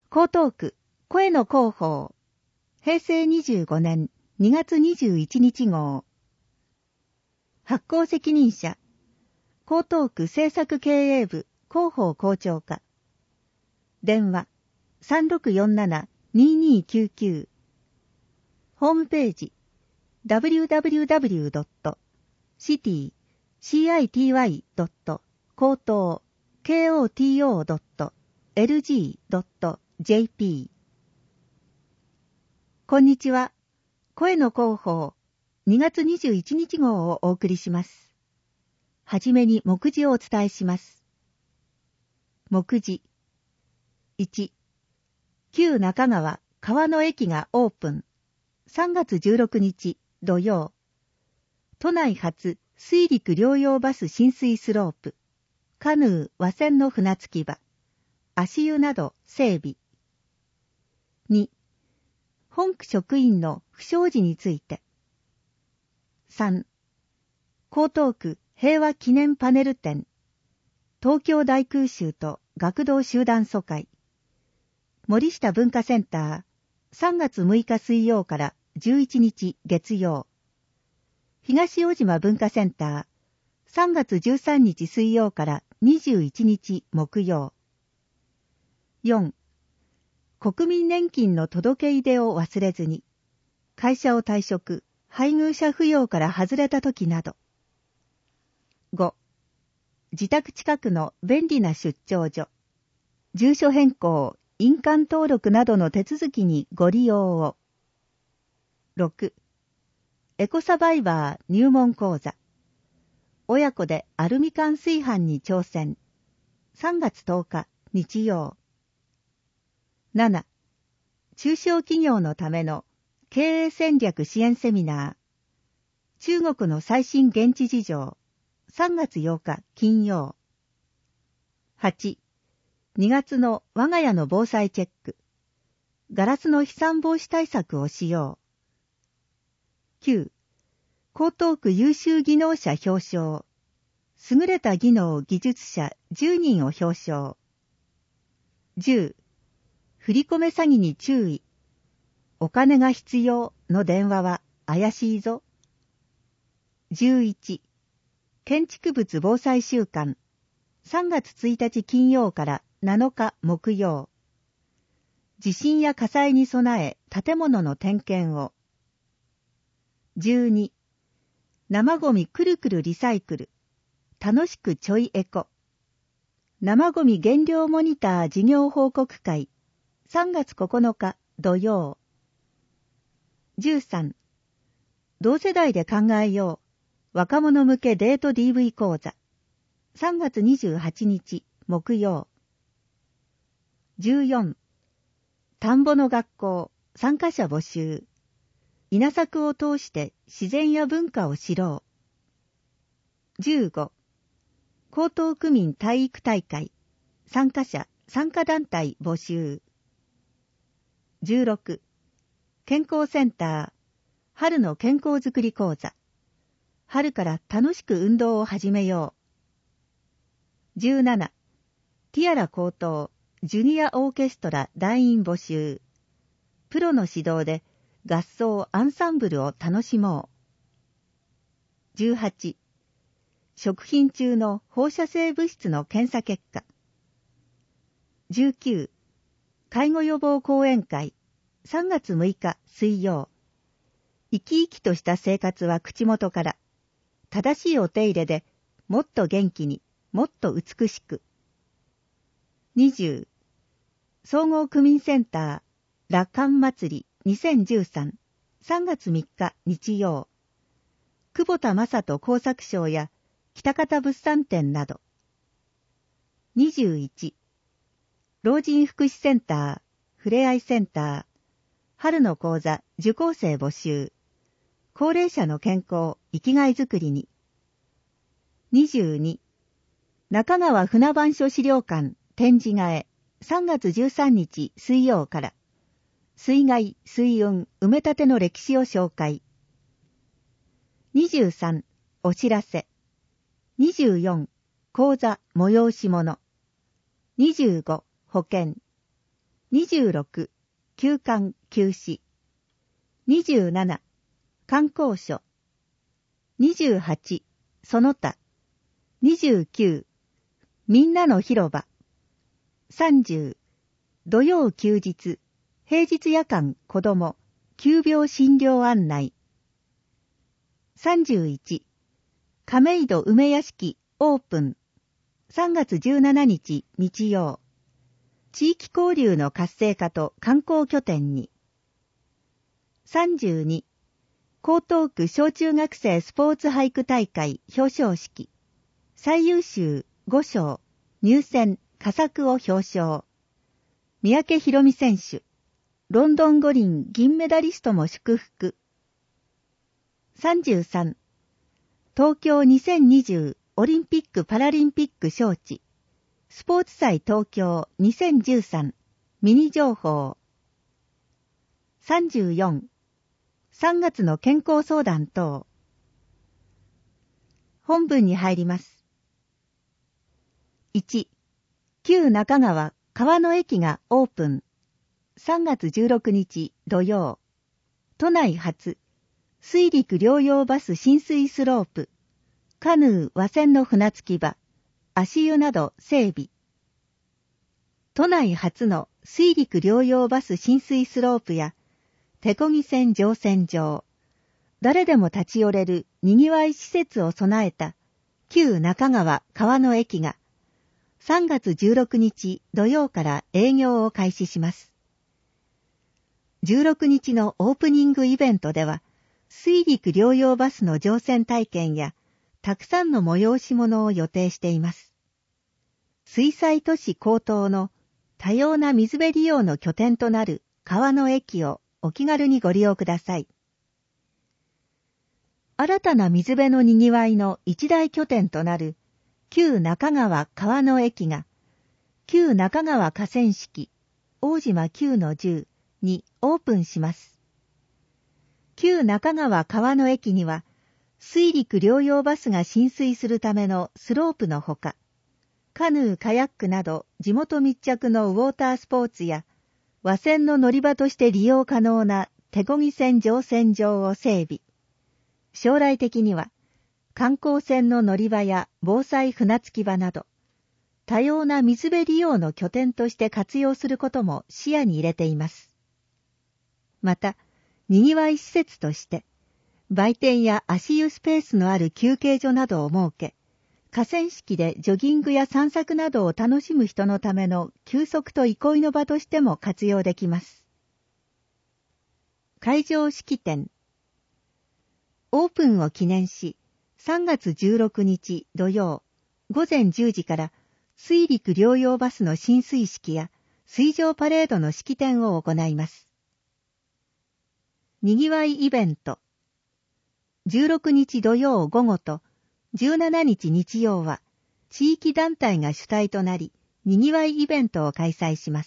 江東区声の広報平成25年2月21日号発行責任者江東区政策経営部広報校長課電話 3647-2299 ホームページ www.city-koto.lg.jp こんにちは。声の広報2月21日号をお送りします。はじめに目次をお伝えします。目次1、旧中川川の駅がオープン。3月16日土曜。都内初水陸両用バス浸水スロープ、カヌー和船の船着き場、足湯など整備。2、本区職員の不祥事について。3、江東区平和記念パネル展、東京大空襲と学童集団疎開、森下文化センター、3月6日水曜から11日月曜、東大島文化センター、3月13日水曜から21日木曜。4、国民年金の届け出でを忘れずに、会社を退職、配偶者扶養から外れた時など。5、自宅近くの便利な出張所、住所変更、印鑑登録などの手続きにご利用を。6、エコサバイバー入門講座、親子でアルミ缶炊飯に挑戦、3月10日日曜。7、中小企業のための経営戦略支援セミナー、中国の最新現地事情、3月8日金曜。8、2月の我が家の防災チェック、ガラスの飛散防止対策をしよう。9、江東区優秀技能者表彰、優れた技能技術者10人を表彰。10、振り込め詐欺に注意、お金が必要の電話は怪しいぞ。11、建築物防災週間、3月1日金曜から7日木曜。地震や火災に備え建物の点検を。12、生ゴミくるくるリサイクル、楽しくちょいエコ。生ゴミ減量モニター事業報告会、3月9日土曜。13、同世代で考えよう、若者向けデート DV 講座、3月28日木曜。14、田んぼの学校参加者募集、稲作を通して自然や文化を知ろう。15、江東区民体育大会参加者参加団体募集。16、健康センター春の健康づくり講座、春から楽しく運動を始めよう。17、ティアラ高等ジュニアオーケストラ団員募集、プロの指導で合奏アンサンブルを楽しもう。18、食品中の放射性物質の検査結果。19、介護予防講演会、3月6日水曜。生き生きとした生活は口元から、正しいお手入れでもっと元気に、もっと美しく。20、総合区民センター羅漢祭り2013、3月3日日曜。久保田正人工作賞や北方物産展など。21、老人福祉センターふれあいセンター春の講座受講生募集、高齢者の健康生きがいづくりに。22、中川船番所資料館展示替え、3月13日水曜から、水害、水運、埋め立ての歴史を紹介。23、お知らせ。24、講座、催し物。25、保険。 26、休館休止。27、観光所。28、その他。29、みんなの広場。30、土曜休日、平日夜間子供、急病診療案内。31、亀戸梅屋敷オープン。3月17日日曜。地域交流の活性化と観光拠点に。32、江東区小中学生スポーツ俳句大会表彰式。最優秀5賞、入選佳作を表彰。三宅宏美選手、ロンドン五輪銀メダリストも祝福。33、東京2020オリンピック・パラリンピック招致。スポーツ祭東京2013ミニ情報。34、3月の健康相談等。本文に入ります。1、旧中川川の駅がオープン。3月16日土曜。都内初、水陸両用バス浸水スロープ、カヌー和船の船着き場、足湯など整備。都内初の水陸両用バス浸水スロープや、手漕ぎ船乗船場、誰でも立ち寄れる賑わい施設を備えた旧中川川の駅が、3月16日土曜から営業を開始します。16日のオープニングイベントでは、水陸両用バスの乗船体験や、たくさんの催し物を予定しています。水災都市江東の多様な水辺利用の拠点となる川の駅をお気軽にご利用ください。新たな水辺のにぎわいの一大拠点となる旧中川川の駅が、旧中川河川敷大島 9-10 にオープンします。旧中川川の駅には、水陸両用バスが浸水するためのスロープのほか、カヌーカヤックなど地元密着のウォータースポーツや、和船の乗り場として利用可能な手漕ぎ船乗船場を整備。将来的には、観光船の乗り場や防災船着き場など、多様な水辺利用の拠点として活用することも視野に入れています。また、にぎわい施設として、売店や足湯スペースのある休憩所などを設け、河川敷でジョギングや散策などを楽しむ人のための休息と憩いの場としても活用できます。会場式典。オープンを記念し、3月16日土曜、午前10時から水陸両用バスの浸水式や水上パレードの式典を行います。にぎわいイベント。16日土曜午後と17日日曜は地域団体が主体となり、にぎわいイベントを開催します。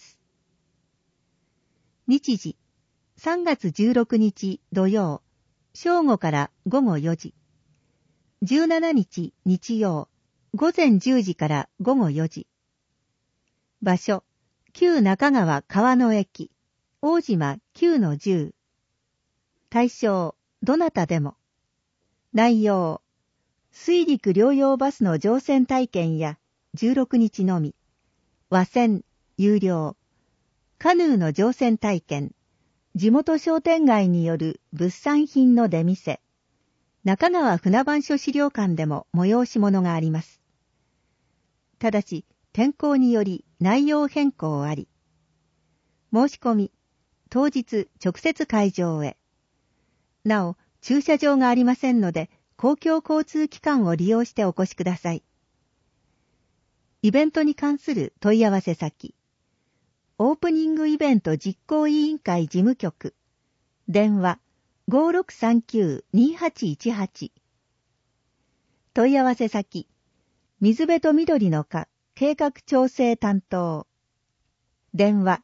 日時、3月16日土曜、正午から午後4時。17日日曜、午前10時から午後4時。場所、旧中川川の駅、大島 9-10。対象、どなたでも。内容、水陸両用バスの乗船体験や16日のみ、和船、有料、カヌーの乗船体験、地元商店街による物産品の出店、中川船番所資料館でも催し物があります。ただし、天候により内容変更あり。申し込み、当日直接会場へ。なお、駐車場がありませんので、公共交通機関を利用してお越しください。イベントに関する問い合わせ先。オープニングイベント実行委員会事務局。電話 5639-2818。問い合わせ先。水辺と緑の課計画調整担当。電話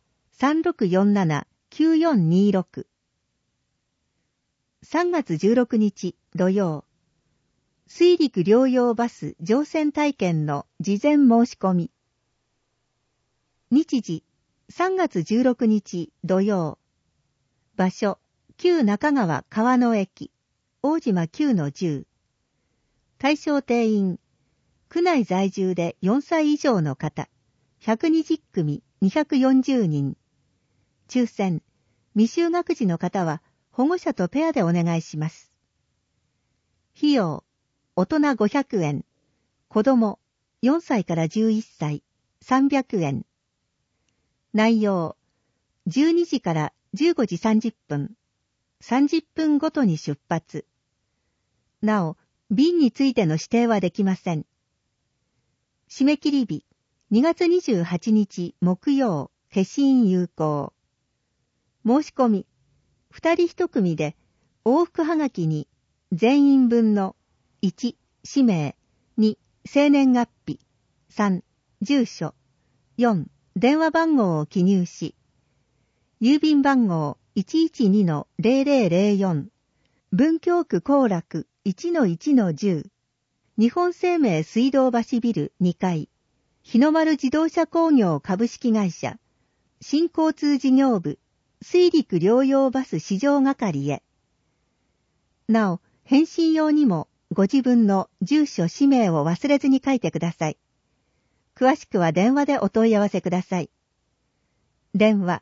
3647-9426。3月16日土曜、水陸両用バス乗船体験の事前申し込み。日時 3月16日土曜。場所、旧中川川野駅、大島 9-10。対象定員、区内在住で4歳以上の方、120組240人。抽選、未就学児の方は保護者とペアでお願いします。費用、大人500円、子供4歳から11歳300円。内容、12時から15時30分、30分ごとに出発。なお、便についての指定はできません。締め切り日、2月28日木曜、消印有効。申し込み、2人1組で、往復はがきに、全員分の1、氏名、2、生年月日、3、住所、4、電話番号を記入し、郵便番号 112-0004、文京区後楽 1-1-10、日本生命水道橋ビル2階、日の丸自動車工業株式会社、新交通事業部、水陸両用バス市場係へ。なお、返信用にもご自分の住所氏名を忘れずに書いてください。詳しくは電話でお問い合わせください。電話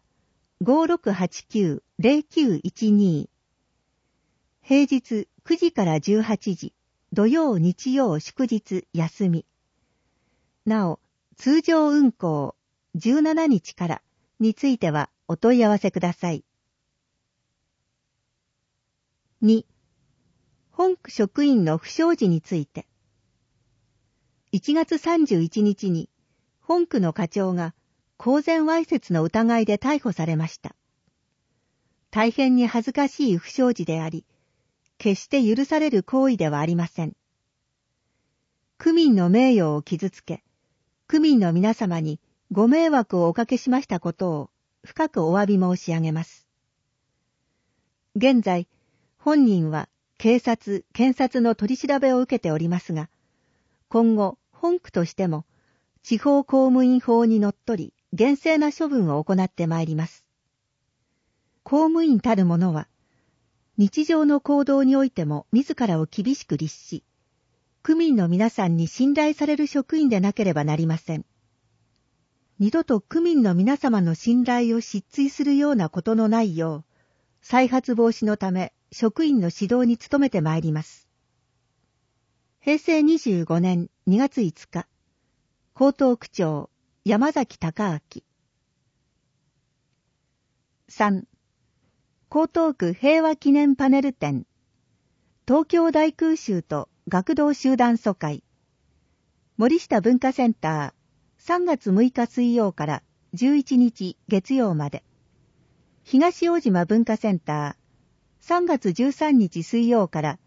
5689-0912。平日9時から18時、土曜日曜祝日休み。なお、通常運行17日からについてはお問い合わせください。2、本区職員の不祥事について。1月31日に本区の課長が公然わいせつの疑いで逮捕されました。大変に恥ずかしい不祥事であり、決して許される行為ではありません。区民の名誉を傷つけ、区民の皆様にご迷惑をおかけしましたことを深くお詫び申し上げます。現在、本人は警察、検察の取り調べを受けておりますが、今後、本区としても、地方公務員法にのっとり、厳正な処分を行ってまいります。公務員たる者は、日常の行動においても自らを厳しく律し、区民の皆さんに信頼される職員でなければなりません。二度と区民の皆様の信頼を失墜するようなことのないよう、再発防止のため職員の指導に努めてまいります。平成25年2月5日、江東区長山崎隆明。3、江東区平和記念パネル展、東京大空襲と学童集団疎開、森下文化センター、3月6日水曜から11日月曜まで、東大島文化センター、3月13日水曜から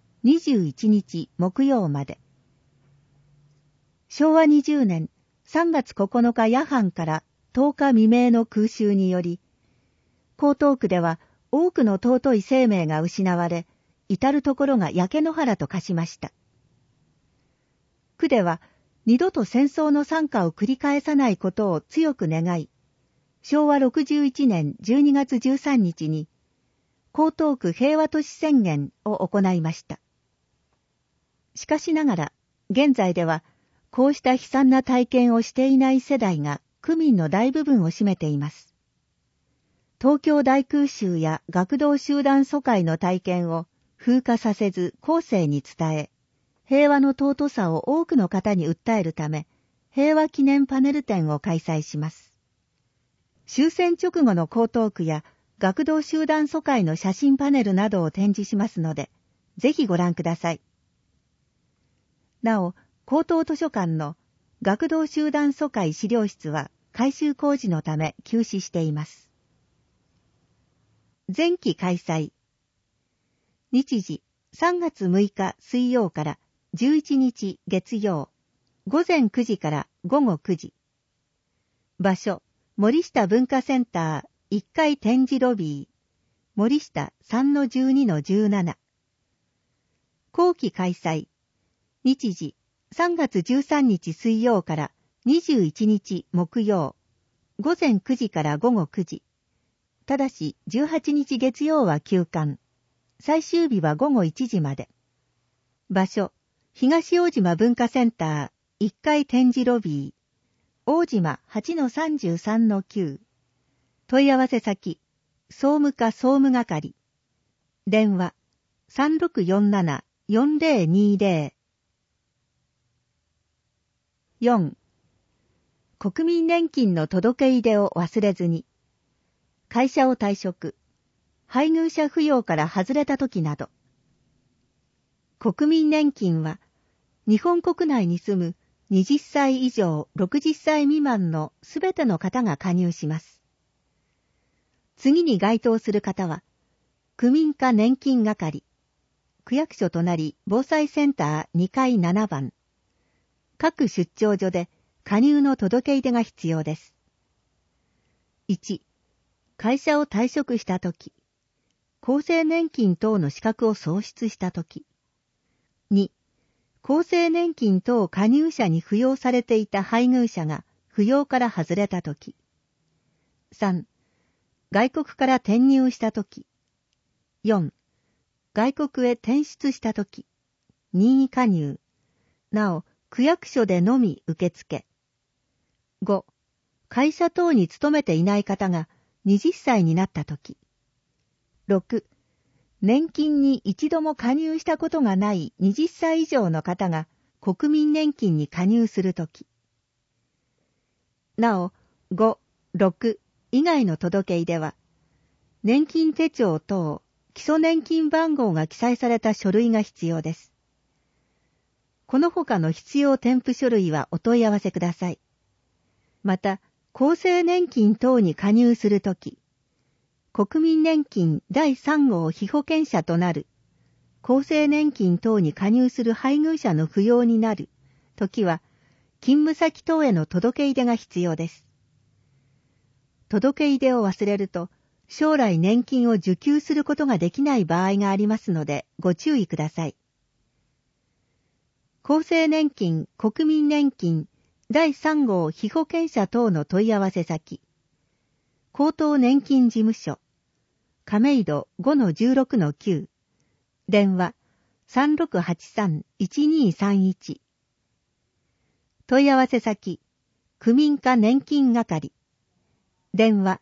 21日木曜まで、昭和20年3月9日夜半から10日未明の空襲により、江東区では多くの尊い生命が失われ、至るところが焼け野原と化しました。区では二度と戦争の惨禍を繰り返さないことを強く願い、昭和61年12月13日に、江東区平和都市宣言を行いました。しかしながら、現在では、こうした悲惨な体験をしていない世代が区民の大部分を占めています。東京大空襲や学童集団疎開の体験を風化させず後世に伝え、平和の尊さを多くの方に訴えるため、平和記念パネル展を開催します。終戦直後の江東区や学童集団疎開の写真パネルなどを展示しますので、ぜひご覧ください。なお、江東図書館の学童集団疎開資料室は改修工事のため休止しています。前期開催。日時3月6日水曜から11日月曜、午前9時から午後9時。場所、森下文化センター1階展示ロビー、森下 3-12-17。後期開催。日時3月13日水曜から21日木曜、 午前9時から午後9時。ただし18日月曜は休館。最終日は午後1時まで。場所、東大島文化センター1階展示ロビー。大島 8-33-9。問い合わせ先、総務課総務係。電話、3647-4020。4. 国民年金の届け出でを忘れずに。会社を退職、配偶者扶養から外れた時など。国民年金は、日本国内に住む20歳以上60歳未満のすべての方が加入します。次に該当する方は、区民課年金係、区役所となり防災センター2階7番、各出張所で加入の届け出が必要です。1、会社を退職したとき、厚生年金等の資格を喪失したとき、2、厚生年金等加入者に扶養されていた配偶者が扶養から外れたとき、3、外国から転入したとき、4、外国へ転出したとき、任意加入、なお、区役所でのみ受付。5、会社等に勤めていない方が20歳になったとき。6、年金に一度も加入したことがない20歳以上の方が国民年金に加入するとき。なお、5、6以外の届け出は、年金手帳等基礎年金番号が記載された書類が必要です。この他の必要添付書類はお問い合わせください。また、厚生年金等に加入するとき、国民年金第3号被保険者となる、厚生年金等に加入する配偶者の扶養になるときは、勤務先等への届け出が必要です。届け出を忘れると、将来年金を受給することができない場合がありますので、ご注意ください。厚生年金、国民年金、第3号被保険者等の問い合わせ先、高等年金事務所、亀戸 5-16-9、電話 3683-1231。問い合わせ先、区民課年金係、電話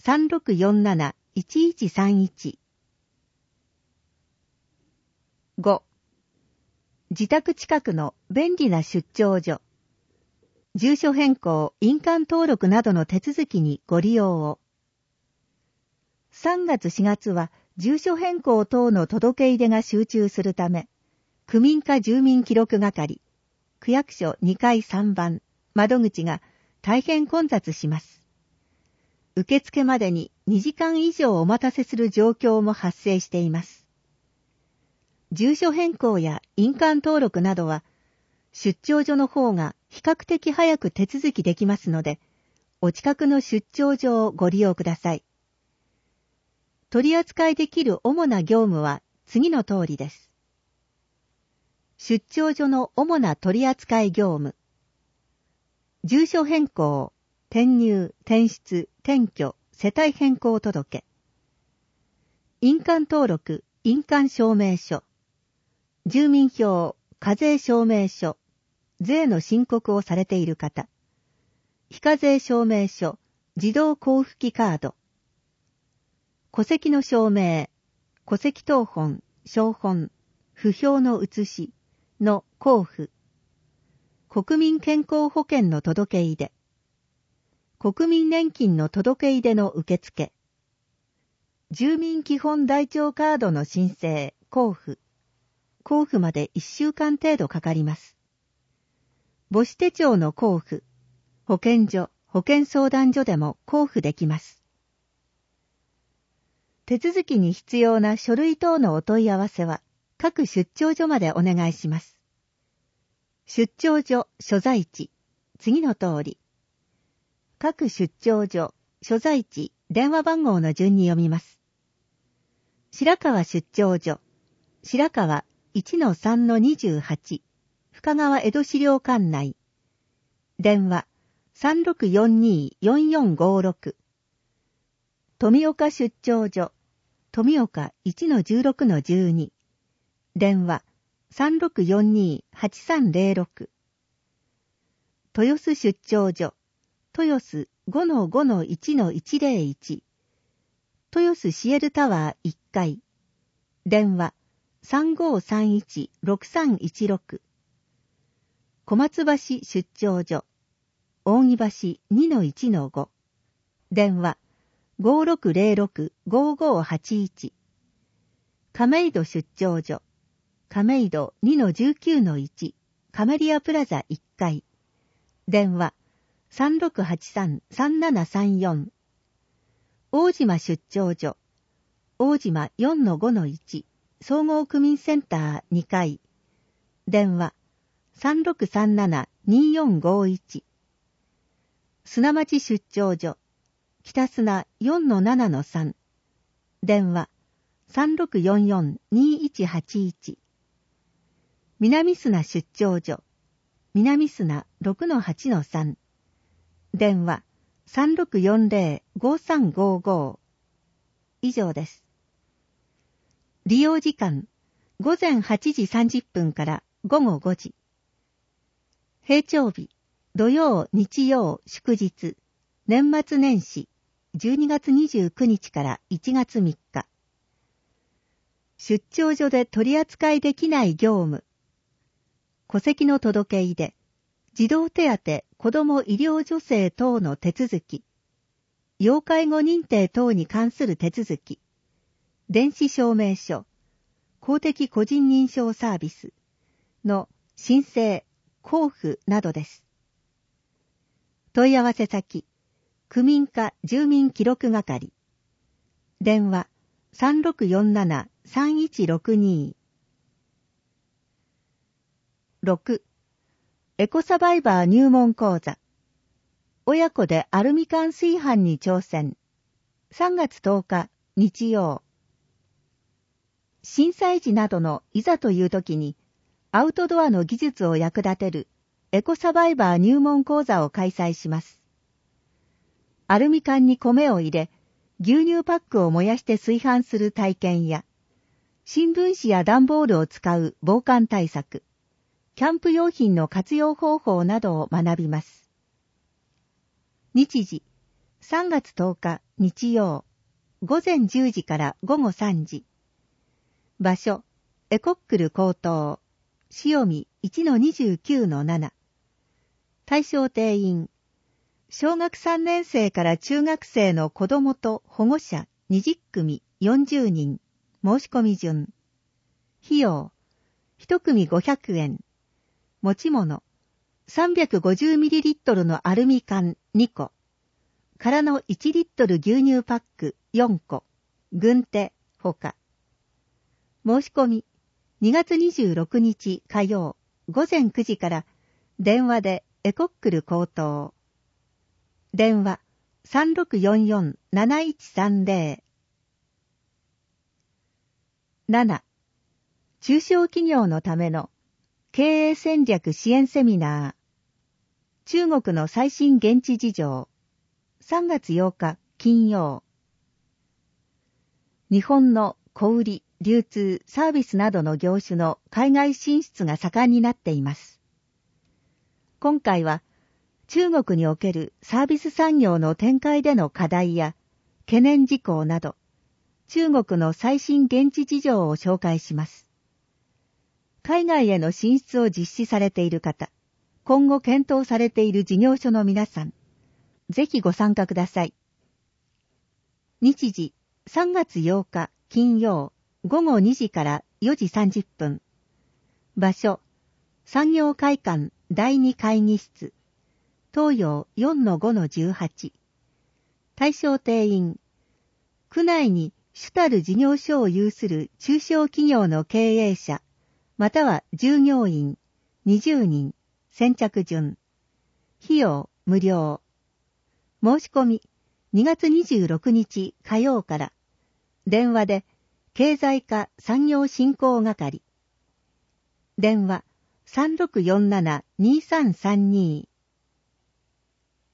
3647-1131。5. 自宅近くの便利な出張所、住所変更、印鑑登録などの手続きにご利用を。3月4月は住所変更等の届け出が集中するため、区民課住民記録係、区役所2階3番、窓口が大変混雑します。受付までに2時間以上お待たせする状況も発生しています。住所変更や印鑑登録などは、出張所の方が比較的早く手続きできますので、お近くの出張所をご利用ください。取り扱いできる主な業務は次の通りです。出張所の主な取扱業務。住所変更、転入、転出、転居、世帯変更届。印鑑登録、印鑑証明書。住民票、課税証明書。税の申告をされている方。非課税証明書、自動交付機カード。戸籍の証明、戸籍謄本、証本、不評の写しの交付。国民健康保険の届け出。国民年金の届け出の受付。住民基本台帳カードの申請、交付。交付まで1週間程度かかります。母子手帳の交付、保健所、保健相談所でも交付できます。手続きに必要な書類等のお問い合わせは、各出張所までお願いします。出張所、所在地、次の通り。各出張所、所在地、電話番号の順に読みます。白川出張所、白川 1-3-28、深川江戸資料館内。電話 3642-4456。富岡出張所、富岡 1-16-12。電話、3642-8306。豊洲出張所、豊洲 5-5-1-101。豊洲シエルタワー1階。電話、3531-6316。小松橋出張所、扇橋 2-1-5。電話、5606-5581。亀戸出張所、亀戸 2-19-1。カメリアプラザ1階。電話、3683-3734。大島出張所、大島 4-5-1。総合区民センター2階。電話、3637-2451。砂町出張所、北砂 4-7-3。電話、3644-2181。南砂出張所、南砂 6-8-3。電話、3640-5355。以上です。利用時間、午前8時30分から午後5時。平常日、土曜、日曜、祝日、年末年始、12月29日から1月3日。出張所で取り扱いできない業務。戸籍の届け出で、児童手当、子ども医療助成等の手続き、要介護認定等に関する手続き、電子証明書、公的個人認証サービスの申請、交付などです。問い合わせ先、区民課住民記録係。電話、3647-3162。6. エコサバイバー入門講座。親子でアルミ缶炊飯に挑戦。3月10日、日曜。震災時などのいざという時に、アウトドアの技術を役立てるエコサバイバー入門講座を開催します。アルミ缶に米を入れ、牛乳パックを燃やして炊飯する体験や、新聞紙や段ボールを使う防寒対策、キャンプ用品の活用方法などを学びます。日時、3月10日日曜、午前10時から午後3時。場所、エコックル高等、潮見 1-29-7。対象定員、小学3年生から中学生の子どもと保護者20組40人、申し込み順。費用、1組500円。持ち物、350ml のアルミ缶2個。空の1リットル牛乳パック4個。軍手、ほか。申し込み、2月26日火曜、午前9時から、電話でエコックル高等。電話、3644-7130。7. 中小企業のための経営戦略支援セミナー。中国の最新現地事情。3月8日金曜。日本の小売、流通、サービスなどの業種の海外進出が盛んになっています。今回は中国におけるサービス産業の展開での課題や懸念事項など、中国の最新現地事情を紹介します。海外への進出を実施されている方、今後検討されている事業所の皆さん、ぜひご参加ください。日時、3月8日金曜、午後2時から4時30分。場所、産業会館第2会議室。東洋 4-5-18。対象定員、区内に主たる事業所を有する中小企業の経営者、または従業員20人、先着順。費用無料。申し込み、2月26日火曜から、電話で経済課産業振興係。電話、3647-2332。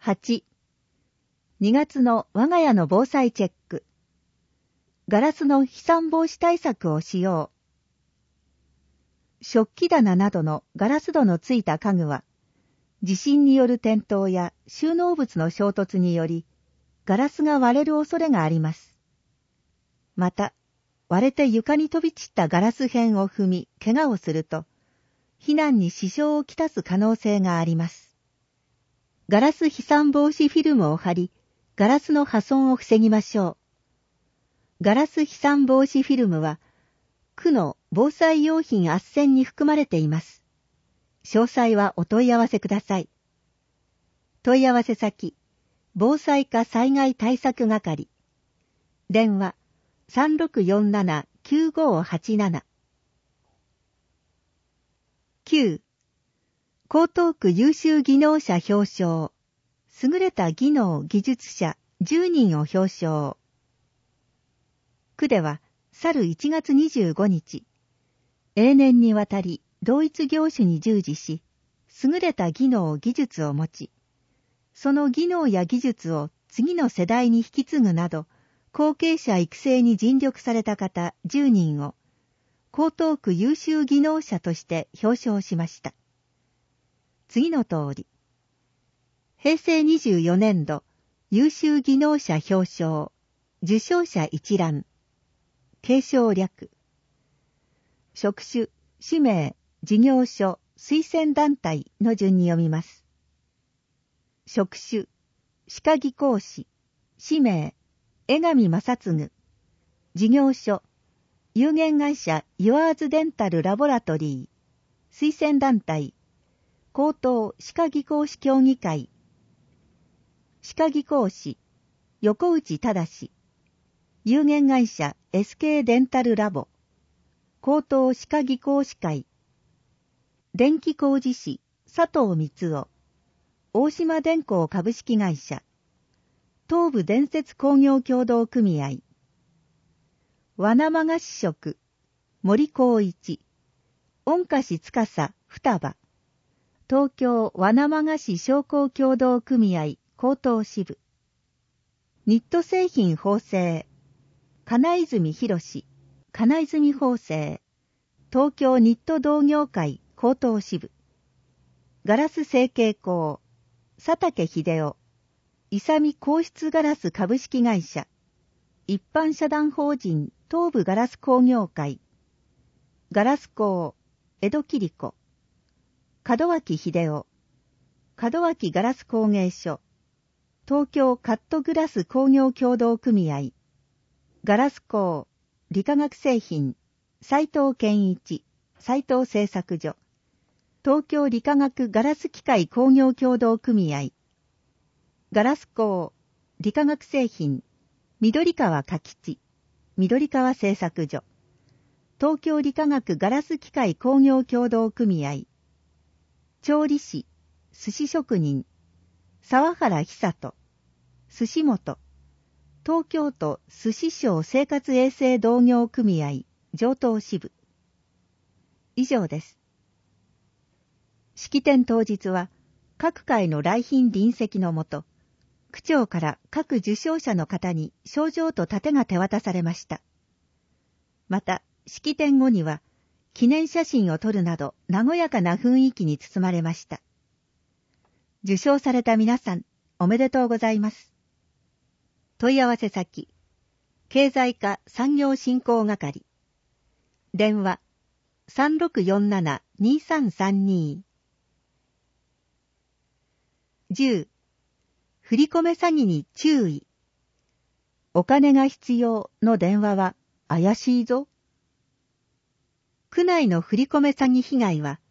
8、2月の我が家の防災チェック。ガラスの飛散防止対策をしよう。食器棚などのガラス戸のついた家具は、地震による転倒や収納物の衝突により、ガラスが割れる恐れがあります。また、割れて床に飛び散ったガラス片を踏み、怪我をすると、避難に支障をきたす可能性があります。ガラス飛散防止フィルムを貼り、ガラスの破損を防ぎましょう。ガラス飛散防止フィルムは、区の防災用品斡旋に含まれています。詳細はお問い合わせください。問い合わせ先、防災課災害対策係。電話、3647-9587。9、江東区優秀技能者表彰。優れた技能技術者10人を表彰。区では、去る1月25日、永年にわたり同一業種に従事し、優れた技能技術を持ち、その技能や技術を次の世代に引き継ぐなど、後継者育成に尽力された方10人を、江東区優秀技能者として表彰しました。次の通り。平成24年度優秀技能者表彰、受賞者一覧、継承略。職種、氏名、事業所、推薦団体の順に読みます。職種、歯科技工士、氏名、江上正嗣、事業所、有限会社ユアーズデンタルラボラトリー、推薦団体、高等歯科技工士協議会、歯科技工士、横内正、有限会社 SK デンタルラボ、高等歯科技工士会、電気工事士佐藤光夫、大島電工株式会社、東部電鉄工業協同組合、和生菓子職、森光一、御菓子司双葉、東京和生菓子商工協同組合高等支部、ニット製品縫製、金泉博士、金泉縫製、東京ニット同業会高等支部、ガラス成形工、佐竹秀夫、伊佐硬質ガラス株式会社、一般社団法人東部ガラス工業会、ガラス工、江戸切子、門脇秀夫、門脇ガラス工芸所、東京カットグラス工業協同組合、ガラス工、理化学製品、斉藤健一、斉藤製作所、東京理化学ガラス機械工業協同組合、ガラス工、理化学製品、緑川嘉吉、緑川製作所、東京理化学ガラス機械工業協同組合、調理師、寿司職人、沢原久人、寿司元、東京都寿司省生活衛生同業組合、上東支部。以上です。式典当日は、各界の来賓臨席のもと、区長から各受賞者の方に賞状と盾が手渡されました。また、式典後には、記念写真を撮るなど、和やかな雰囲気に包まれました。受賞された皆さん、おめでとうございます。問い合わせ先、経済課産業振興係。電話、3647-2332。10、振り込め詐欺に注意。お金が必要の電話は怪しいぞ。区内の振り込め詐欺被害は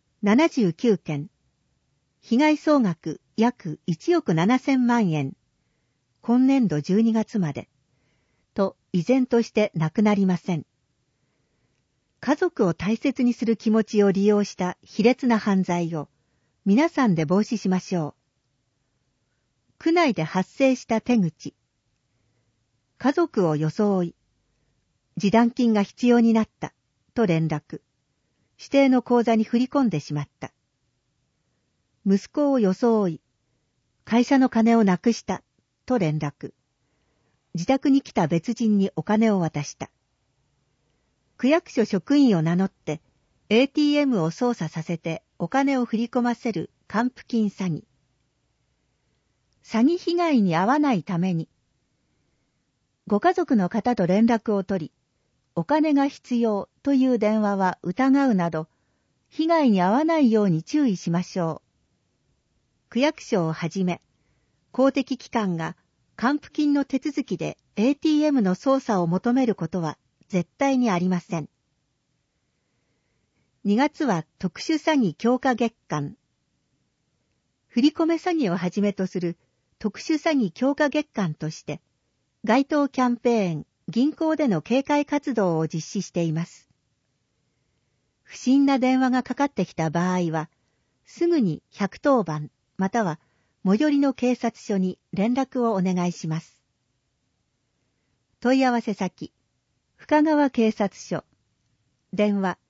79件。被害総額約1億7000万円。今年度12月まで。と依然としてなくなりません。家族を大切にする気持ちを利用した卑劣な犯罪を皆さんで防止しましょう。区内で発生した手口。家族を装い、示談金が必要になったと連絡。指定の口座に振り込んでしまった。息子を装い、 会社の金をなくした、と連絡。自宅に来た別人にお金を渡した。区役所職員を名乗って、ATM を操作させてお金を振り込ませる還付金詐欺。詐欺被害に遭わないために、ご家族の方と連絡を取り、お金が必要という電話は疑うなど、被害に遭わないように注意しましょう。区役所をはじめ、公的機関が還付金の手続きで ATM の操作を求めることは絶対にありません。2月は特殊詐欺強化月間。振り込め詐欺をはじめとする特殊詐欺強化月間として、街頭キャンペーン、銀行での警戒活動を実施しています。不審な電話がかかってきた場合は、すぐに110番または最寄りの警察署に連絡をお願いします。問い合わせ先、深川警察署、電話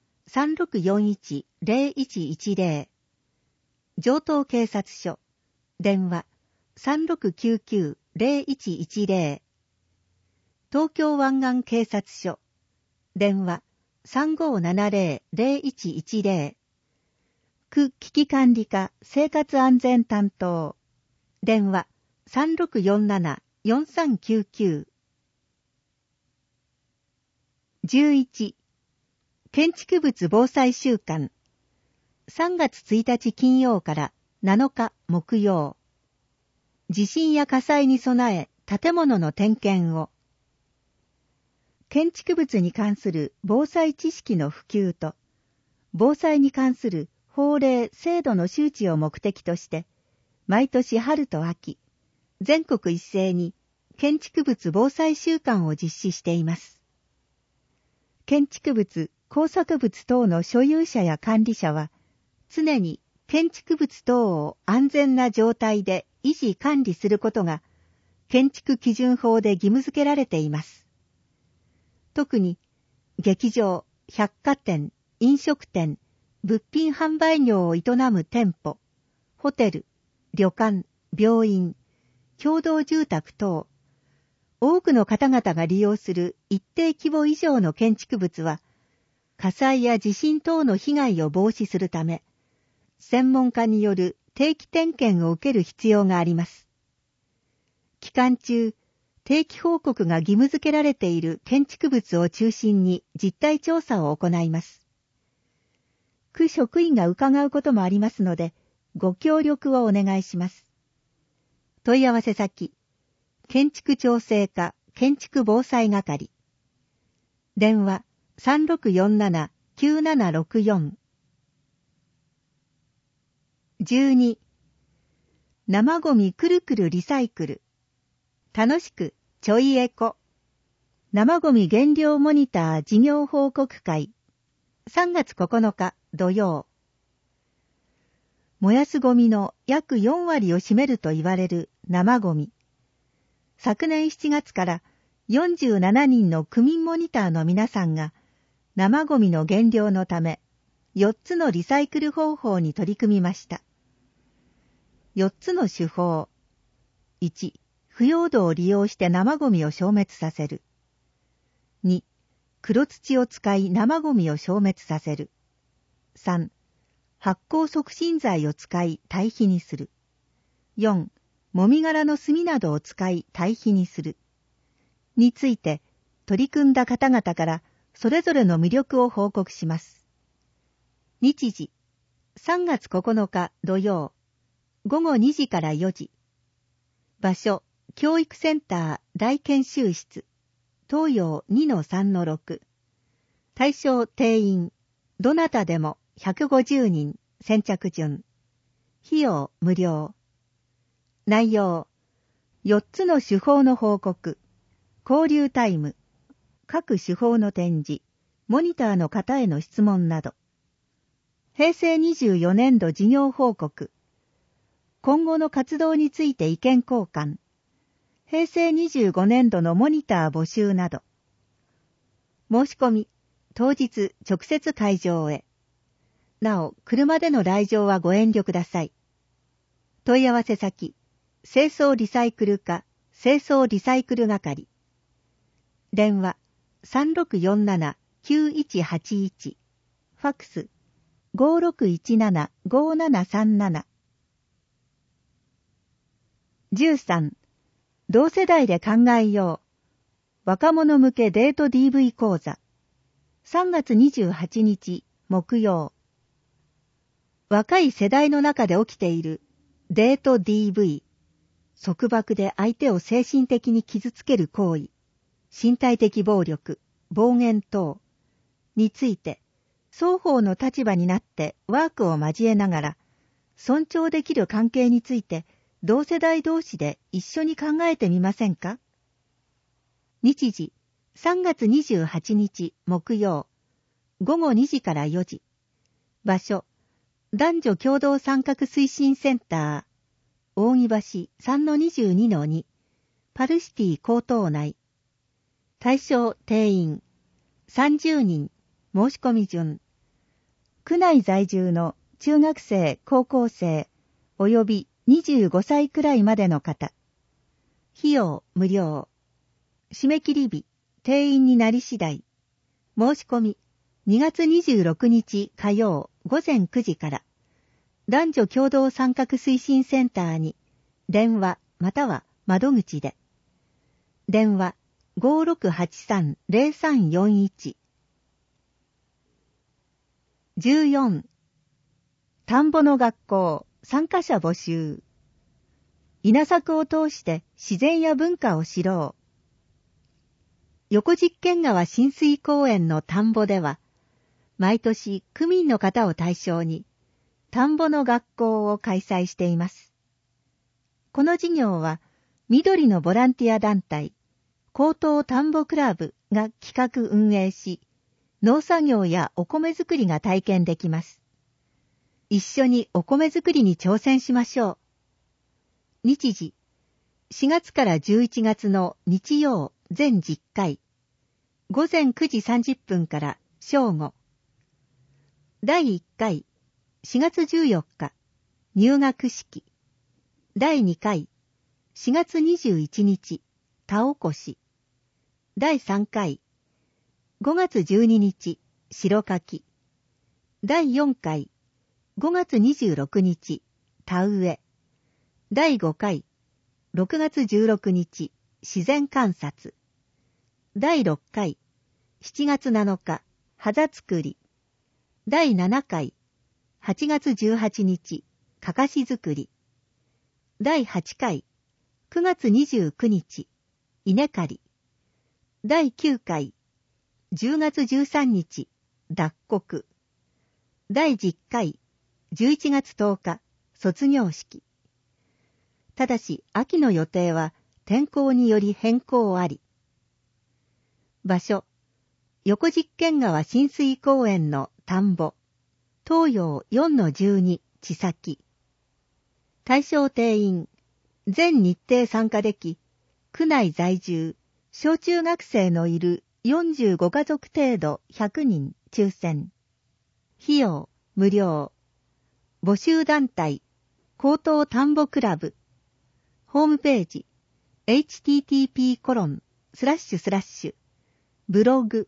3641-0110、城東警察署、電話 3699-0110、東京湾岸警察署、電話 3570-0110、区危機管理課生活安全担当、電話 3647-4399。11. 建築物防災週間。3月1日金曜から7日木曜。地震や火災に備え建物の点検を。建築物に関する防災知識の普及と、防災に関する法令・制度の周知を目的として、毎年春と秋、全国一斉に建築物防災週間を実施しています。建築物、工作物等の所有者や管理者は、常に建築物等を安全な状態で維持管理することが、建築基準法で義務付けられています。特に、劇場、百貨店、飲食店、物品販売業を営む店舗、ホテル、旅館、病院、共同住宅等、多くの方々が利用する一定規模以上の建築物は、火災や地震等の被害を防止するため、専門家による定期点検を受ける必要があります。期間中、定期報告が義務付けられている建築物を中心に実態調査を行います。区職員が伺うこともありますので、ご協力をお願いします。問い合わせ先、建築調整課建築防災係。電話 3647-9764。12. 生ゴミくるくるリサイクル。楽しくちょいエコ。生ゴミ減量モニター事業報告会。3月9日土曜。燃やすゴミの約4割を占めると言われる生ゴミ。昨年7月から47人の区民モニターの皆さんが生ゴミの減量のため4つのリサイクル方法に取り組みました。4つの手法。1、腐葉土を利用して生ゴミを消滅させる。2、黒土を使い生ゴミを消滅させる。3、発酵促進剤を使い堆肥にする。4、もみ殻の炭などを使い堆肥にする。について取り組んだ方々からそれぞれの魅力を報告します。日時、3月9日土曜、午後2時から4時。場所、教育センター大研修室、東洋 2-3-6。対象定員、どなたでも150人、先着順。費用無料。内容、4つの手法の報告、交流タイム、各手法の展示、モニターの方への質問など。平成24年度事業報告、今後の活動について意見交換、平成25年度のモニター募集など。申し込み、当日直接会場へ。なお、車での来場はご遠慮ください。問い合わせ先、 清掃リサイクル課清掃リサイクル係。電話 3647-9181。ファックス 5617-5737。13. 同世代で考えよう。若者向けデート DV 講座。3月28日木曜。若い世代の中で起きているデート DV、束縛で相手を精神的に傷つける行為、身体的暴力、暴言等について、双方の立場になってワークを交えながら、尊重できる関係について同世代同士で一緒に考えてみませんか？日時、3月28日木曜、午後2時から4時。場所、男女共同参画推進センター、扇橋 3-22-2、パルシティ高等内。対象定員、30人、申し込み順。区内在住の中学生、高校生、及び25歳くらいまでの方。費用無料。締め切り日、定員になり次第。申し込み、2月26日火曜午前9時から、男女共同参画推進センターに、電話または窓口で。電話 5683-0341。14. 田んぼの学校参加者募集。稲作を通して自然や文化を知ろう。横実験川親水公園の田んぼでは、毎年区民の方を対象に、田んぼの学校を開催しています。この事業は、緑のボランティア団体、高等田んぼクラブが企画運営し、農作業やお米作りが体験できます。一緒にお米作りに挑戦しましょう。日時、4月から11月の日曜全10回、午前9時30分から正午。第1回、4月14日、入学式。第2回、4月21日、田起こし。第3回、5月12日、白柿。第4回、5月26日、田植え。第5回、6月16日、自然観察。第6回、7月7日、肌作り。第7回、8月18日、かかし作り。第8回、9月29日、稲刈り。第9回、10月13日、脱穀。第10回、11月10日、卒業式。ただし、秋の予定は天候により変更あり。場所、横実験川親水公園の田んぼ、東洋 4-12 地先。対象定員、全日程参加でき、区内在住、小中学生のいる45家族程度100人抽選。費用無料。募集団体、高等田んぼクラブ。ホームページ、http://ブログ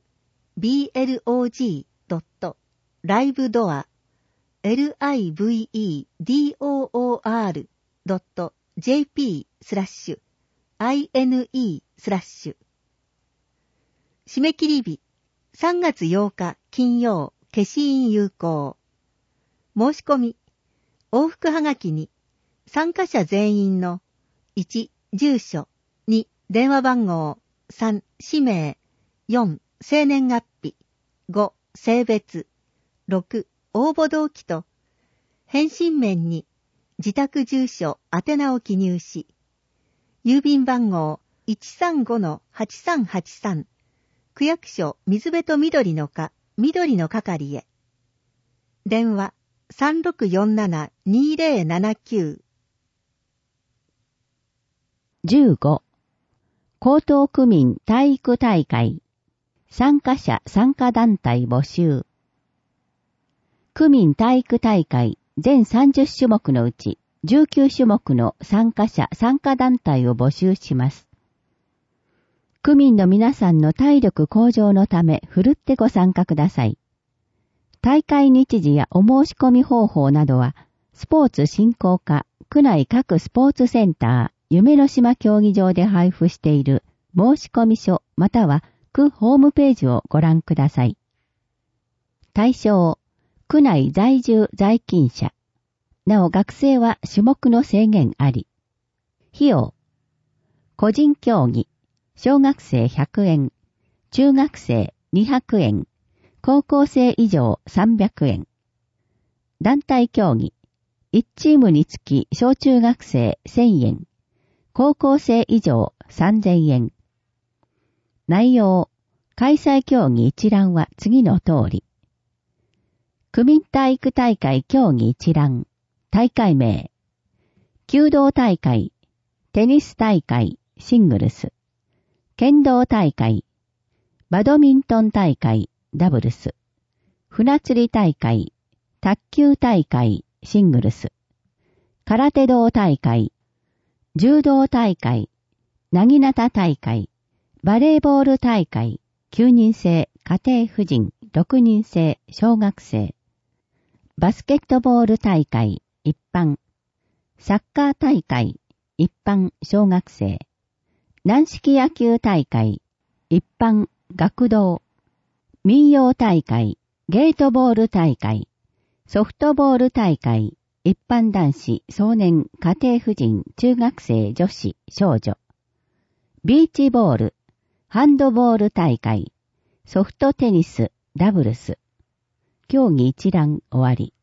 blog.livedoor.jp/ine/ 締め切り日、3月8日金曜、消印有効。申し込み、往復はがきに、参加者全員の1、住所、2、電話番号、3、氏名、4、生年月日、5、性別、6、応募動機と、返信面に自宅住所、宛名を記入し、郵便番号 135-8383、区役所水辺と緑の課、緑の係へ。電話 3647-2079。 15. 江東区民体育大会。参加者参加団体募集。区民体育大会全30種目のうち、 19種目の参加者・参加団体を募集します。区民の皆さんの体力向上のため、ふるってご参加ください。大会日時やお申し込み方法などは、スポーツ振興課、区内各スポーツセンター、夢の島競技場で配布している申し込み書または区ホームページをご覧ください。対象、区内在住在勤者。なお学生は種目の制限あり。費用、個人競技、小学生100円、中学生200円、高校生以上300円。団体競技、1チームにつき小中学生1000円、高校生以上3000円。内容、開催競技一覧は次の通り。区民体育大会競技一覧、大会名、弓道大会、テニス大会、シングルス、剣道大会、バドミントン大会、ダブルス、船釣り大会、卓球大会、シングルス、空手道大会、柔道大会、なぎなた大会、バレーボール大会、9人制、家庭婦人、6人制、小学生、バスケットボール大会、一般、サッカー大会、一般、小学生、軟式野球大会、一般、学童、民謡大会、ゲートボール大会、ソフトボール大会、一般男子、少年、家庭婦人、中学生、女子、少女、ビーチボール、ハンドボール大会、ソフトテニス、ダブルス、競技一覧終わり。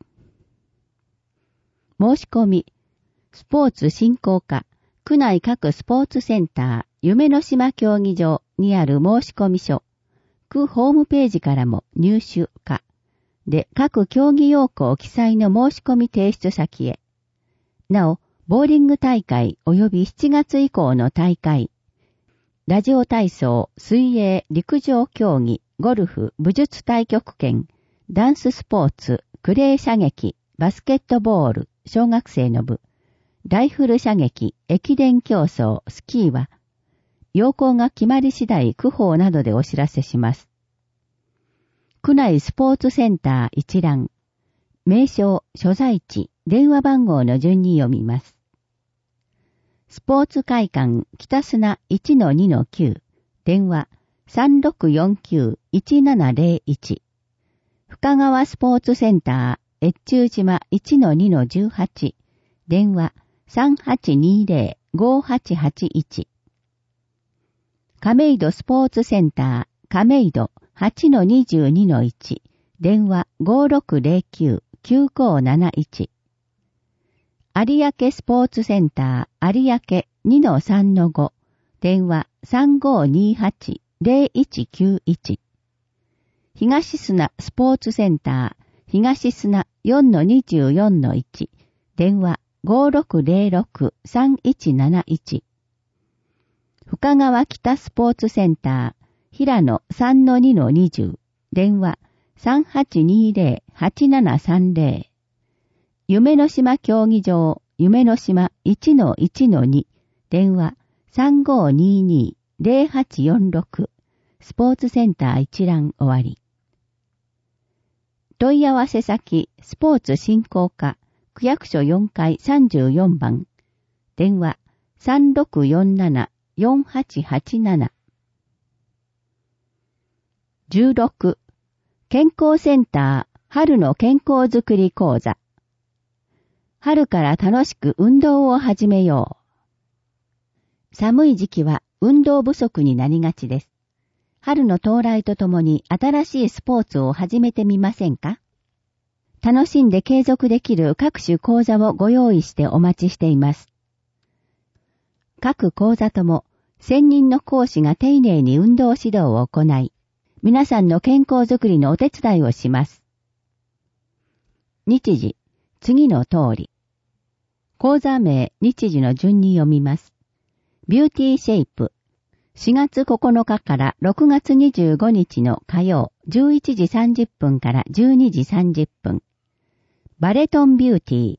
申し込み、スポーツ振興課、区内各スポーツセンター、夢の島競技場にある申し込み書、区ホームページからも入手可で各競技要項記載の申し込み提出先へ。なお、ボーリング大会及び7月以降の大会、ラジオ体操、水泳、陸上競技、ゴルフ、武術太極拳、ダンススポーツ、クレー射撃、バスケットボール、小学生の部、ライフル射撃、駅伝競争、スキーは、要項が決まり次第区報などでお知らせします。区内スポーツセンター一覧、名称、所在地、電話番号の順に読みます。スポーツ会館北砂 1-2-9 電話 3649-1701 深川スポーツセンター越中島 1-2-18 電話 3820-5881 亀戸スポーツセンター亀戸 8-22-1 電話 5609-9571 有明スポーツセンター有明 2-3-5 電話 3528-0191 東砂スポーツセンター東砂 4-24-1 電話 5606-3171 深川北スポーツセンター平野 3-2-20 電話 3820-8730 夢の島競技場夢の島 1-1-2 電話 3522-0846 スポーツセンター一覧終わり。問い合わせ先スポーツ振興課区役所4階34番電話 3647-4887 16健康センター春の健康づくり講座春から楽しく運動を始めよう。寒い時期は運動不足になりがちです。春の到来とともに新しいスポーツを始めてみませんか？楽しんで継続できる各種講座をご用意してお待ちしています。各講座とも専任の講師が丁寧に運動指導を行い、皆さんの健康づくりのお手伝いをします。日時、次の通り。講座名、日時の順に読みます。ビューティーシェイプ。4月9日から6月25日の火曜11時30分から12時30分。バレトンビューティー。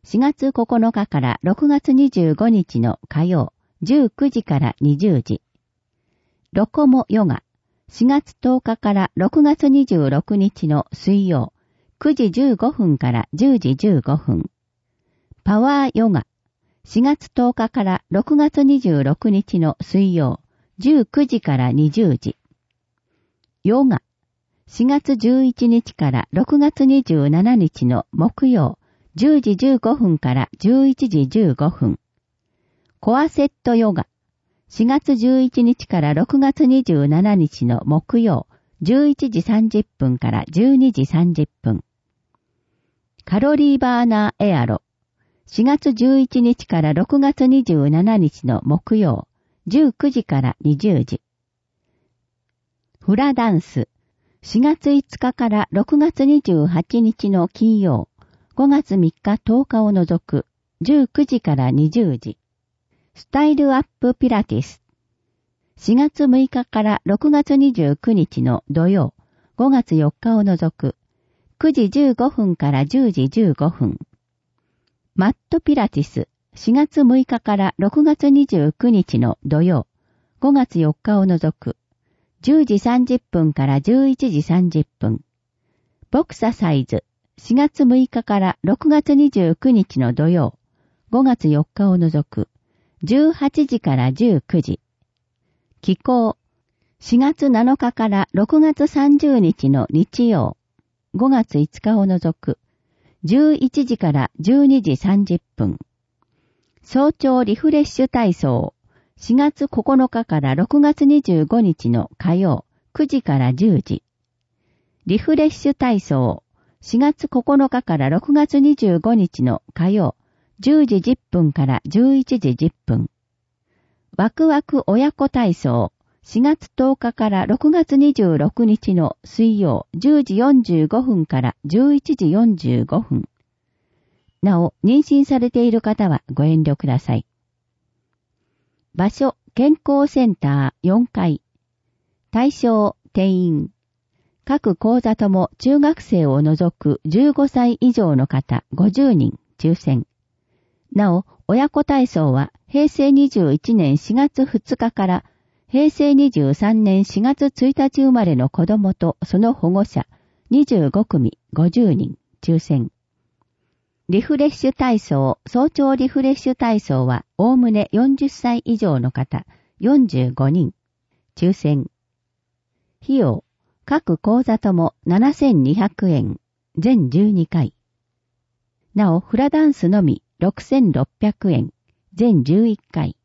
4月9日から6月25日の火曜、19時から20時。ロコモヨガ、4月10日から6月26日の水曜、9時15分から10時15分。パワーヨガ、4月10日から6月26日の水曜、19時から20時。ヨガ、4月11日から6月27日の木曜、10時15分から11時15分。コアセットヨガ、4月11日から6月27日の木曜、11時30分から12時30分。カロリーバーナーエアロ、4月11日から6月27日の木曜、19時から20時。フラダンス、4月5日から6月28日の金曜、5月3日10日を除く、19時から20時。スタイルアップピラティス。4月6日から6月29日の土曜、5月4日を除く、9時15分から10時15分。マットピラティス。4月6日から6月29日の土曜、5月4日を除く、10時30分から11時30分。ボクササイズ。4月6日から6月29日の土曜、5月4日を除く、18時から19時。気候。4月7日から6月30日の日曜、5月5日を除く、11時から12時30分。早朝リフレッシュ体操。4月9日から6月25日の火曜、9時から10時。リフレッシュ体操。4月9日から6月25日の火曜、10時10分から11時10分。ワクワク親子体操。4月10日から6月26日の水曜、10時45分から11時45分。なお、妊娠されている方はご遠慮ください。場所、健康センター4階。対象、定員。各講座とも中学生を除く15歳以上の方50人抽選。なお、親子体操は平成21年4月2日から平成23年4月1日生まれの子供とその保護者25組50人抽選。リフレッシュ体操、早朝リフレッシュ体操はおおむね40歳以上の方45人抽選。費用、各講座とも7200円、全12回。なお、フラダンスのみ6600円、全11回。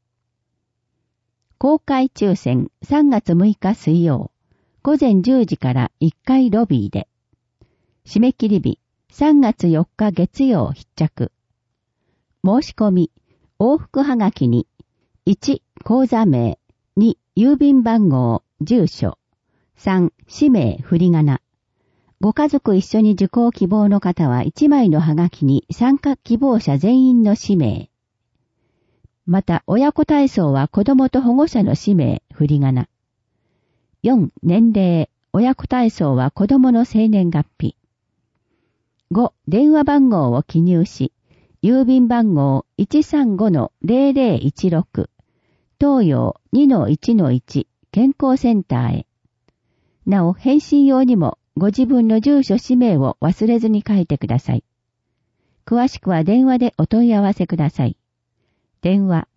公開抽選3月6日水曜、午前10時から1階ロビーで。締め切り日、3月4日月曜必着。申し込み、往復はがきに、1、口座名、2、郵便番号、住所、3、氏名、振り仮名。ご家族一緒に受講希望の方は1枚のはがきに参加希望者全員の氏名。また、親子体操は子供と保護者の氏名、振り仮名。4、年齢、親子体操は子供の生年月日。5、電話番号を記入し、郵便番号 135-0016、東洋 2-1-1 健康センターへ。なお、返信用にもご自分の住所氏名を忘れずに書いてください。詳しくは電話でお問い合わせください。電話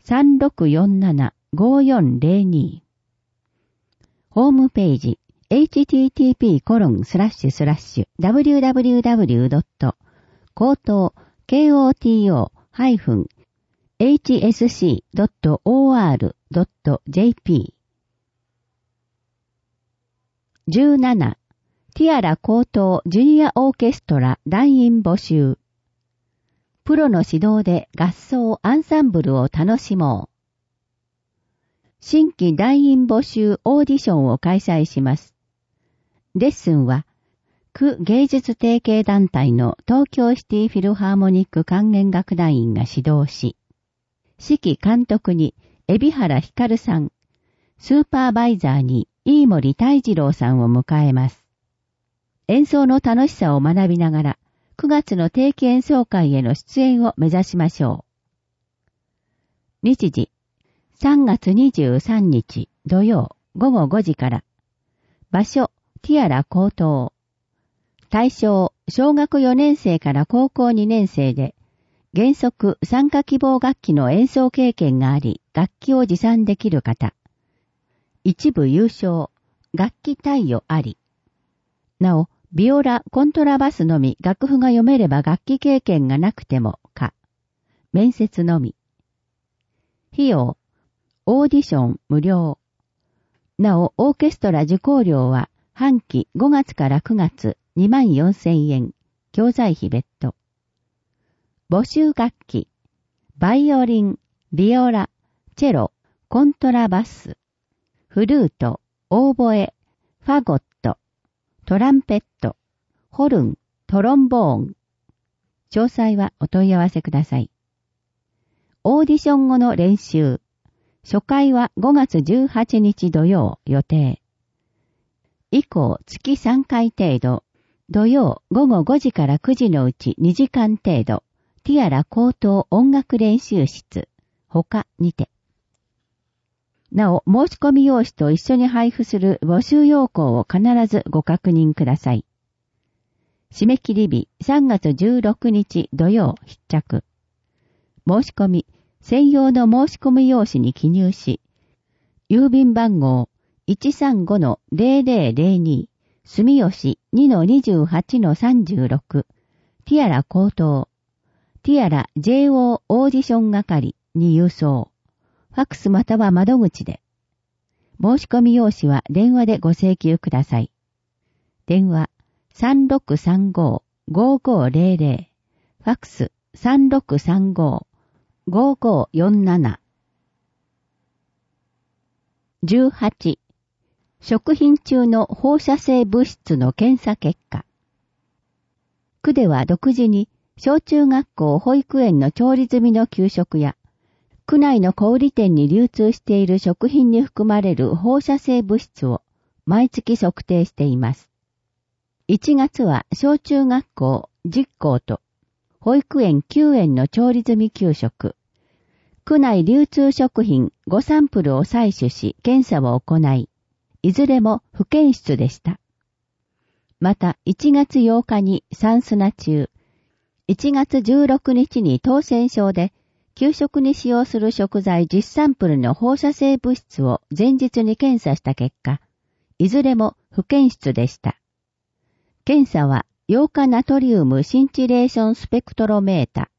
3647-5402。ホームページhttp://www.koto-hsc.or.jp 17. ティアラ高等ジュニアオーケストラ団員募集。プロの指導で合奏アンサンブルを楽しもう。新規団員募集オーディションを開催します。レッスンは、区芸術提携団体の東京シティフィルハーモニック管弦楽団員が指導し、指揮監督に海老原光さん、スーパーバイザーに飯森泰次郎さんを迎えます。演奏の楽しさを学びながら、 9月の定期演奏会への出演を目指しましょう。日時、3月23日土曜午後5時から。場所、ティアラ高等。対象、小学4年生から高校2年生で、原則参加希望楽器の演奏経験があり、楽器を持参できる方。一部優勝、楽器貸与あり。なお、ビオラ、コントラバスのみ楽譜が読めれば楽器経験がなくてもか。面接のみ。費用、オーディション無料。なお、オーケストラ受講料は半期5月から9月24,000円。教材費別途。募集楽器、バイオリン、ビオラ、チェロ、コントラバス、フルート、オーボエ、ファゴット、トランペット、ホルン、トロンボーン。詳細はお問い合わせください。オーディション後の練習。初回は5月18日土曜予定。以降月3回程度。土曜午後5時から9時のうち2時間程度。ティアラ高等音楽練習室。他にて。なお、申し込み用紙と一緒に配布する募集要項を必ずご確認ください。締め切り日3月16日土曜必着。申し込み、専用の申し込み用紙に記入し、郵便番号 135-0002 住吉 2-28-36 ティアラ高等ティアラ JO オーディション係に郵送。ファックスまたは窓口で。申し込み用紙は電話でご請求ください。電話 3635-5500 ファックス 3635-5547 18. 食品中の放射性物質の検査結果。区では独自に小中学校保育園の調理済みの給食や区内の小売店に流通している食品に含まれる放射性物質を毎月測定しています。1月は小中学校10校と保育園9園の調理済み給食、区内流通食品5サンプルを採取し検査を行い、いずれも不検出でした。また1月8日に酸砂中、1月16日に当選症で給食に使用する食材10サンプルの放射性物質を前日に検査した結果、いずれも不検出でした。検査はヨウ化ナトリウムシンチレーションスペクトロメータ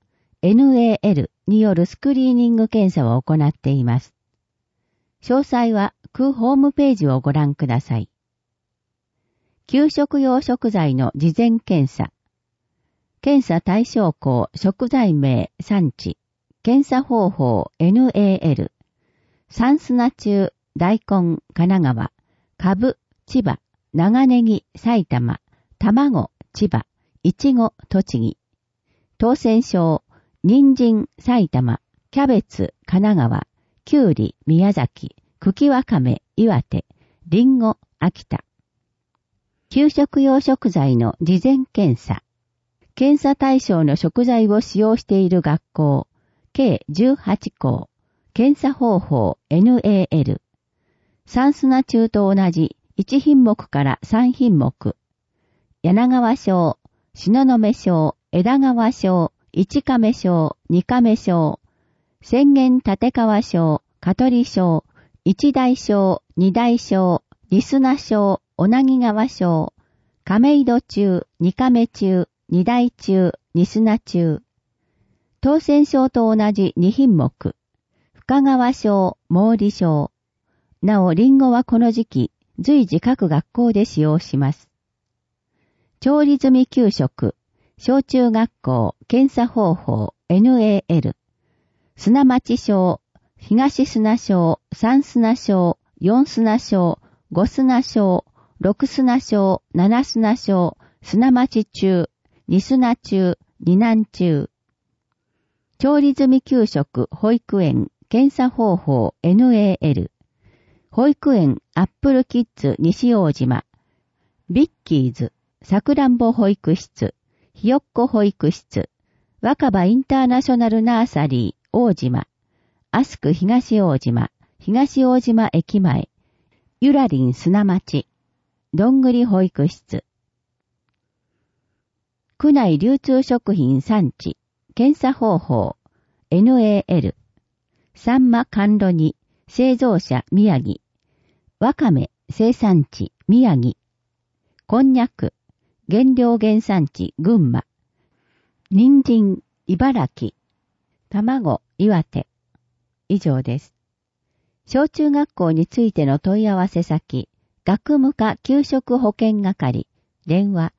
NAL によるスクリーニング検査を行っています。詳細は区ホームページをご覧ください。給食用食材の事前検査。検査対象項食材名産地。検査方法 NAL。酸砂中、大根、神奈川。かぶ、千葉。長ネギ、埼玉。卵、千葉。いちご、栃木。当選症、人参、埼玉。キャベツ、神奈川。きゅうり、宮崎。茎わかめ、岩手。りんご、秋田。給食用食材の事前検査。検査対象の食材を使用している学校、計18校。検査方法 NAL。酸砂中と同じ1品目から3品目。柳川小、東雲小、枝川小、一亀小、二亀小、千元立川小、香取小、一大小、二大小、リスナ小、小名木川小、亀戸中、二亀中、二大中、ニスナ中。当選小と同じ2品目。深川小、毛利小。なお、リンゴはこの時期、随時各学校で使用します。調理済み給食、小中学校、検査方法、NAL。砂町小、東砂小、三砂小、四砂小、五砂小、六砂小、七砂小、砂町中、二砂中、二南中。調理済み給食、保育園、検査方法、NAL。保育園、アップルキッズ西大島。ビッキーズ、さくらんぼ保育室、 ひよっこ保育室、若葉インターナショナルナーサリー、大島、アスク東大島、東大島駅前、ゆらりん砂町、どんぐり保育室、区内流通食品産地、検査方法、NAL、サンマ甘露煮、製造者宮城、わかめ生産地宮城、こんにゃく、原料原産地群馬、人参茨城、卵岩手。以上です。小中学校についての問い合わせ先、学務課給食保健係、電話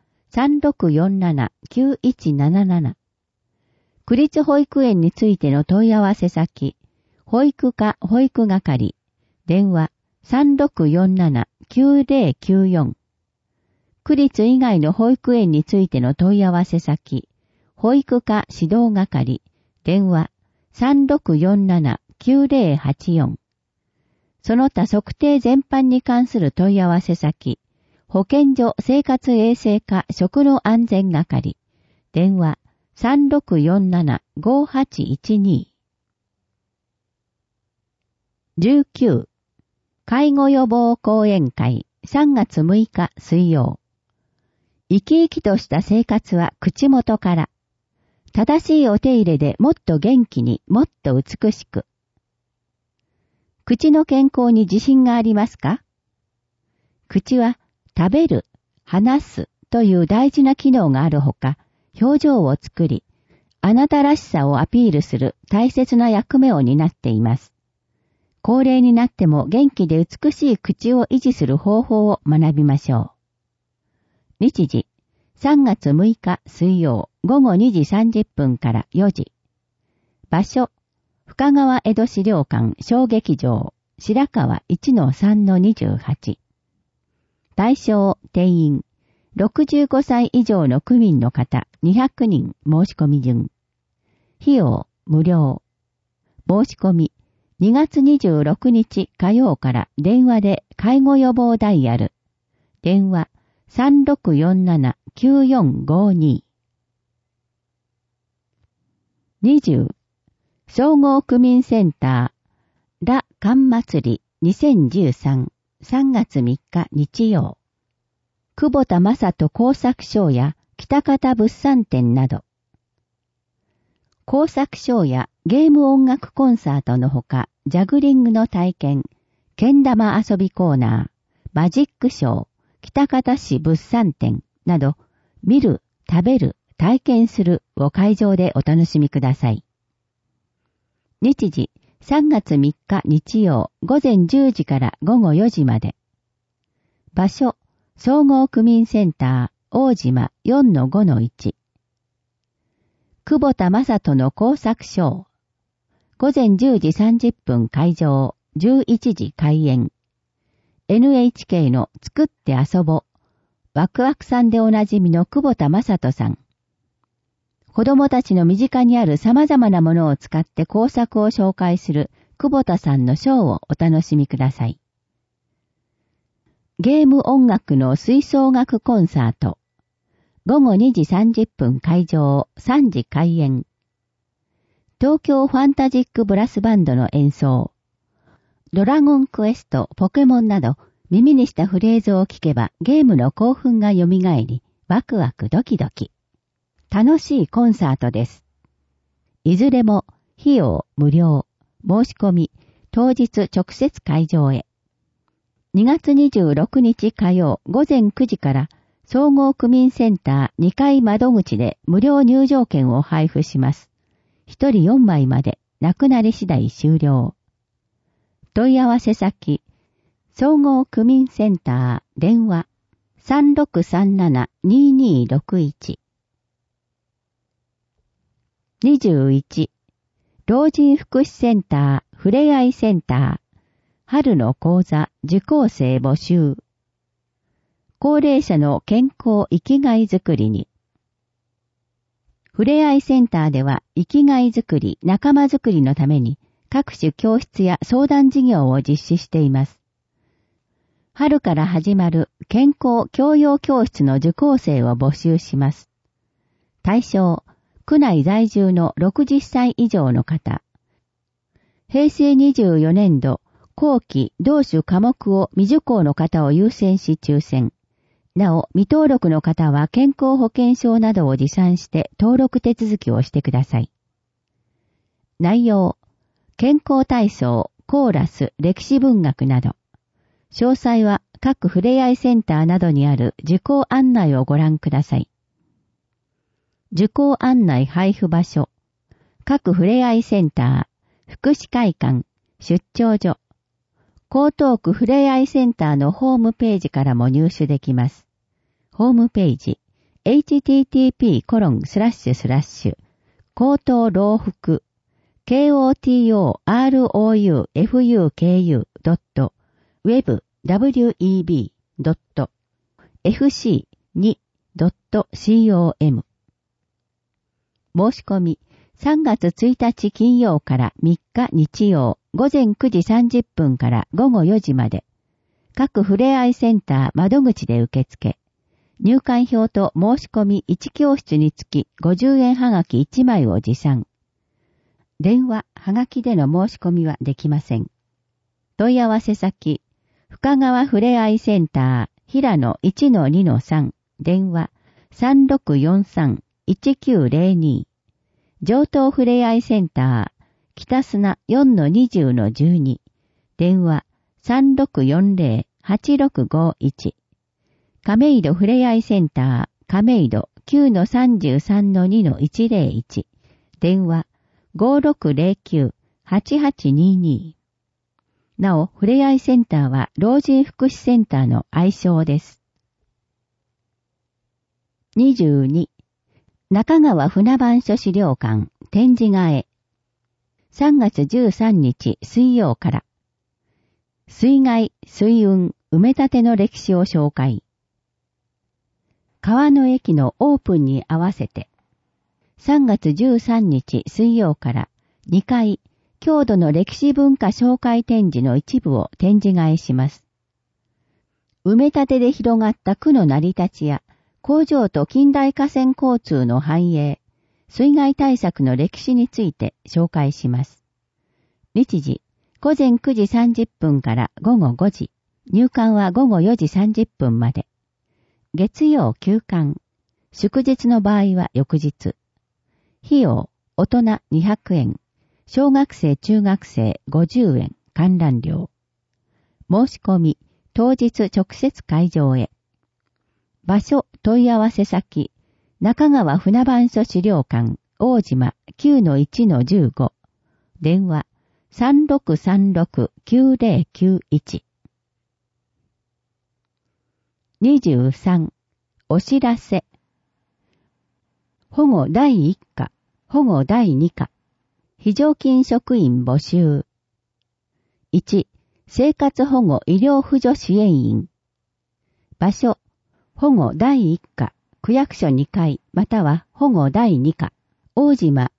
3647-9177。区立保育園についての問い合わせ先、保育課保育係、電話 3647-9094。区立以外の保育園についての問い合わせ先、保育課指導係、電話 3647-9084。その他測定全般に関する問い合わせ先、保健所生活衛生課食の安全係、電話 3647-5812。19. 介護予防講演会3月6日水曜。生き生きとした生活は口元から。正しいお手入れでもっと元気にもっと美しく。口の健康に自信がありますか？口は食べる、話すという大事な機能があるほか、表情を作り、あなたらしさをアピールする大切な役目を担っています。高齢になっても元気で美しい口を維持する方法を学びましょう。日時、3月6日水曜午後2時30分から4時。場所、深川江戸資料館小劇場、白川 1-3-28。対象定員、65歳以上の区民の方200人申し込み順。費用、無料。申し込み、2月26日火曜から電話で介護予防ダイヤル。電話 3647-9452。20. 総合区民センター、ラ・カン祭り2013、3月3日日曜。久保田正人工作賞や北方物産展など。工作賞やゲーム音楽コンサートのほか、ジャグリングの体験、けん玉遊びコーナー、マジックショー、北方市物産展など、見る、食べる、体験するを会場でお楽しみください。日時、3月3日日曜午前10時から午後4時まで。場所、総合区民センター、大島 4-5-1。久保田正人の工作賞。午前10時30分会場、11時開演。NHK の作って遊ぼ。ワクワクさんでおなじみの久保田正人さん。子供たちの身近にある様々なものを使って工作を紹介する久保田さんのショーをお楽しみください。ゲーム音楽の吹奏楽コンサート。午後2時30分会場、3時開演。東京ファンタジックブラスバンドの演奏。ドラゴンクエスト、ポケモンなど耳にしたフレーズを聞けばゲームの興奮が蘇り、ワクワクドキドキ。楽しいコンサートです。いずれも費用無料。申し込み当日直接会場へ。2月26日火曜午前9時から総合区民センター2階窓口で無料入場券を配布します。1人4枚まで、なくなり次第終了。問い合わせ先、総合区民センター電話 3637-2261。21. 老人福祉センター、ふれあいセンター、春の講座、受講生募集。高齢者の健康生きがいづくりに。ふれあいセンターでは生きがいづくり、仲間づくりのために各種教室や相談事業を実施しています。春から始まる健康教養教室の受講生を募集します。 対象、区内在住の60歳以上の方。平成24年度、後期同種科目を未受講の方を優先し抽選。なお、未登録の方は健康保険証などを持参して登録手続きをしてください。内容、健康体操、コーラス、歴史文学など。詳細は各ふれあいセンターなどにある受講案内をご覧ください。受講案内配布場所、各ふれあいセンター、福祉会館、出張所、江東区ふれあいセンターのホームページからも入手できます。ホームページ、http:// 江東老福、kotoroufuk.web.fc2.com 申し込み、3月1日金曜から3日日曜午前9時30分から午後4時まで、各ふれあいセンター窓口で受付、入館票と申し込み1教室につき50円はがき1枚を持参。電話、はがきでの申し込みはできません。問い合わせ先、深川ふれあいセンター、平野 1-2-3、電話、3643-1902。上東ふれあいセンター、北砂 4-20-12、電話、3640-8651。亀戸ふれあいセンター、亀戸 9-33-2-101、電話、5609-8822。なお、ふれあいセンターは老人福祉センターの愛称です。22. 中川船番所資料館展示替え。3月13日水曜から。水害、水運、埋め立ての歴史を紹介。川の駅のオープンに合わせて、3月13日水曜から2回、郷土の歴史文化紹介展示の一部を展示替えします。埋め立てで広がった区の成り立ちや、工場と近代河川交通の繁栄、水害対策の歴史について紹介します。日時、午前9時30分から午後5時、入館は午後4時30分まで。月曜休館、祝日の場合は翌日。費用、大人200円、小学生中学生50円、観覧料。申し込み、当日直接会場へ。場所、問い合わせ先、中川船番所資料館、大島 9-1-15、電話、3636-9091。23. お知らせ。保護第1課、保護第2課。非常勤職員募集。1. 生活保護医療扶助支援員。場所、保護第1課、区役所2階、または保護第2課、大島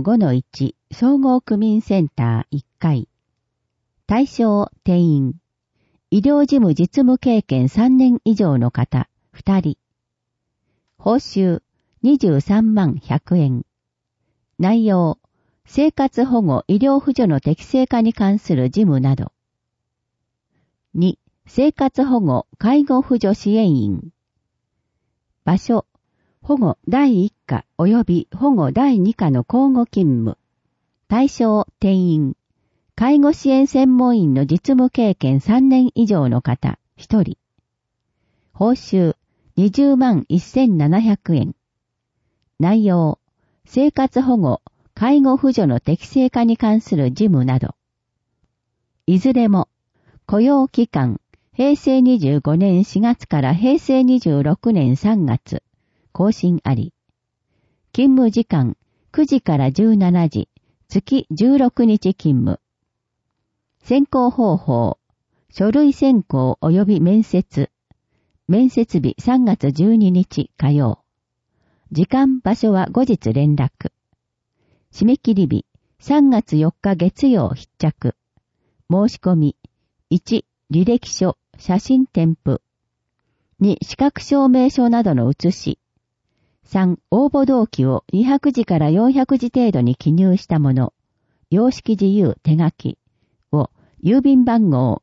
4-5-1 総合区民センター1階。対象、定員。医療事務実務経験3年以上の方、2人。報酬、23万100円。内容、生活保護医療扶助の適正化に関する事務など。2. 生活保護介護扶助支援員。場所、保護第1課及び保護第2課の交互勤務。対象、定員。介護支援専門員の実務経験3年以上の方、1人。報酬、20万1700円。内容、生活保護、介護扶助の適正化に関する事務など。いずれも、雇用期間、平成25年4月から平成26年3月、更新あり。勤務時間、9時から17時、月16日勤務。選考方法、書類選考及び面接。面接日3月12日火曜。時間場所は後日連絡。締め切り日3月4日月曜必着。申し込み。1、履歴書、写真添付。2、資格証明書などの写し。 3、応募動機を200字から400字程度に記入したもの、様式自由手書きを郵便番号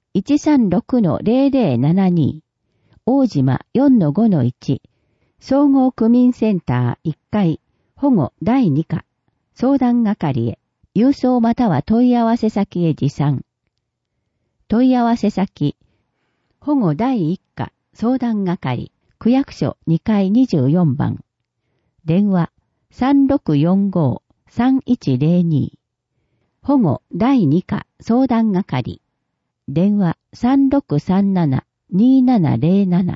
136-0072 大島 4-5-1 総合区民センター1階保護第2課相談係へ郵送または問い合わせ先へ持参。問い合わせ先保護第1課相談係区役所2階24番電話 3645-3102 保護第2課相談係電話 3637-2707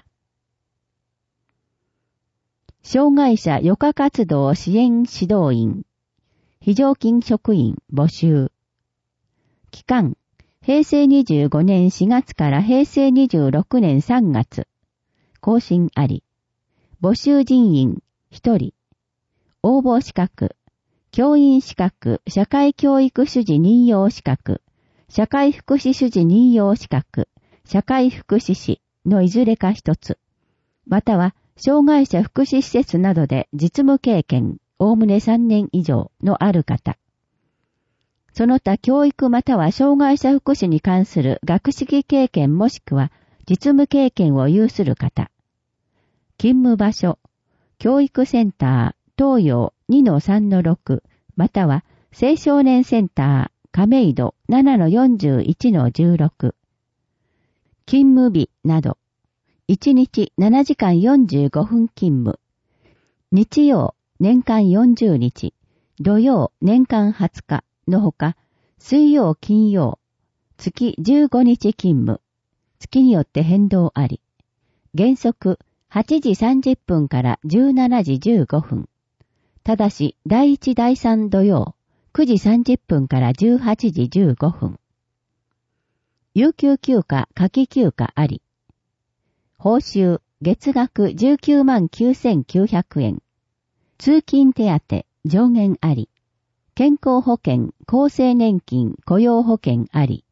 障害者余暇活動支援指導員非常勤職員募集期間平成25年4月から平成26年3月更新あり募集人員1人応募資格教員資格社会教育主事任用資格社会福祉主事任用資格社会福祉士のいずれか一つまたは障害者福祉施設などで実務経験おおむね3年以上のある方その他教育または障害者福祉に関する学識経験もしくは実務経験を有する方勤務場所教育センター東洋 2-3-6 または青少年センター亀戸 7-41-16 勤務日など1日7時間45分勤務日曜年間40日土曜年間20日のほか水曜金曜月15日勤務月によって変動あり原則8時30分から17時15分ただし第1第3土曜9時30分から18時15分有給休暇夏季休暇あり報酬月額19万9900円通勤手当上限あり健康保険厚生年金雇用保険あり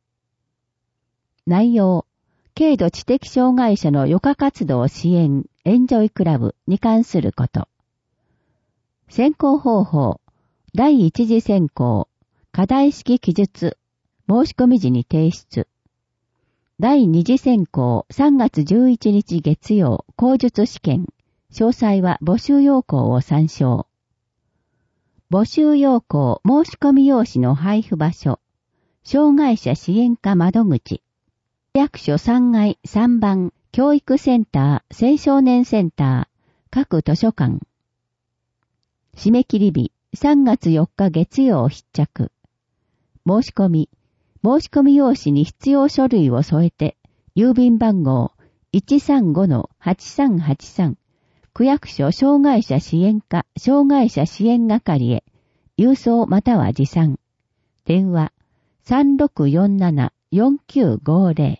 内容軽度知的障害者の余暇活動支援エンジョイクラブに関すること選考方法第一次選考課題式記述申し込み時に提出第二次選考3月11日月曜口述試験詳細は募集要項を参照募集要項申し込み用紙の配布場所障害者支援課窓口役所3階3番教育センター青少年センター各図書館締め切り日3月4日月曜必着申し込み用紙に必要書類を添えて郵便番号 135-8383 区役所障害者支援課障害者支援係へ郵送または持参電話 3647-4950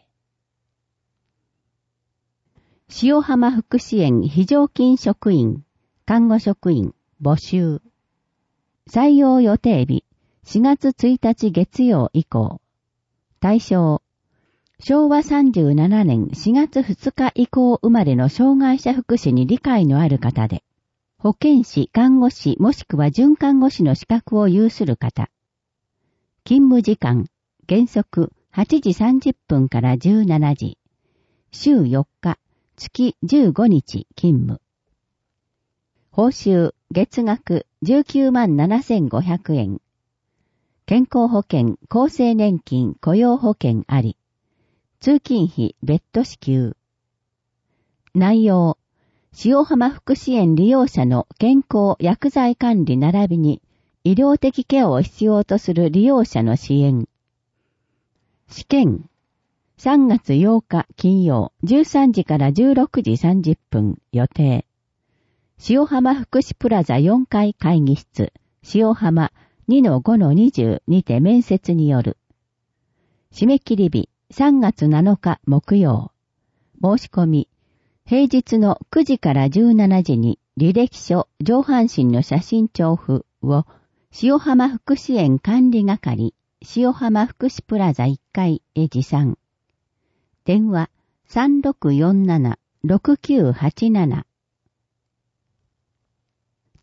塩浜福祉園非常勤職員看護職員募集採用予定日4月1日月曜以降対象昭和37年4月2日以降生まれの障害者福祉に理解のある方で保健師、看護師もしくは准看護師の資格を有する方勤務時間原則8時30分から17時週4日月15日勤務報酬月額19万7500円健康保険厚生年金雇用保険あり通勤費別途支給内容塩浜福祉園利用者の健康薬剤管理並びに医療的ケアを必要とする利用者の支援試験3月8日金曜13時から16時30分予定塩浜福祉プラザ4階会議室塩浜 2-5-20 にて面接による締め切り日3月7日木曜申し込み平日の9時から17時に履歴書上半身の写真調布を塩浜福祉園管理係塩浜福祉プラザ1階へ持参電話 3647-6987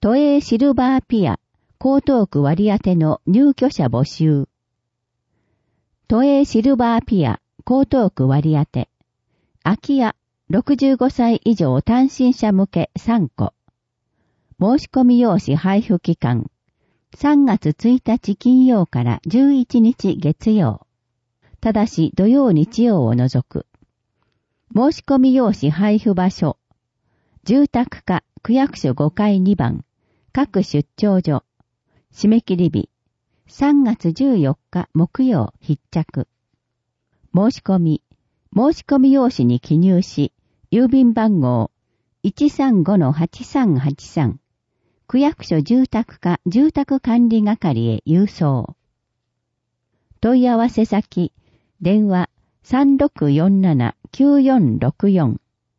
都営シルバーピア、江東区割当の入居者募集。都営シルバーピア、江東区割当。空き家、65歳以上単身者向け3戸。申し込み用紙配布期間。3月1日金曜から11日月曜。ただし土曜日曜を除く。申し込み用紙配布場所。住宅課区役所5階2番。各出張所。締め切り日。3月14日木曜必着。申し込み用紙に記入し、郵便番号 135-8383 区役所住宅課住宅管理係へ郵送。問い合わせ先、電話 3647-9464。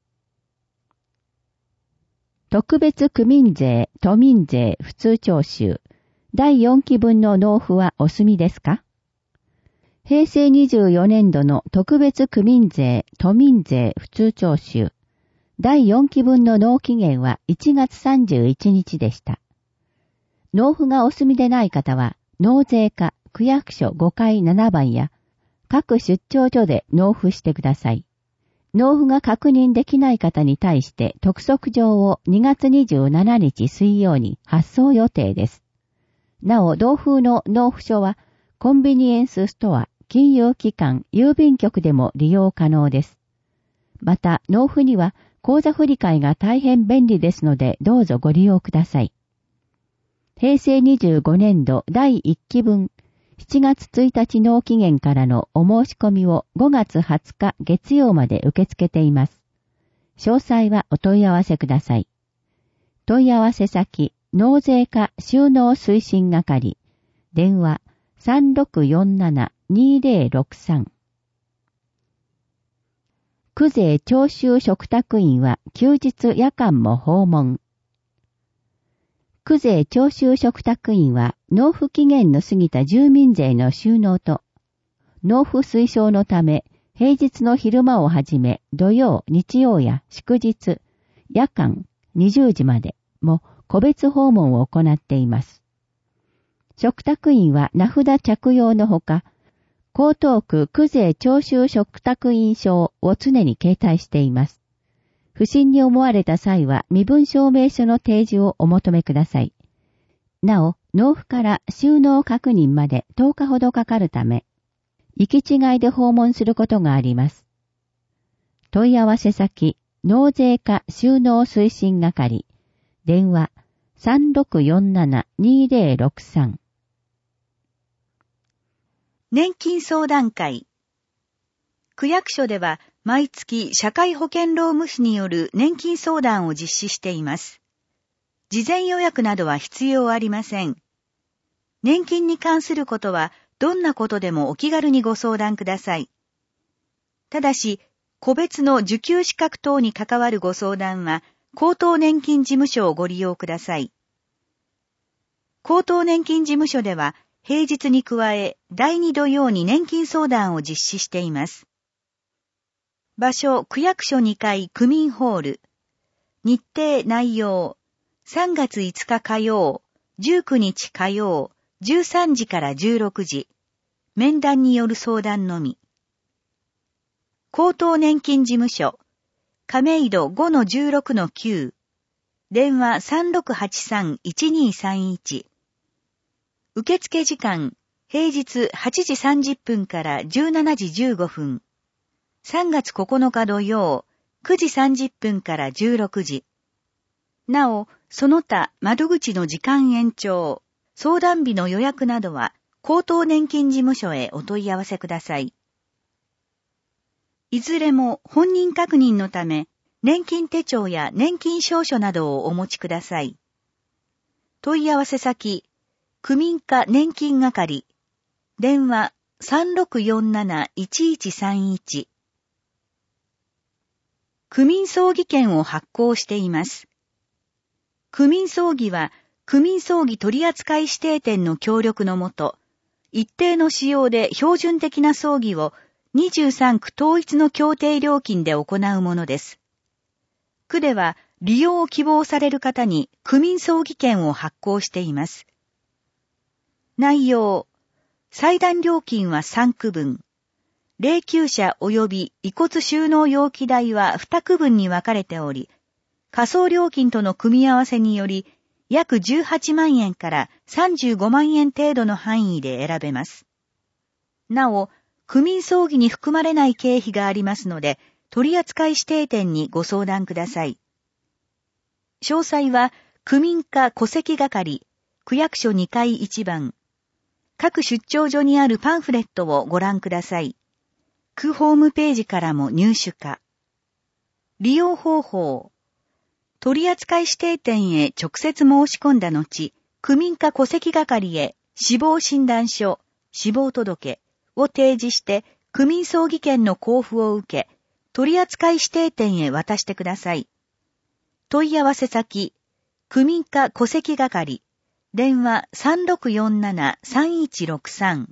特別区民税、都民税普通徴収。第4期分の納付はお済みですか？平成24年度の特別区民税、都民税普通徴収。第4期分の納期限は1月31日でした。納付がお済みでない方は、納税課区役所5階7番や各出張所で納付してください。納付が確認できない方に対して督促状を2月27日水曜に発送予定です。なお、同封の納付書はコンビニエンスストア、金融機関、郵便局でも利用可能です。また、納付には口座振替が大変便利ですので、どうぞご利用ください。平成25年度第1期分、7月1日納期限からのお申し込みを5月20日月曜まで受け付けています。詳細はお問い合わせください。問い合わせ先、納税課収納推進係、電話 3647-2063。区税徴収嘱託員は休日夜間も訪問。区税徴収嘱託員は納付期限の過ぎた住民税の収納と納付推奨のため平日の昼間をはじめ土曜、日曜や祝日、夜間20時までも個別訪問を行っています。嘱託員は名札着用のほか、江東区区税徴収嘱託員証を常に携帯しています。不審に思われた際は身分証明書の提示をお求めください。なお、納付から収納確認まで10日ほどかかるため、行き違いで訪問することがあります。問い合わせ先、納税課収納推進係、電話 3647-2063。 年金相談会。区役所では毎月社会保険労務士による年金相談を実施しています。事前予約などは必要ありません。年金に関することはどんなことでもお気軽にご相談ください。ただし、個別の受給資格等に関わるご相談は高等年金事務所をご利用ください。高等年金事務所では平日に加え第2土曜に年金相談を実施しています。場所、区役所2階区民ホール。日程内容。3月5日火曜、19日火曜、13時から16時。面談による相談のみ。高等年金事務所。亀戸 5-16-9。電話 3683-1231。受付時間、平日8時30分から17時15分。3月9日土曜、9時30分から16時。なお、その他窓口の時間延長、相談日の予約などは、高等年金事務所へお問い合わせください。いずれも本人確認のため、年金手帳や年金証書などをお持ちください。問い合わせ先、区民課年金係、電話 3647-1131。区民葬儀券を発行しています。区民葬儀は、区民葬儀取扱指定店の協力のもと、一定の仕様で標準的な葬儀を23区統一の協定料金で行うものです。区では、 利用を希望される方に区民葬儀券を発行しています。内容、祭壇料金は3区分。霊柩車及び遺骨収納容器代は2区分に分かれており、火葬料金との組み合わせにより、約18万円から35万円程度の範囲で選べます。なお、区民葬儀に含まれない経費がありますので、取扱指定店にご相談ください。詳細は、区民課戸籍係、区役所2階1番。各出張所にあるパンフレットをご覧ください。区ホームページからも入手可。利用方法。取扱指定店へ直接申し込んだ後、区民課戸籍係へ死亡診断書、死亡届を提示して区民葬儀券の交付を受け、取扱指定店へ渡してください。問い合わせ先、区民課戸籍係、電話 3647-3163。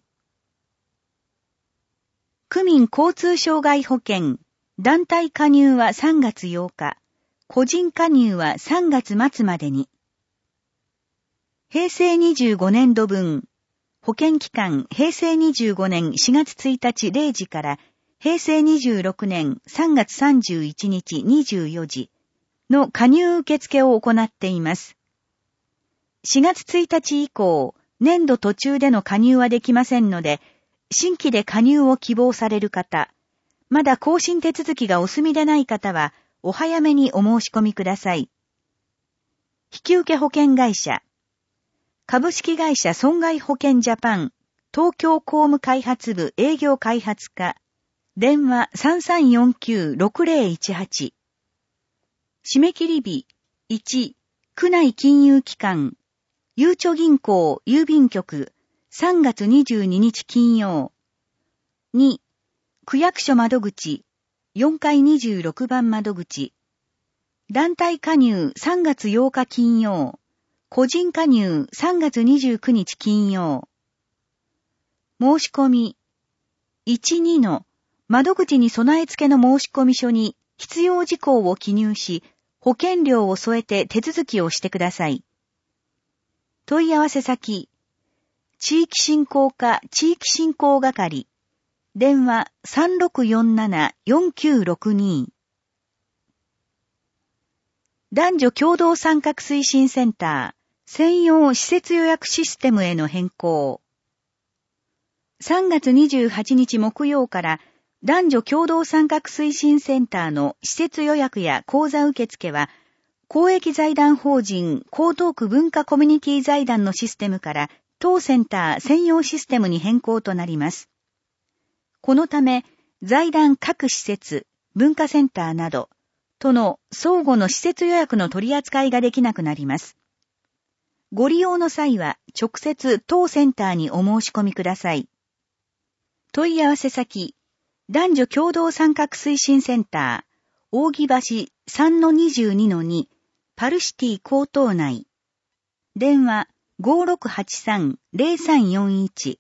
区民交通障害保険、団体加入は3月8日、個人加入は3月末までに。平成25年度分、保険期間平成25年4月1日0時から平成26年3月31日24時の加入受付を行っています。4月1日以降、年度途中での加入はできませんので、新規で加入を希望される方、まだ更新手続きがお済みでない方は、お早めにお申し込みください。引受保険会社、株式会社損害保険ジャパン、東京工務開発部営業開発課、電話 3349-6018。締め切り日、1、区内金融機関、ゆうちょ銀行郵便局、3月22日金曜。2、区役所窓口、4階26番窓口。団体加入3月8日金曜。個人加入3月29日金曜。申し込み。1、2の窓口に備え付けの申込書に必要事項を記入し、保険料を添えて手続きをしてください。問い合わせ先。地域振興課地域振興係。電話 3647-4962。男女共同参画推進センター専用施設予約システムへの変更。3月28日木曜から男女共同参画推進センターの施設予約や講座受付は公益財団法人江東区文化コミュニティ財団のシステムから当センター専用システムに変更となります。このため、財団各施設、文化センターなど、との相互の施設予約の取り扱いができなくなります。ご利用の際は、直接当センターにお申し込みください。問い合わせ先、男女共同参画推進センター、扇橋 3-22-2、パルシティ江東内。電話、5683-0341。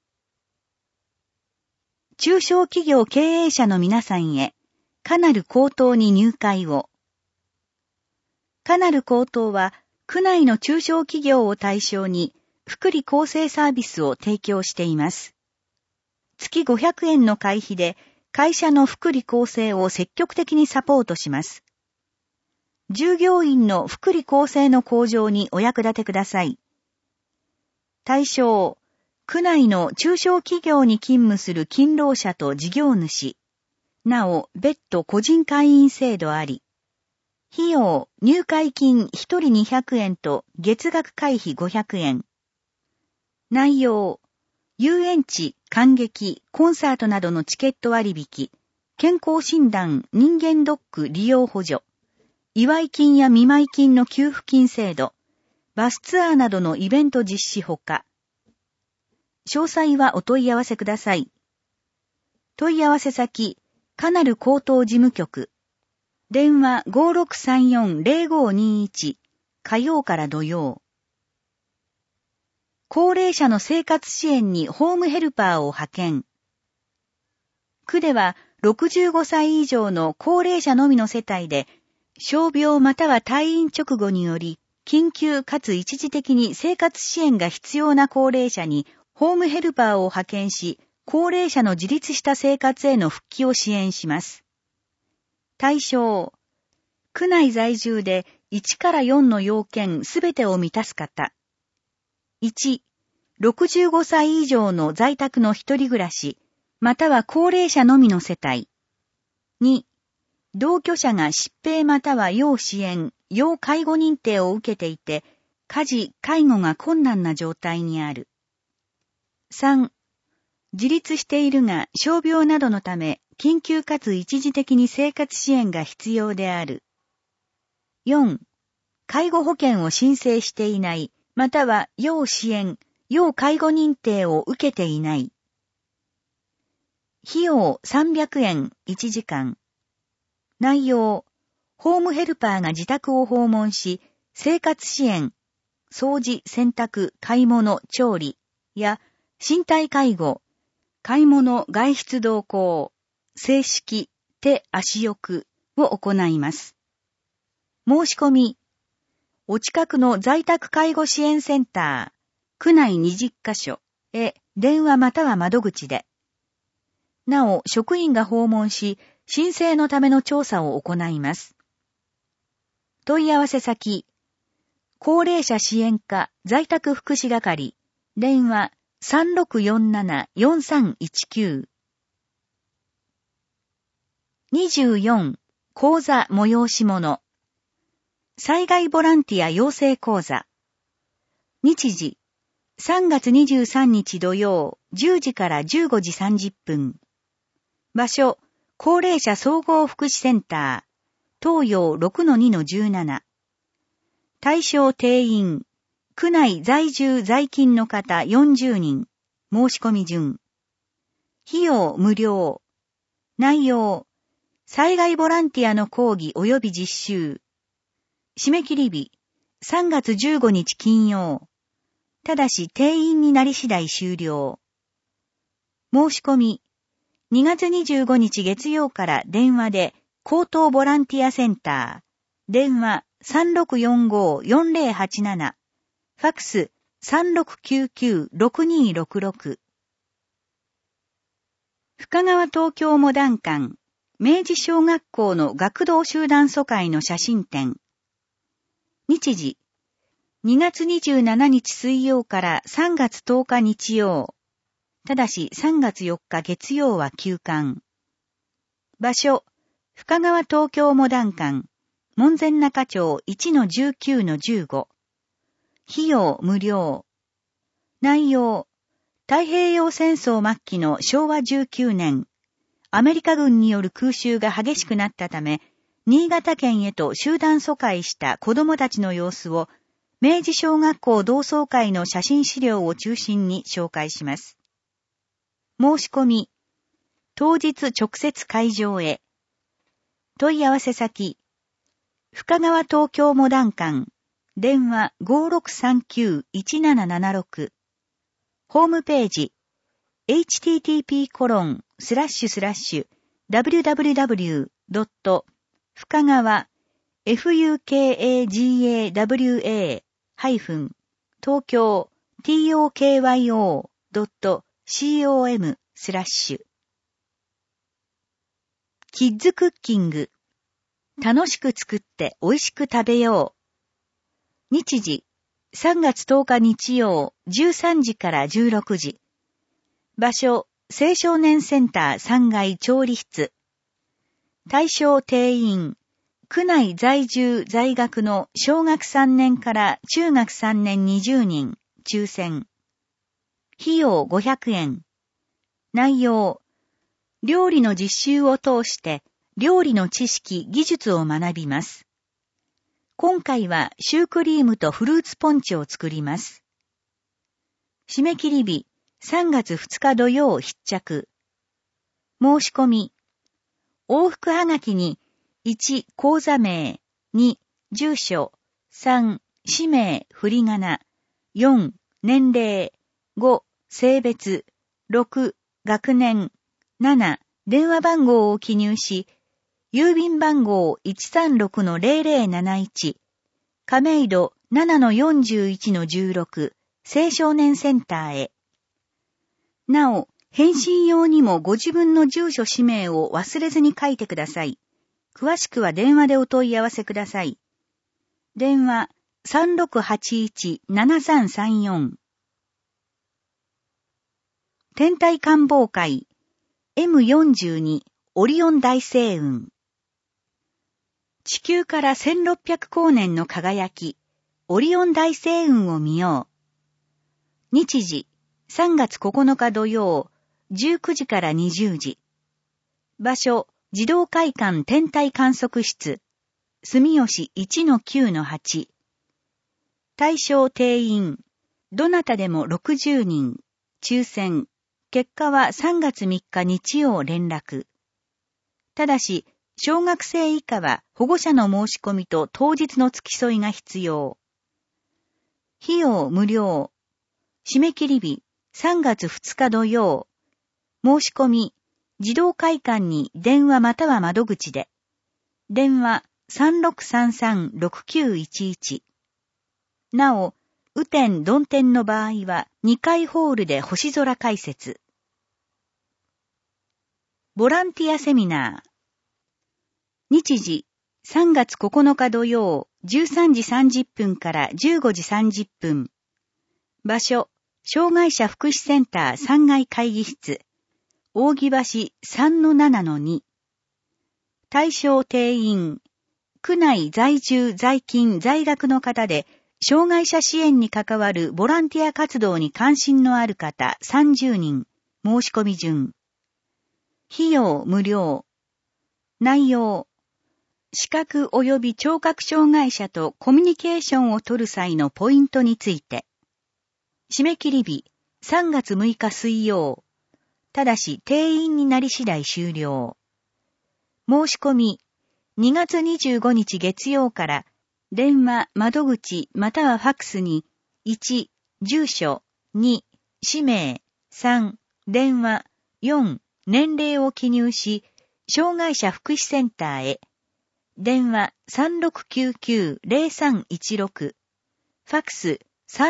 中小企業経営者の皆さんへ、カナル高等に入会を。カナル高等は、区内の中小企業を対象に、福利厚生サービスを提供しています。月500円の会費で、会社の福利厚生を積極的にサポートします。従業員の福利厚生の向上にお役立てください。対象、区内の中小企業に勤務する勤労者と事業主。なお、別途個人会員制度あり。費用、入会金1人200円と月額会費500円。内容、遊園地、観劇、コンサートなどのチケット割引、健康診断、人間ドック利用補助、祝金や見舞金の給付金制度、バスツアーなどのイベント実施ほか。詳細はお問い合わせください。問い合わせ先、カナル高等事務局。電話 5634-0521。火曜から土曜。高齢者の生活支援にホームヘルパーを派遣。区では65歳以上の高齢者のみの世帯で、 傷病または退院直後により、緊急かつ一時的に生活支援が必要な高齢者に、ホームヘルパーを派遣し、高齢者の自立した生活への復帰を支援します。対象。区内在住で1から4の要件すべてを満たす方。1、65歳以上の在宅の一人暮らし、または高齢者のみの世帯。2、同居者が疾病または要支援、要介護認定を受けていて、家事、介護が困難な状態にある。3、自立しているが傷病などのため、緊急かつ一時的に生活支援が必要である。4、介護保険を申請していない、または要支援、要介護認定を受けていない。費用300円1時間。内容、ホームヘルパーが自宅を訪問し、生活支援、掃除、洗濯、買い物、調理や身体介護、買い物、外出同行、正式、手、足よくを行います。申し込み、お近くの在宅介護支援センター、区内20カ所へ電話または窓口で。なお、職員が訪問し、申請のための調査を行います。問い合わせ先、高齢者支援課在宅福祉係、電話 3647-4319。24、講座催し物。災害ボランティア養成講座。日時、3月23日土曜、10時から15時30分。場所、高齢者総合福祉センター、東洋 6-2-17。対象定員、区内在住在勤の方40人、申し込み順。費用無料。内容、災害ボランティアの講義及び実習。締め切り日、3月15日金曜。ただし定員になり次第終了。申し込み、2月25日月曜から電話で、高等ボランティアセンター、電話 3645-4087、ファクス 3699-6266。深川東京モダン館、明治小学校の学童集団疎開の写真展。日時、2月27日水曜から3月10日日曜。ただし3月4日月曜は休館。場所、深川東京モダン館、門前仲町 1-19-15。費用無料。内容、太平洋戦争末期の昭和19年、アメリカ軍による空襲が激しくなったため、新潟県へと集団疎開した子供たちの様子を、明治小学校同窓会の写真資料を中心に紹介します。申し込み、当日直接会場へ。問い合わせ先、深川東京モダン館、電話 5639-1776。ホームページ、http://www. 深川 fukagawa-tokyo tokyo.com/キッズクッキング。楽しく作って美味しく食べよう。日時、3月10日日曜、13時から16時。場所、青少年センター3階調理室。対象定員、区内在住在学の小学3年から中学3年20人、抽選。費用500円。内容、料理の実習を通して料理の知識、技術を学びます。今回はシュークリームとフルーツポンチを作ります。締め切り日、3月2日土曜必着。申し込み。往復はがきに、1、講座名、2、住所、3、氏名、振り仮名、4、年齢、5、性別、6、学年、7、電話番号を記入し、 郵便番号 136-0071、亀戸 7-41-16、青少年センターへ。なお、返信用にもご自分の住所氏名を忘れずに書いてください。詳しくは電話でお問い合わせください。電話 3681-7334。天体観望会 M42 オリオン大星雲。地球から1600光年の輝き、オリオン大星雲を見よう。日時、3月9日土曜、19時から20時。場所、自動会館天体観測室、住吉 1-9-8。対象定員、どなたでも60人、抽選、結果は3月3日日曜連絡。ただし、小学生以下は保護者の申し込みと当日の付き添いが必要。費用無料。締め切り日、3月2日土曜。申し込み、自動会館に電話または窓口で。電話 3633-6911。なお、雨天・曇天の場合は2階ホールで星空解説。ボランティアセミナー。日時、3月9日土曜、13時30分から15時30分。場所、障害者福祉センター3階会議室。扇橋 3-7-2。対象定員。区内在住在勤在学の方で、障害者支援に関わるボランティア活動に関心のある方30人。申し込み順。費用無料。内容。視覚及び聴覚障害者とコミュニケーションを取る際のポイントについて。締め切り日、3月6日水曜。ただし定員になり次第終了。申し込み、2月25日月曜から、電話、窓口、またはファックスに、1、住所、2、氏名、3、電話、4、年齢を記入し、障害者福祉センターへ。電話 3699-0316。ファックス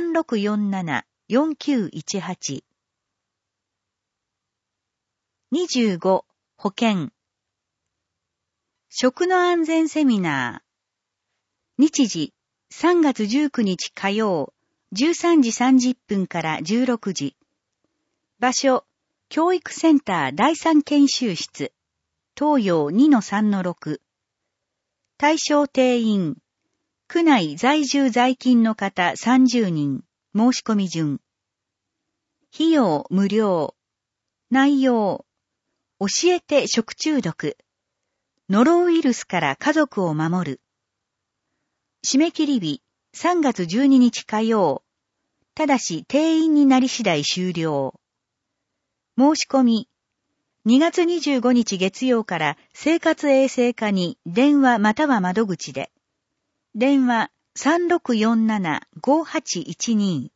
3647-4918。25、保健。食の安全セミナー。日時、3月19日火曜、13時30分から16時。場所、教育センター第3研修室。東洋 2-3-6。対象定員。区内在住在勤の方30人。申し込み順。費用無料。内容。教えて食中毒。ノロウイルスから家族を守る。締め切り日、3月12日火曜。ただし定員になり次第終了。申し込み。2月25日月曜から生活衛生課に電話または窓口で。電話 3647-5812。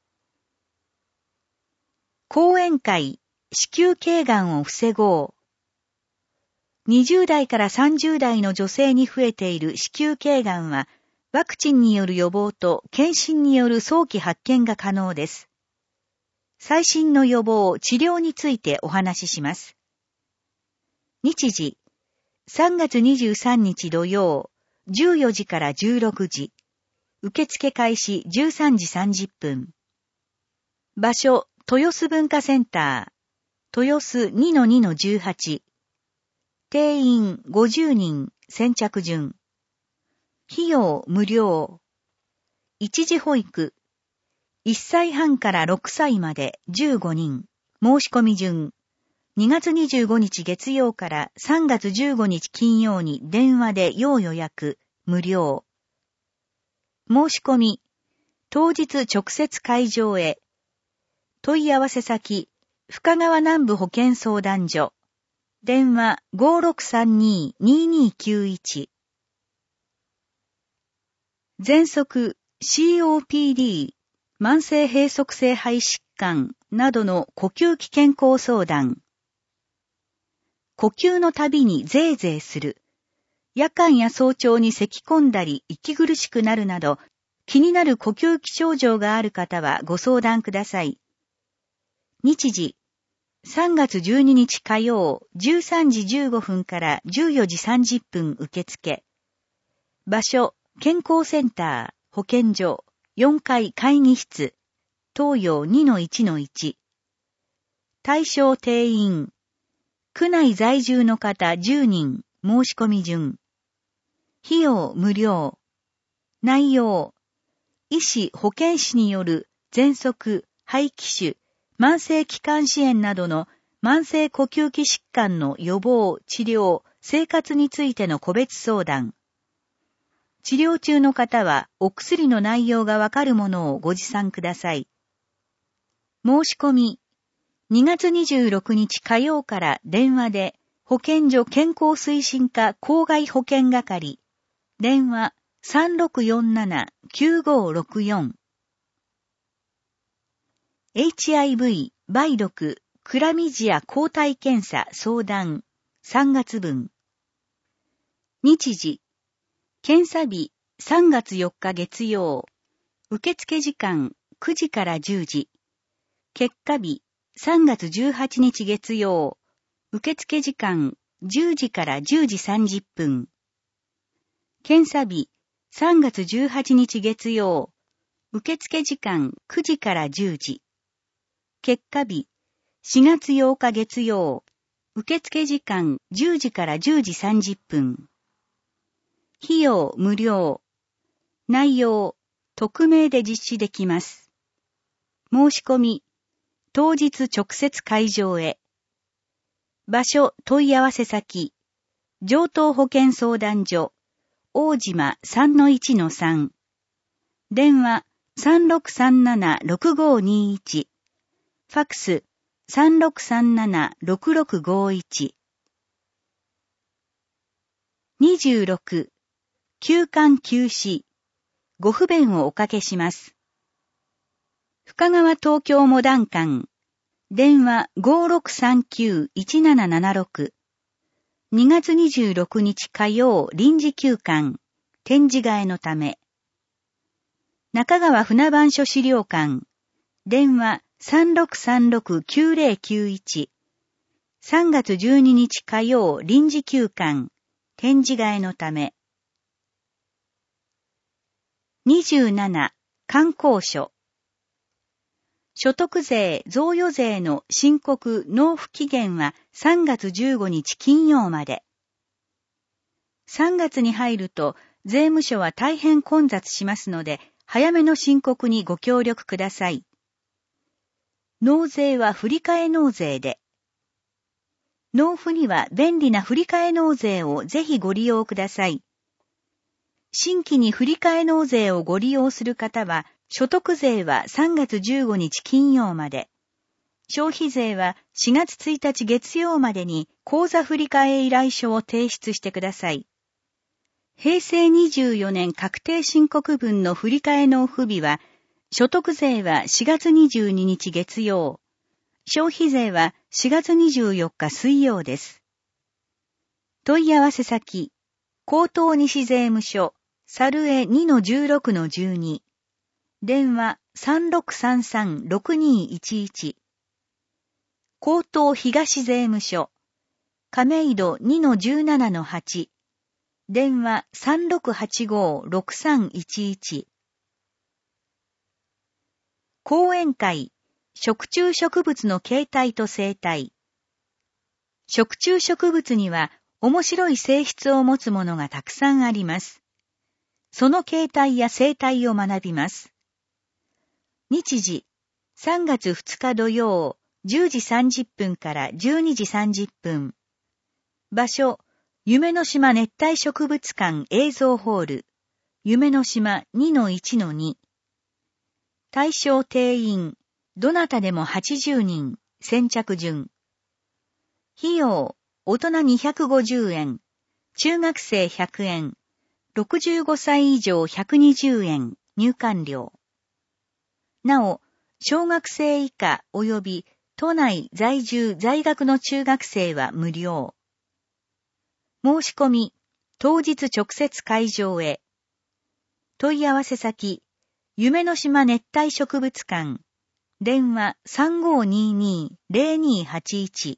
講演会、子宮頸がんを防ごう。20代から30代の女性に増えている子宮頸がんは、ワクチンによる予防と検診による早期発見が可能です。最新の予防、治療についてお話しします。日時、3月23日土曜、14時から16時。受付開始13時30分。場所、豊洲文化センター、豊洲 2-2-18。定員50人、先着順。費用無料。一時保育。1歳半から6歳まで15人。申し込み順。2月25日月曜から3月15日金曜に電話で要予約、無料。申し込み。当日直接会場へ。問い合わせ先、深川南部保健相談所。電話 5632-2291。喘息、COPD、慢性閉塞性肺疾患などの呼吸器健康相談。呼吸のたびにゼーゼーする、 夜間や早朝に咳き込んだり息苦しくなるなど、気になる呼吸器症状がある方はご相談ください。日時、3月12日火曜13時15分から14時30分受付。場所、健康センター、保健所、4階会議室、東洋 2-1-1。対象定員。区内在住の方10人、申し込み順。費用無料。内容。医師・保健師による喘息、肺気腫、慢性気管支炎などの慢性呼吸器疾患の予防、治療、生活についての個別相談。治療中の方はお薬の内容がわかるものをご持参ください。申し込み。2月26日火曜から電話で保健所健康推進課郊外保健係。電話3647-9564。HIV、梅毒、クラミジア抗体検査相談3月分。日時。検査日3月4日月曜。受付時間9時から10時。結果日3月18日月曜。受付時間10時から10時30分。検査日3月18日月曜。受付時間9時から10時。結果日4月8日月曜。受付時間10時から10時30分。費用無料。内容、匿名で実施できます。申し込み。当日直接会場へ。場所問い合わせ先。上東保健相談所。大島 3-1-3。電話3637-6521。ファックス3637-6651。26. 休館休止。ご不便をおかけします。深川東京モダン館。電話5639-1776。2月26日火曜臨時休館。展示替えのため。中川船番所資料館。電話3636-9091。3月12日火曜臨時休館。展示替えのため。27. 観光所。所得税、贈与税の申告納付期限は3月15日金曜まで。3月に入ると税務署は大変混雑しますので、早めの申告にご協力ください。納税は振替納税で。納付には便利な振替納税をぜひご利用ください。新規に振替納税をご利用する方は、所得税は3月15日金曜まで。消費税は4月1日月曜までに口座振替依頼書を提出してください。平成24年確定申告分の振替納付日は、所得税は4月22日月曜。消費税は4月24日水曜です。問い合わせ先、江東西税務署、猿江 2-16-12。電話3633-6211。江東東税務署、亀戸 2-17-8。電話3685-6311。講演会、食虫植物の形態と生態。食虫植物には面白い性質を持つものがたくさんあります。その形態や生態を学びます。日時、3月2日土曜、10時30分から12時30分。場所、夢の島熱帯植物館映像ホール、夢の島 2-1-2。対象定員、どなたでも80人、先着順。費用、大人250円、中学生100円、65歳以上120円、入館料。なお、小学生以下及び都内在住在学の中学生は無料。申し込み、 当日直接会場へ。問い合わせ先、夢の島熱帯植物館。電話 3522-0281。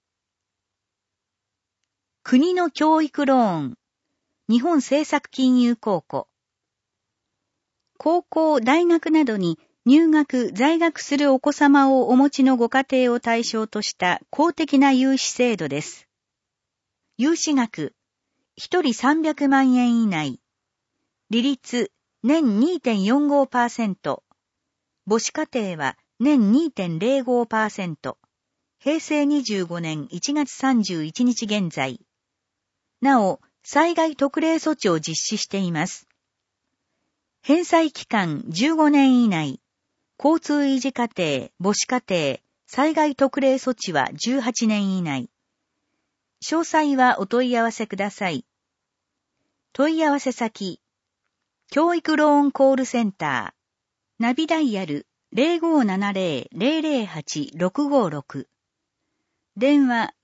国の教育ローン。日本政策金融公庫。高校、大学などに入学、在学するお子様をお持ちのご家庭を対象とした公的な融資制度です。融資額、1人300万円以内。利率、年 2.45%。母子家庭は年 2.05%。平成25年1月31日現在。なお、災害特例措置を実施しています。返済期間15年以内。交通維持家庭、母子家庭、災害特例措置は18年以内。詳細はお問い合わせください。問い合わせ先、教育ローンコールセンター、ナビダイヤル 0570-008-656。電話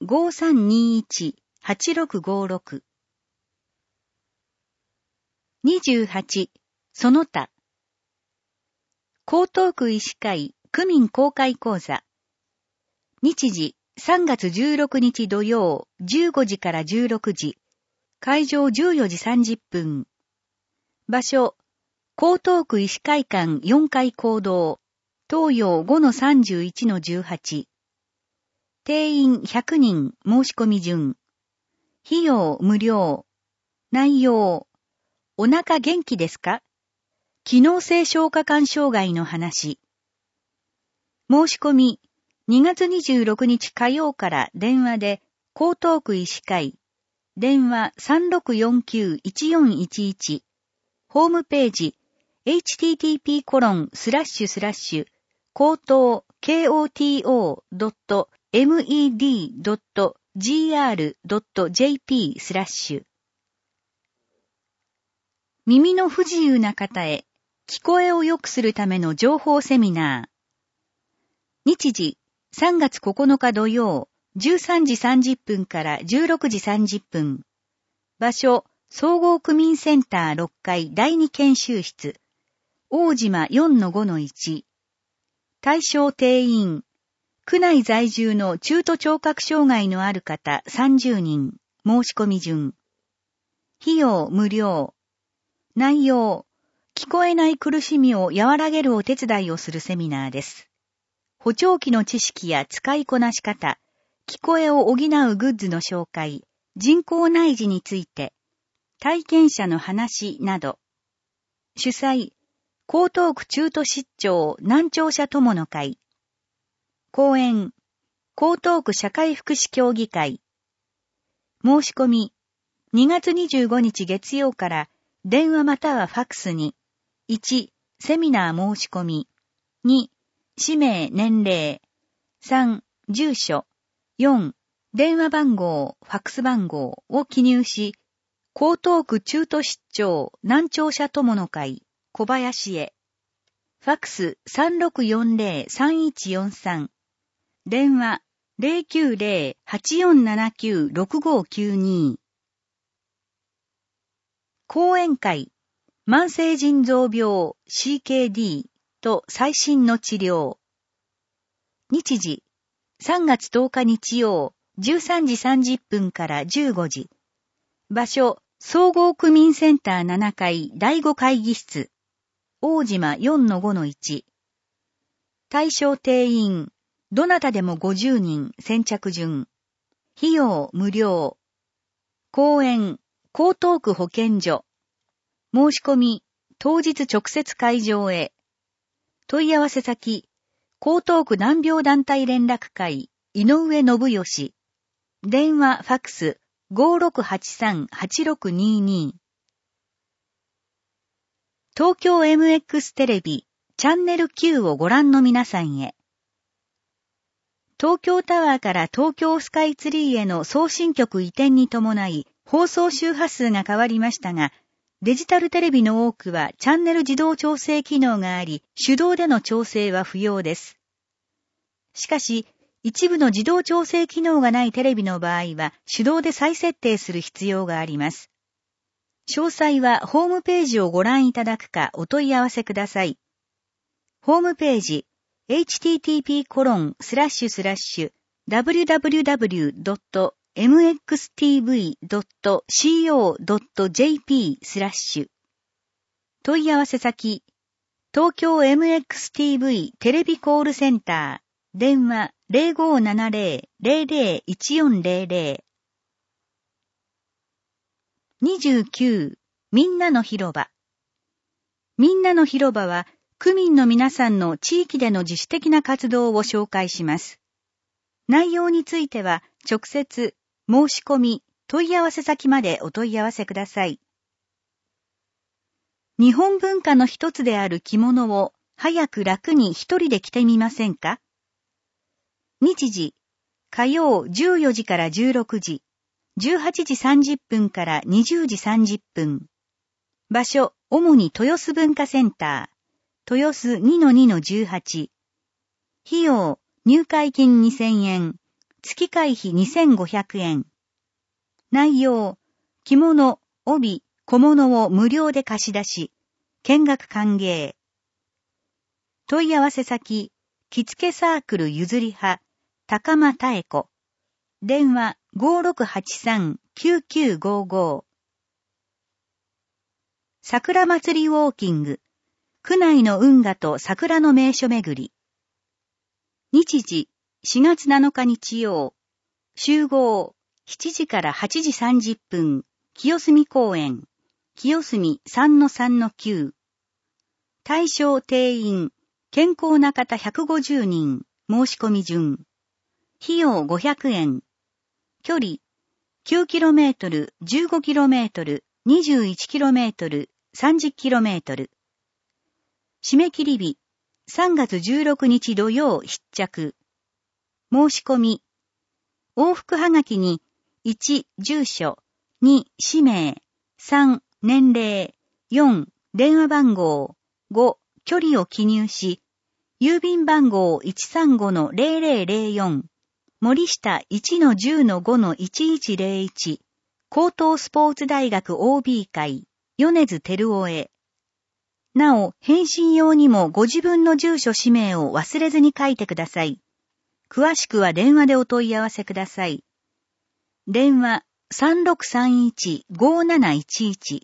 5321-8656。28、その他。江東区医師会区民公開講座。日時3月16日土曜15時から16時。会場14時30分。場所、江東区医師会館4階講堂。東洋 5-31-18。定員100人申し込み順。費用無料。内容。お腹元気ですか？機能性消化管障害の話。申し込み、2月26日火曜から電話で、江東区医師会、電話 3649-1411、ホームページ、http://koto.med.gr.jp/ 耳の不自由な方へ、聞こえを良くするための情報セミナー。日時、3月9日土曜、13時30分から16時30分。場所、総合区民センター6階第2研修室。大島 4-5-1。対象定員。区内在住の中途聴覚障害のある方30人。申し込み順。費用無料。内容。聞こえない苦しみを和らげるお手伝いをするセミナーです。補聴器の知識や使いこなし方、聞こえを補うグッズの紹介、人工内耳について、体験者の話など。主催、江東区中途失調難聴者友の会。講演、江東区社会福祉協議会。申し込み、2月25日月曜から電話またはファクスに、1、セミナー申し込み。2、氏名、年齢。3、住所。4、電話番号、ファクス番号を記入し、江東区中途失調難聴者友の会、小林へ。ファクス 3640-3143。電話 090-8479-6592。講演会。慢性腎臓病 CKD と最新の治療。日時、3月10日日曜、13時30分から15時。場所、総合区民センター7階第5会議室。大島 4-5-1。対象定員、どなたでも50人先着順。費用無料。講演、江東区保健所。申し込み、当日直接会場へ。問い合わせ先、江東区難病団体連絡会、井上信義。電話、ファクス、5683-8622。東京 MX テレビ、チャンネル9をご覧の皆さんへ。東京タワーから東京スカイツリーへの送信局移転に伴い、放送周波数が変わりましたが、デジタルテレビの多くはチャンネル自動調整機能があり、手動での調整は不要です。しかし、一部の自動調整機能がないテレビの場合は、手動で再設定する必要があります。 詳細はホームページをご覧いただくかお問い合わせください。ホームページ、http://www.mxtv.co.jp/ 問い合わせ先、東京 MXTV テレビコールセンター、電話 0570-001400。29、みんなの広場。みんなの広場は、区民の皆さんの地域での自主的な活動を紹介します。内容については、直接、申し込み、問い合わせ先までお問い合わせください。日本文化の一つである着物を早く楽に一人で着てみませんか？日時、火曜14時から16時、18時30分から20時30分。場所、主に豊洲文化センター、豊洲 2-2-18。費用、入会金2000円、月会費2500円。内容、着物、帯、小物を無料で貸し出し、見学歓迎。問い合わせ先、着付けサークル譲り派、高間妙子。電話 5683-9955。桜祭りウォーキング。区内の運河と桜の名所巡り。日時、4月7日日曜。集合、7時から8時30分。清澄公園。清澄 3-3-9。対象定員、健康な方150人。申し込み順。費用500円。距離、9km、15km、21km、30km。締め切り日、3月16日土曜必着。申し込み。往復はがきに、1、住所、2、氏名、3、年齢、4、電話番号、5、距離を記入し、郵便番号 135-0004、森下 1-10-5-1101、高等スポーツ大学 OB 会、米津照夫へ。なお、返信用にもご自分の住所氏名を忘れずに書いてください。詳しくは電話でお問い合わせください。電話 3631-5711。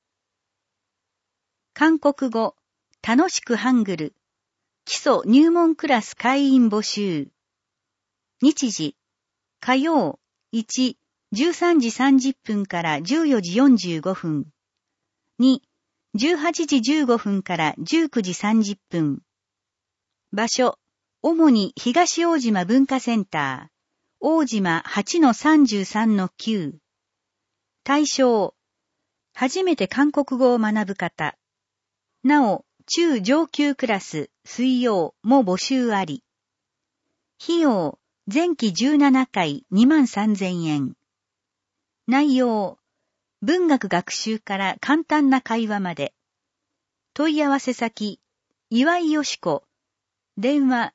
韓国語、楽しくハングル、基礎入門クラス会員募集。日時、火曜、1、13時30分から14時45分。2、18時15分から19時30分。場所、主に東大島文化センター、大島 8-33-9。対象、初めて韓国語を学ぶ方。なお、中上級クラス、水曜も募集あり。費用、前期17回23,000円。内容、文学学習から簡単な会話まで。問い合わせ先、岩井よしこ。電話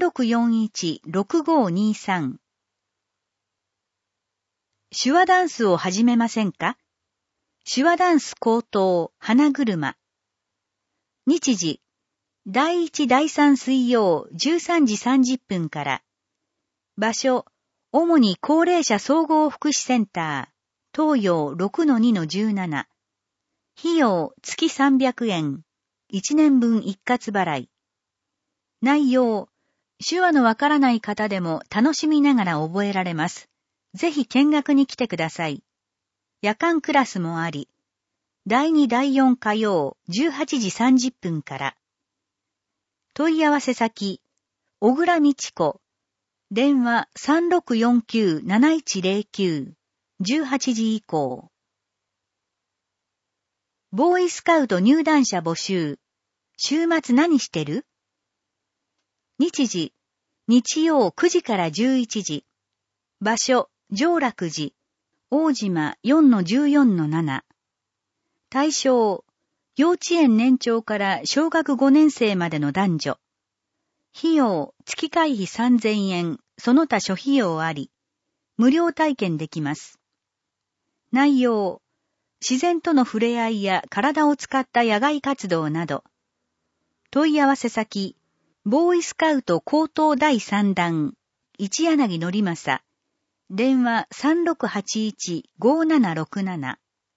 3641-6523。手話ダンスを始めませんか？手話ダンス高等花車。日時、第1第3水曜13時30分から。場所、主に高齢者総合福祉センター、東洋 6-2-17。費用、月300円。1年分一括払い。内容、手話のわからない方でも楽しみながら覚えられます。ぜひ見学に来てください。夜間クラスもあり、第2第4火曜18時30分から。問い合わせ先、小倉美智子。電話 3649-7109。18時以降。ボーイスカウト入団者募集。週末何してる？日時、日曜9時から11時。場所、上楽寺、大島 4-14-7。対象、幼稚園年長から小学5年生までの男女。費用、月会費3000円、その他諸費用あり。無料体験できます。内容、 自然との触れ合いや体を使った野外活動など。問い合わせ先、ボーイスカウト高等第3弾、一柳則正。電話 3681-5767。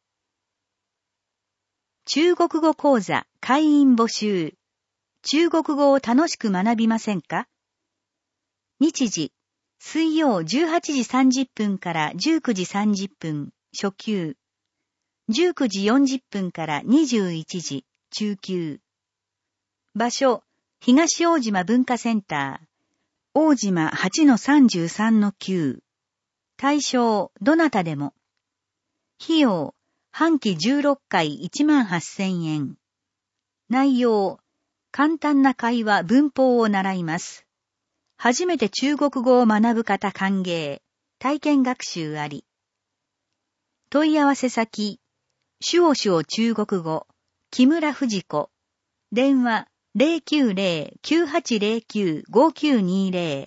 中国語講座会員募集。中国語を楽しく学びませんか？日時、水曜18時30分から19時30分、初級。19時40分から21時、中級。場所、東大島文化センター。大島 8-33-9。対象、どなたでも。費用、半期16回18,000円。内容、簡単な会話文法を習います。初めて中国語を学ぶ方歓迎。体験学習あり。問い合わせ先、シュオシュオ中国語、木村藤子。電話 090-9809-5920。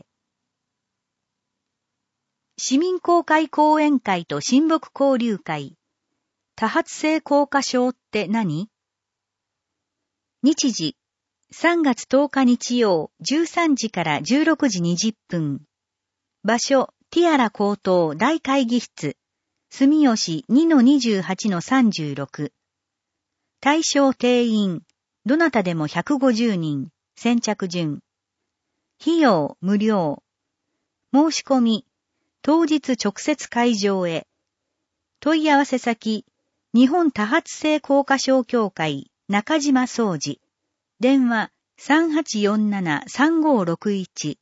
市民公開講演会と親睦交流会。多発性硬化症って何？日時、3月10日日曜13時から16時20分。場所、ティアラ高等大会議室。住吉 2-28-36。対象定員、どなたでも150人、先着順。費用無料。申し込み、当日直接会場へ。問い合わせ先、日本多発性硬化症協会、中島総司。電話 3847-3561。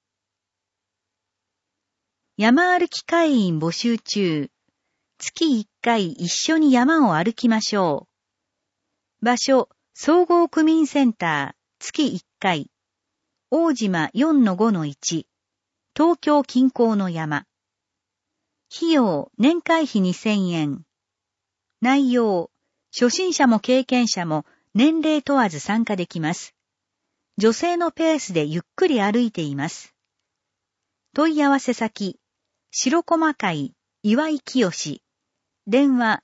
山歩き会員募集中。月1回一緒に山を歩きましょう。場所、総合区民センター、月1回。大島 4-5-1。東京近郊の山。費用、年会費2000円。内容、初心者も経験者も年齢問わず参加できます。女性のペースでゆっくり歩いています。問い合わせ先、白駒会、岩井清。電話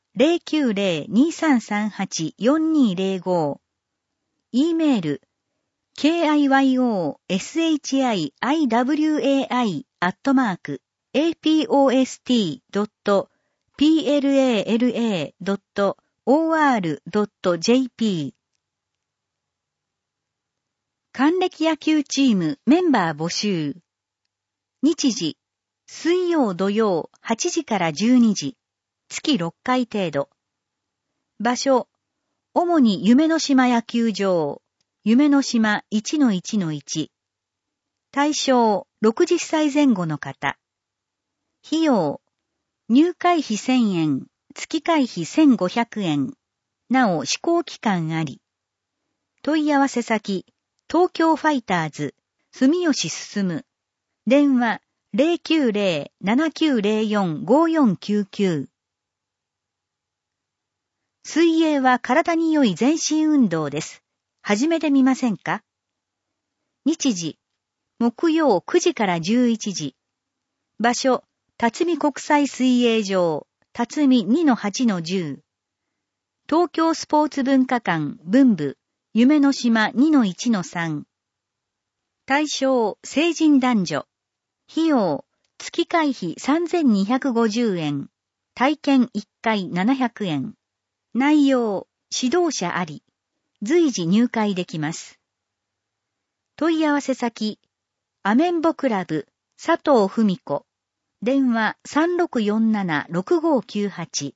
090-2338-4205。e メール、kiyiwai@apost.plala.or.jp。還暦野球チームメンバー募集。日時、水曜土曜8時から12時。月6回程度。場所、主に夢の島野球場、夢の島 1-1-1。対象、60歳前後の方。費用、入会費1000円、月会費1500円。なお、施行期間あり。問い合わせ先、東京ファイターズ、住吉進。電話、090-7904-5499。水泳は体に良い全身運動です。始めてみませんか？日時、木曜9時から11時。場所、辰巳国際水泳場、辰巳 2-8-10。東京スポーツ文化館分部、夢の島 2-1-3。対象、成人男女。費用、月会費3250円。体験1回700円。内容、指導者あり。随時入会できます。問い合わせ先、アメンボクラブ、佐藤文子。電話 3647-6598。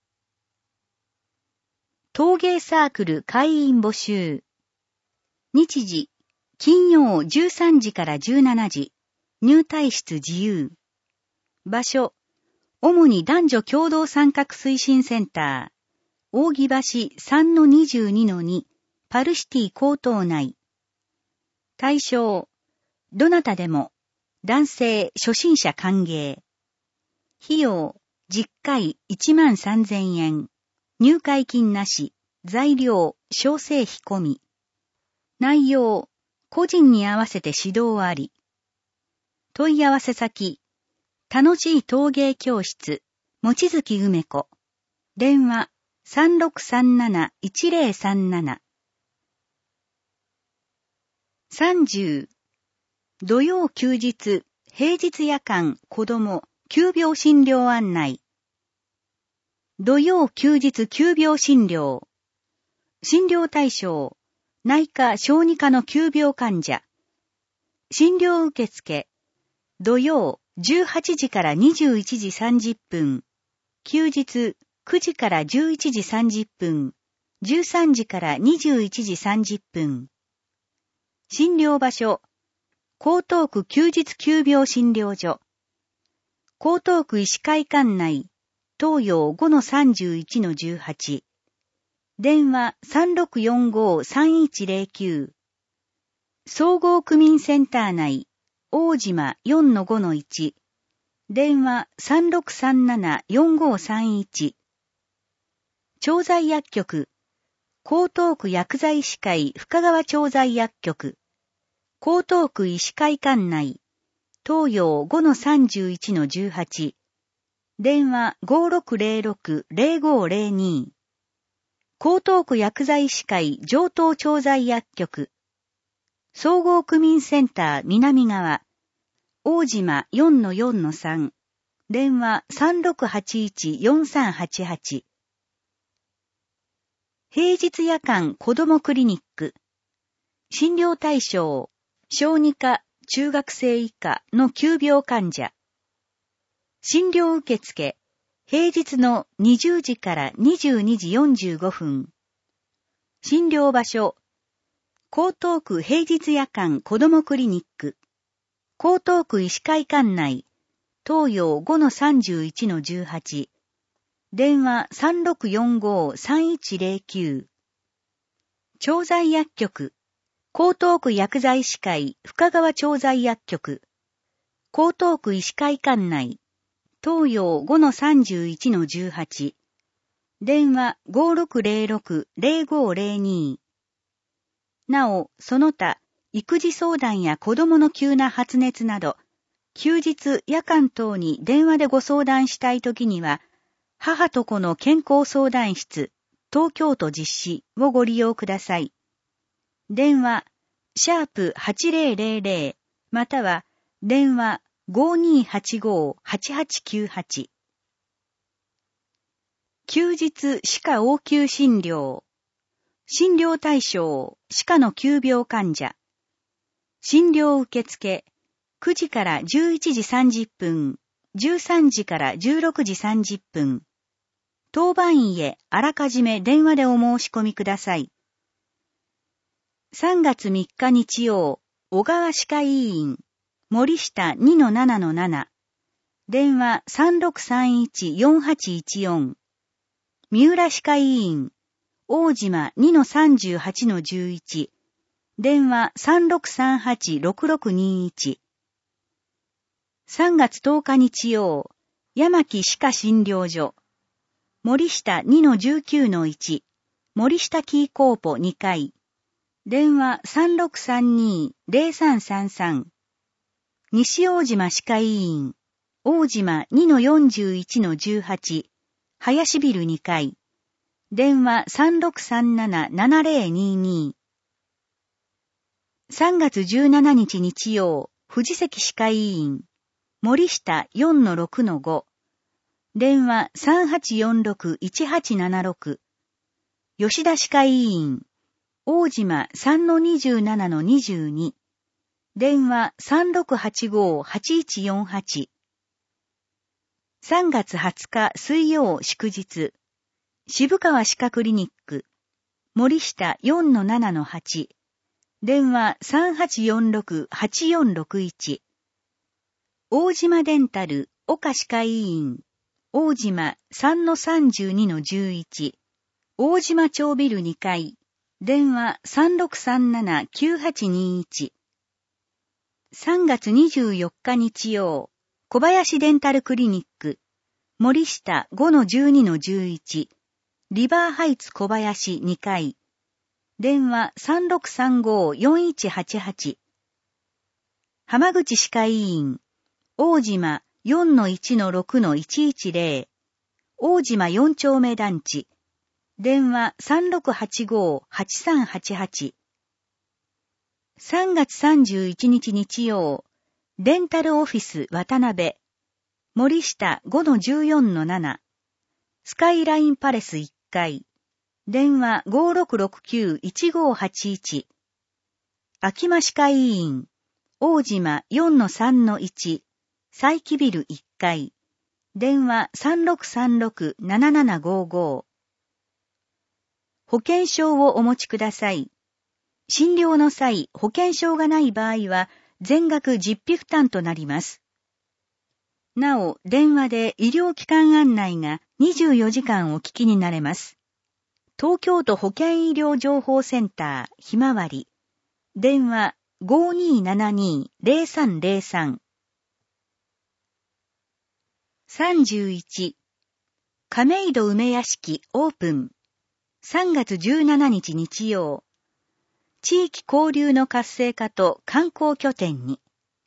陶芸サークル会員募集。日時、金曜13時から17時。入退室自由。場所、主に男女共同参画推進センター。扇橋 3-22-2。パルシティ高等内。対象、どなたでも、男性初心者歓迎。費用、10回13,000円。入会金なし、材料、小生費込み。内容、個人に合わせて指導あり。問い合わせ先、楽しい陶芸教室、望月梅子。電話 3637-1037。30、土曜休日、平日夜間、子供、急病診療案内。土曜休日急病診療。診療対象、内科・小児科の急病患者。診療受付、土曜18時から21時30分。休日9時から11時30分。13時から21時30分。診療場所、江東区休日急病診療所。江東区医師会館内、東洋 5-31-18。電話 3645-3109。総合区民センター内、大島 4-5-1。電話 3637-4531。調剤薬局、江東区薬剤師会深川調剤薬局。江東区医師会館内、東洋 5-31-18。電話 5606-0502。江東区薬剤師会上東調剤薬局。総合区民センター南側。大島 4-4-3。電話 3681-4388。平日夜間子どもクリニック。診療対象、小児科、中学生以下の急病患者。診療受付、平日の20時から22時45分。診療場所、江東区平日夜間子どもクリニック。江東区医師会館内、東洋 5-31-18。電話 3645-3109。調剤薬局、江東区薬剤師会深川調剤薬局。江東区医師会館内、東洋 5-31-18。電話 5606-0502。なお、その他、育児相談や子供の急な発熱など、休日夜間等に電話でご相談したいときには、母と子の健康相談室、東京都実施をご利用ください。電話、#8000、または、電話 5285-8898。休日歯科応急診療。診療対象、歯科の急病患者。診療受付、9時から11時30分、13時から16時30分。当番医へあらかじめ電話でお申し込みください。3月3日日曜、小川歯科医院、森下 2-7-7。電話 3631-4814。三浦歯科医院、大島 2-38-11。電話 3638-6621。3月10日日曜、山木歯科診療所。森下 2-19-1。森下キーコーポ2階。電話 3632-0333。西大島歯科医院。大島 2-41-18。林ビル2階。電話 3637-7022。3月17日日曜、藤関歯科医院。森下 4-6-5。電話 3846-1876。吉田歯科医院。大島 3-27-22。電話 3685-8148。3月20日水曜祝日。渋川歯科クリニック。森下 4-7-8。電話 3846-8461。大島デンタル岡歯科医院。大島 3-32-11。大島町ビル2階。電話 3637-9821。3月24日日曜。小林デンタルクリニック。森下 5-12-11。リバーハイツ小林2階。電話 3635-4188。浜口歯科医院。大島 4-1-6-110。大島4丁目団地。 電話 3685-8388。3月31日日曜、レンタルオフィス渡辺、森下 5-14-7、スカイラインパレス1階、電話 5669-1581、秋間歯科医院、大島 4-3-1、佐伯ビル1階、電話 3636-7755。保険証をお持ちください。診療の際、保険証がない場合は、全額実費負担となります。なお、電話で医療機関案内が24時間お聞きになれます。東京都保健医療情報センター、ひまわり。電話 5272-0303。31. 亀戸梅屋敷オープン。3月17日日曜。地域交流の活性化と観光拠点に。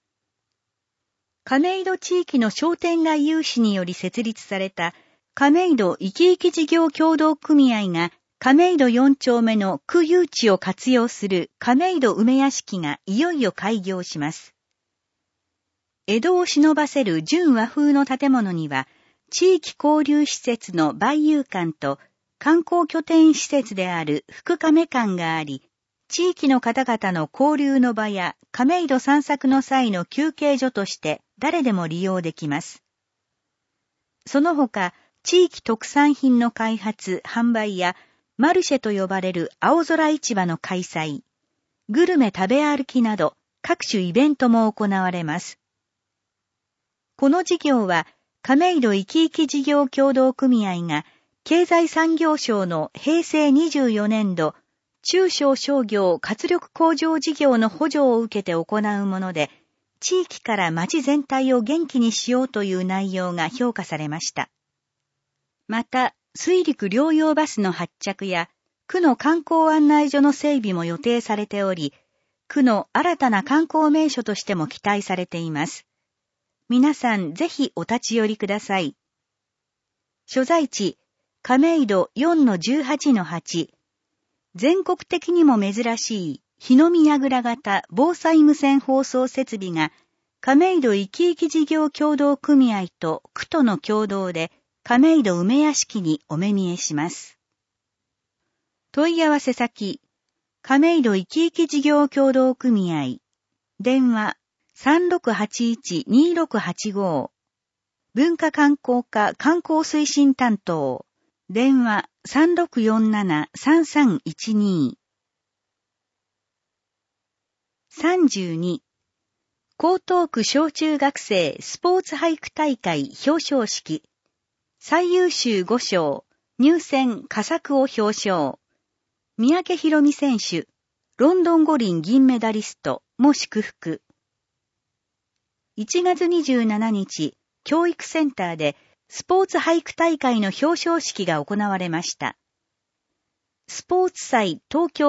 亀戸地域の商店街有志により設立された亀戸いきいき事業協同組合が亀戸4丁目の区有地を活用する亀戸梅屋敷がいよいよ開業します。江戸を忍ばせる純和風の建物には、地域交流施設の梅遊館と観光拠点施設である福亀館があり、地域の方々の交流の場や亀戸散策の際の休憩所として誰でも利用できます。その他、地域特産品の開発、販売やマルシェと呼ばれる青空市場の開催、グルメ食べ歩きなど各種イベントも行われます。この事業は亀戸いきいき事業協同組合が経済産業省の平成24年度中小商業活力向上事業の補助を受けて行うもので、地域から町全体を元気にしようという内容が評価されました。また、水陸両用バスの発着や、区の観光案内所の整備も予定されており、区の新たな観光名所としても期待されています。皆さんぜひお立ち寄りください。所在地、亀戸 4-18-8。全国的にも珍しい日の見櫓型防災無線放送設備が亀戸いきいき事業協同組合と区との共同で亀戸梅屋敷にお目見えします。問い合わせ先、亀戸いきいき事業協同組合、電話 3681-2685、文化観光課観光推進担当、電話 3647-3312。32. 江東区小中学生スポーツ俳句大会表彰式。最優秀5賞、入選佳作を表彰。三宅宏美選手、ロンドン五輪銀メダリストも祝福。1月27日、教育センターでスポーツ俳句大会の表彰式が行われました。スポーツ祭東京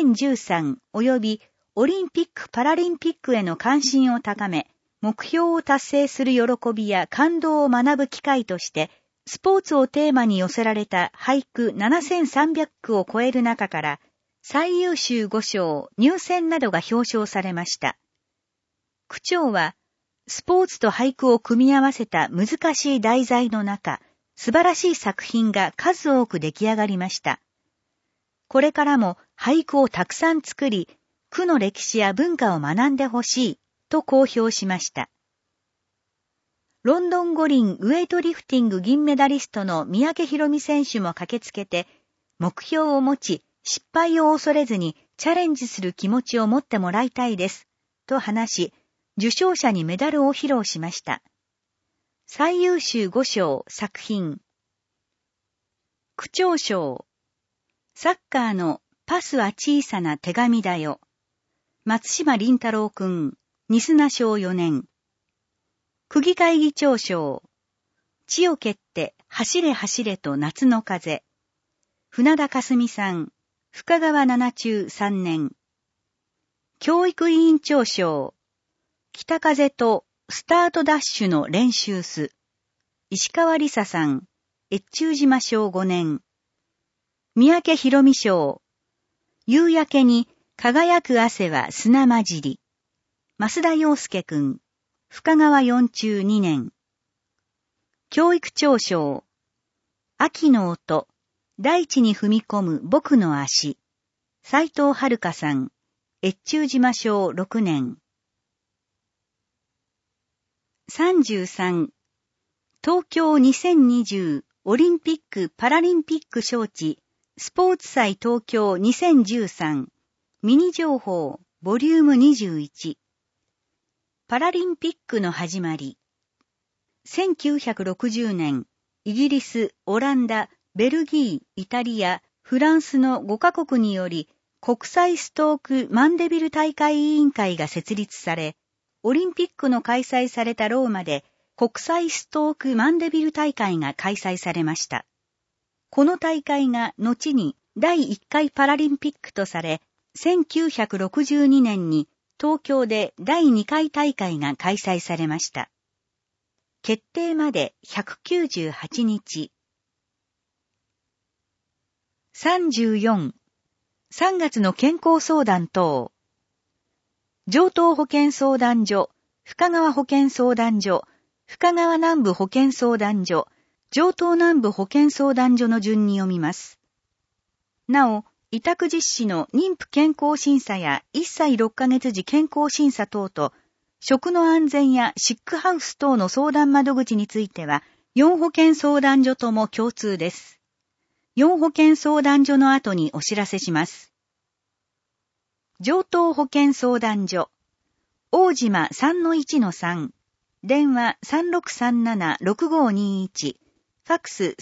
2013及びオリンピック・パラリンピックへの関心を高め、目標を達成する喜びや感動を学ぶ機会として、スポーツをテーマに寄せられた俳句7300句を超える中から、最優秀5賞、入選などが表彰されました。区長は、スポーツと俳句を組み合わせた難しい題材の中、素晴らしい作品が数多く出来上がりました。これからも俳句をたくさん作り、区の歴史や文化を学んでほしいと公表しました。ロンドン五輪ウェイトリフティング銀メダリストの三宅宏美選手も駆けつけて、目標を持ち、失敗を恐れずにチャレンジする気持ちを持ってもらいたいです、と話し、受賞者にメダルを披露しました。最優秀5賞作品。区長賞。サッカーのパスは小さな手紙だよ。松島凛太郎くん、ニスナ賞4年。区議会議長賞。地を蹴って走れ走れと夏の風。船田かすみさん、深川七中3年。教育委員長賞。北風とスタートダッシュの練習数。石川理沙さん、越中島賞5年。 三宅博美賞。夕焼けに輝く汗は砂混じり。増田洋介くん。深川四中2年。教育長賞。秋の音。大地に踏み込む僕の足。斉藤遥さん。越中島賞6年。33。東京2020オリンピック・パラリンピック招致スポーツ祭東京2013ミニ情報ボリューム21。パラリンピックの始まり。1960年、イギリス、オランダ、ベルギー、イタリア、フランスの5カ国により国際ストーク・マンデビル大会委員会が設立され、オリンピックの開催されたローマで国際ストーク・マンデビル大会が開催されました。この大会が後に第1回パラリンピックとされ、1962年に東京で第2回大会が開催されました。決定まで198日。34。3月の健康相談等。城東保健相談所、深川保健相談所、深川南部保健相談所、城東南部保健相談所の順に読みます。なお、委託実施の妊婦健康審査や1歳6ヶ月時健康審査等と、食の安全やシックハウス等の相談窓口については、4保健相談所とも共通です。4保健相談所の後にお知らせします。城東保健相談所、大島 3-1-3、電話 3637-6521、ファックス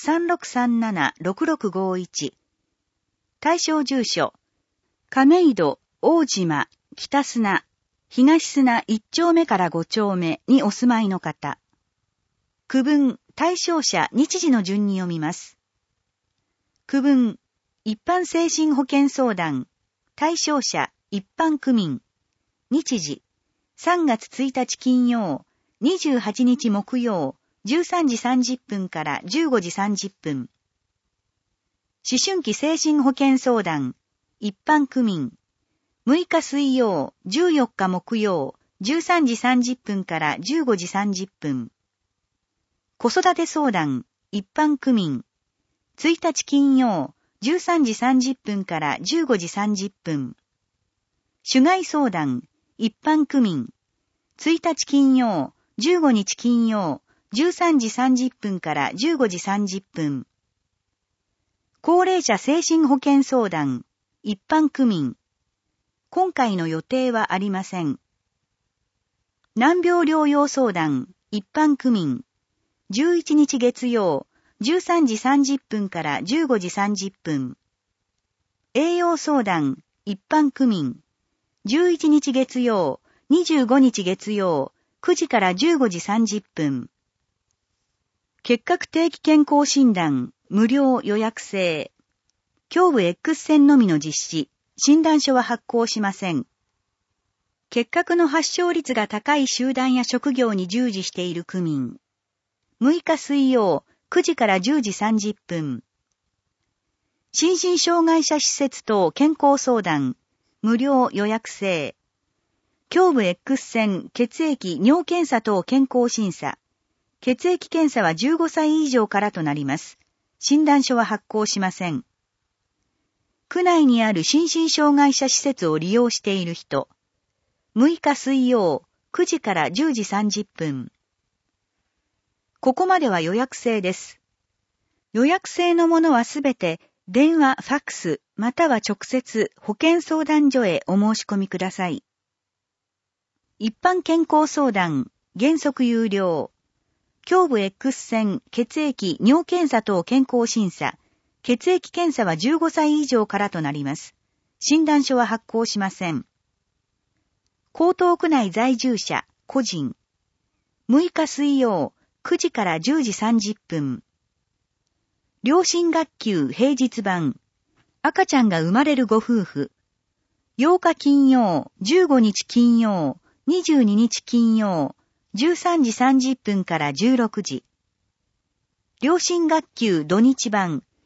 3637-6651、対象住所、亀戸、大島、北砂、東砂1丁目から5丁目にお住まいの方。区分、対象者、日時の順に読みます。区分、一般精神保健相談、対象者、一般区民。日時、3月1日金曜、28日木曜、13時30分から15時30分。思春期精神保健相談、一般区民。6日水曜、14日木曜、13時30分から15時30分。子育て相談、一般区民。1日金曜、13時30分から15時30分。種害相談、一般区民。1日金曜、15日金曜、13時30分から15時30分。高齢者精神保健相談、一般区民。今回の予定はありません。難病療養相談、一般区民。11日月曜、13時30分から15時30分。栄養相談、一般区民。11日月曜、25日月曜、9時から15時30分。結核定期健康診断、無料予約制。胸部 X 線のみの実施、診断書は発行しません。結核の発症率が高い集団や職業に従事している区民。6日水曜、9時から10時30分。心身障害者施設等健康相談、無料予約制。胸部 X 線、血液、尿検査等健康審査。血液検査は15歳以上からとなります。診断書は発行しません。区内にある心身障害者施設を利用している人。6日水曜、9時から10時30分。ここまでは予約制です。予約制のものはすべて電話、ファックス、または直接保健相談所へお申し込みください。一般健康相談、原則有料。胸部 X 線、血液、尿検査等健康審査。血液検査は15歳以上からとなります。診断書は発行しません。江東区内在住者、個人。6日水曜、9時から10時30分。両親学級平日版。赤ちゃんが生まれるご夫婦。8日金曜、15日金曜、22日金曜、13時30分から16時。両親学級土日版。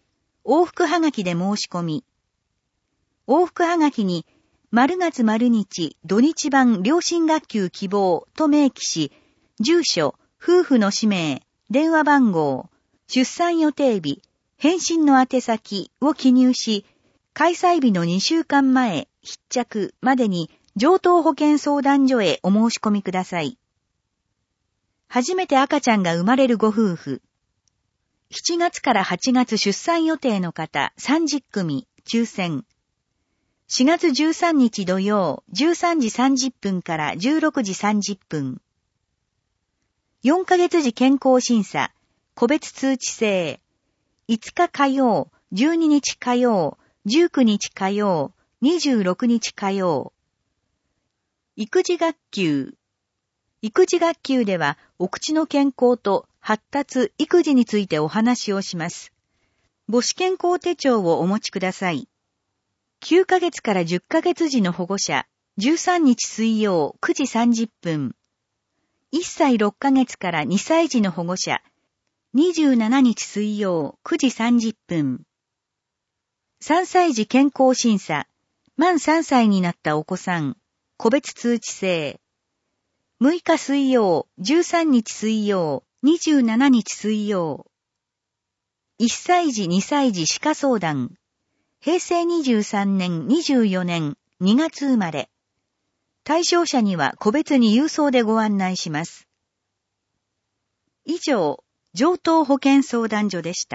往復はがきで申し込み。往復はがきに、〇月〇日土日版良心学級希望と明記し、住所、夫婦の氏名、電話番号、出産予定日、返信の宛先を記入し、開催日の2週間前、必着までに上等保健相談所へお申し込みください。初めて赤ちゃんが生まれるご夫婦。7月から8月出産予定の方30組、抽選。4月13日土曜、13時30分から16時30分。4ヶ月時健康審査、個別通知制。5日火曜、12日火曜、19日火曜、26日火曜。育児学級。育児学級では、お口の健康と発達、育児についてお話をします。母子健康手帳をお持ちください。9ヶ月から10ヶ月時の保護者、13日水曜9時30分。1歳6ヶ月から2歳児の保護者、27日水曜9時30分。3歳児健康審査、満3歳になったお子さん、個別通知制。6日水曜、13日水曜、27日水曜。1歳児2歳児歯科相談。平成23年24年2月生まれ。対象者には個別に郵送でご案内します。以上、上等保健相談所でした。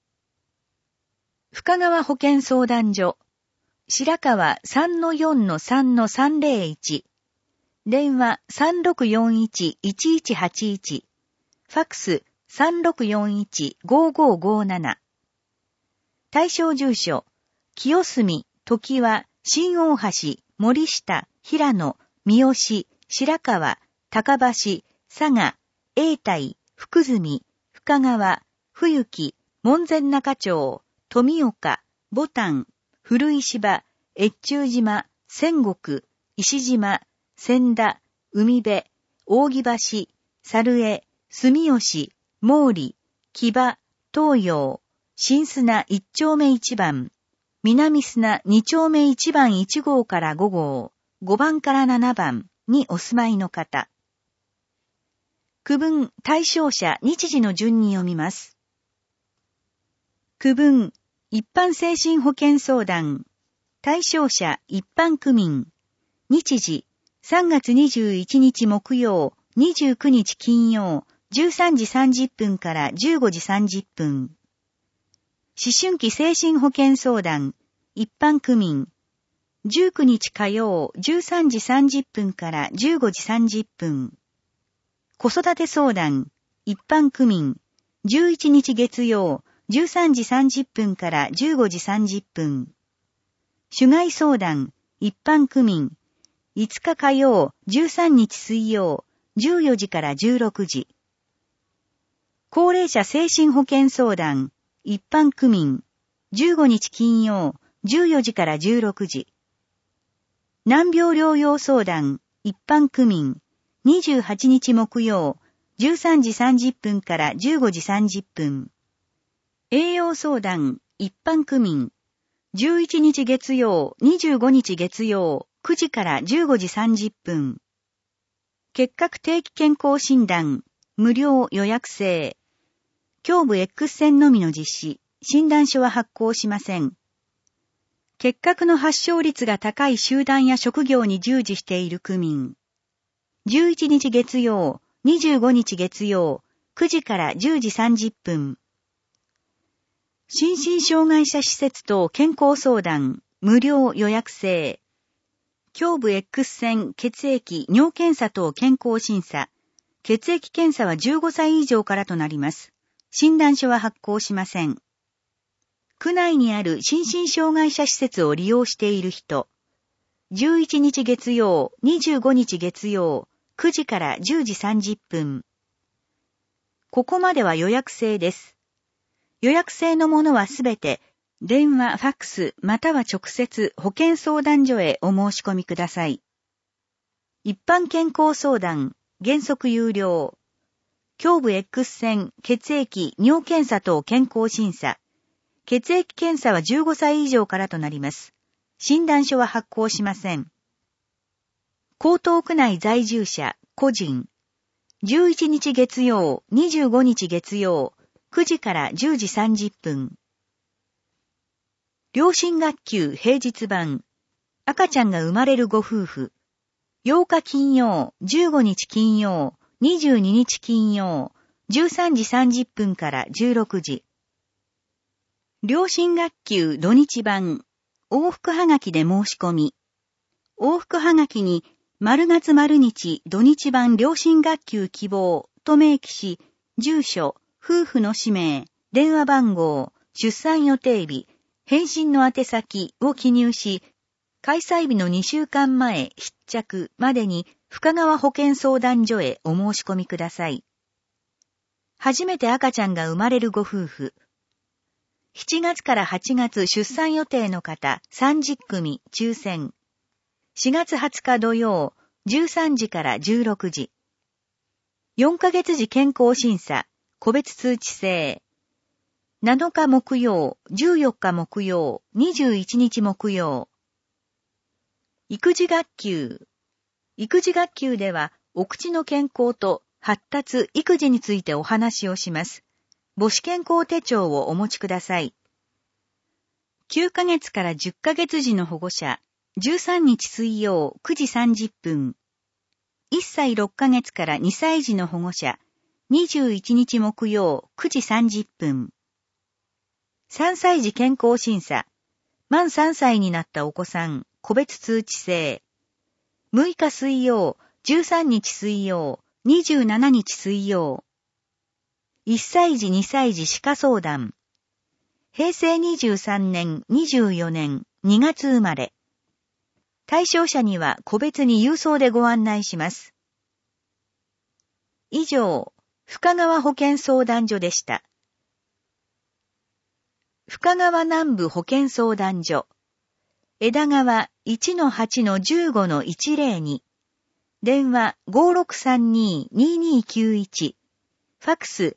深川保健相談所。白川 3-4-3-301。電話 3641-1181。ファックス 3641-5557。対象住所。清澄、常盤、新大橋、森下、平野、三好、白川、高橋、佐賀、永代、福住、深川、冬木、門前仲町、富岡、牡丹、古石場、越中島、仙石、石島、千田、海辺、扇橋、猿江、住吉、毛利、木場、東洋、新砂1丁目1番、南砂2丁目1番1号から5号、5番から7番にお住まいの方。区分対象者日時の順に読みます。区分一般精神保健相談。対象者一般区民。日時3月21日木曜、29日金曜、13時30分から15時30分。思春期精神保健相談。一般区民。19日火曜、13時30分から15時30分。子育て相談。一般区民。11日月曜、13時30分から15時30分。主害相談。一般区民。5日火曜、13日水曜、14時から16時。高齢者精神保健相談。一般区民。15日金曜、14時から16時。難病療養相談。一般区民。28日木曜、13時30分から15時30分。栄養相談。一般区民。11日月曜、25日月曜、9時から15時30分。結核定期健康診断。無料予約制。胸部 X 線のみの実施。診断書は発行しません。結核の発症率が高い集団や職業に従事している区民。11日月曜、25日月曜、9時から10時30分。心身障害者施設等健康相談、無料予約制。胸部 X 線、血液、尿検査等健康審査。血液検査は15歳以上からとなります。診断書は発行しません。区内にある心身障害者施設を利用している人。11日月曜、25日月曜、9時から10時30分。ここまでは予約制です。予約制のものはすべて、電話、ファックス、または直接保健相談所へお申し込みください。一般健康相談、原則有料。胸部 X 線、血液、尿検査等健康審査。 血液検査は15歳以上からとなります。診断書は発行しません。江東区内在住者、個人。11日月曜、25日月曜、9時から10時30分。両親学級平日版。赤ちゃんが生まれるご夫婦。8日金曜、15日金曜、22日金曜、13時30分から16時。両親学級土日版。往復はがきで申し込み。往復はがきに、丸月丸日土日版両親学級希望と明記し、住所、夫婦の氏名、電話番号、出産予定日、返信の宛先を記入し、開催日の2週間前必着までに深川保健相談所へお申し込みください。初めて赤ちゃんが生まれるご夫婦。7月から8月出産予定の方30組抽選。4月20日土曜、13時から16時。4ヶ月時健康審査、個別通知制。7日木曜、14日木曜、21日木曜。育児学級。育児学級では、お口の健康と発達、育児についてお話をします。母子健康手帳をお持ちください。9ヶ月から10ヶ月時の保護者。13日水曜9時30分。1歳6ヶ月から2歳児の保護者。21日木曜9時30分。3歳児健康審査。満3歳になったお子さん、個別通知制。6日水曜、13日水曜、27日水曜。1歳児2歳児歯科相談。平成23年、24年、2月生まれ。対象者には個別に郵送でご案内します。以上、深川保健相談所でした。深川南部保健相談所。枝川 1-8-15-102。電話 5632-2291。ファクス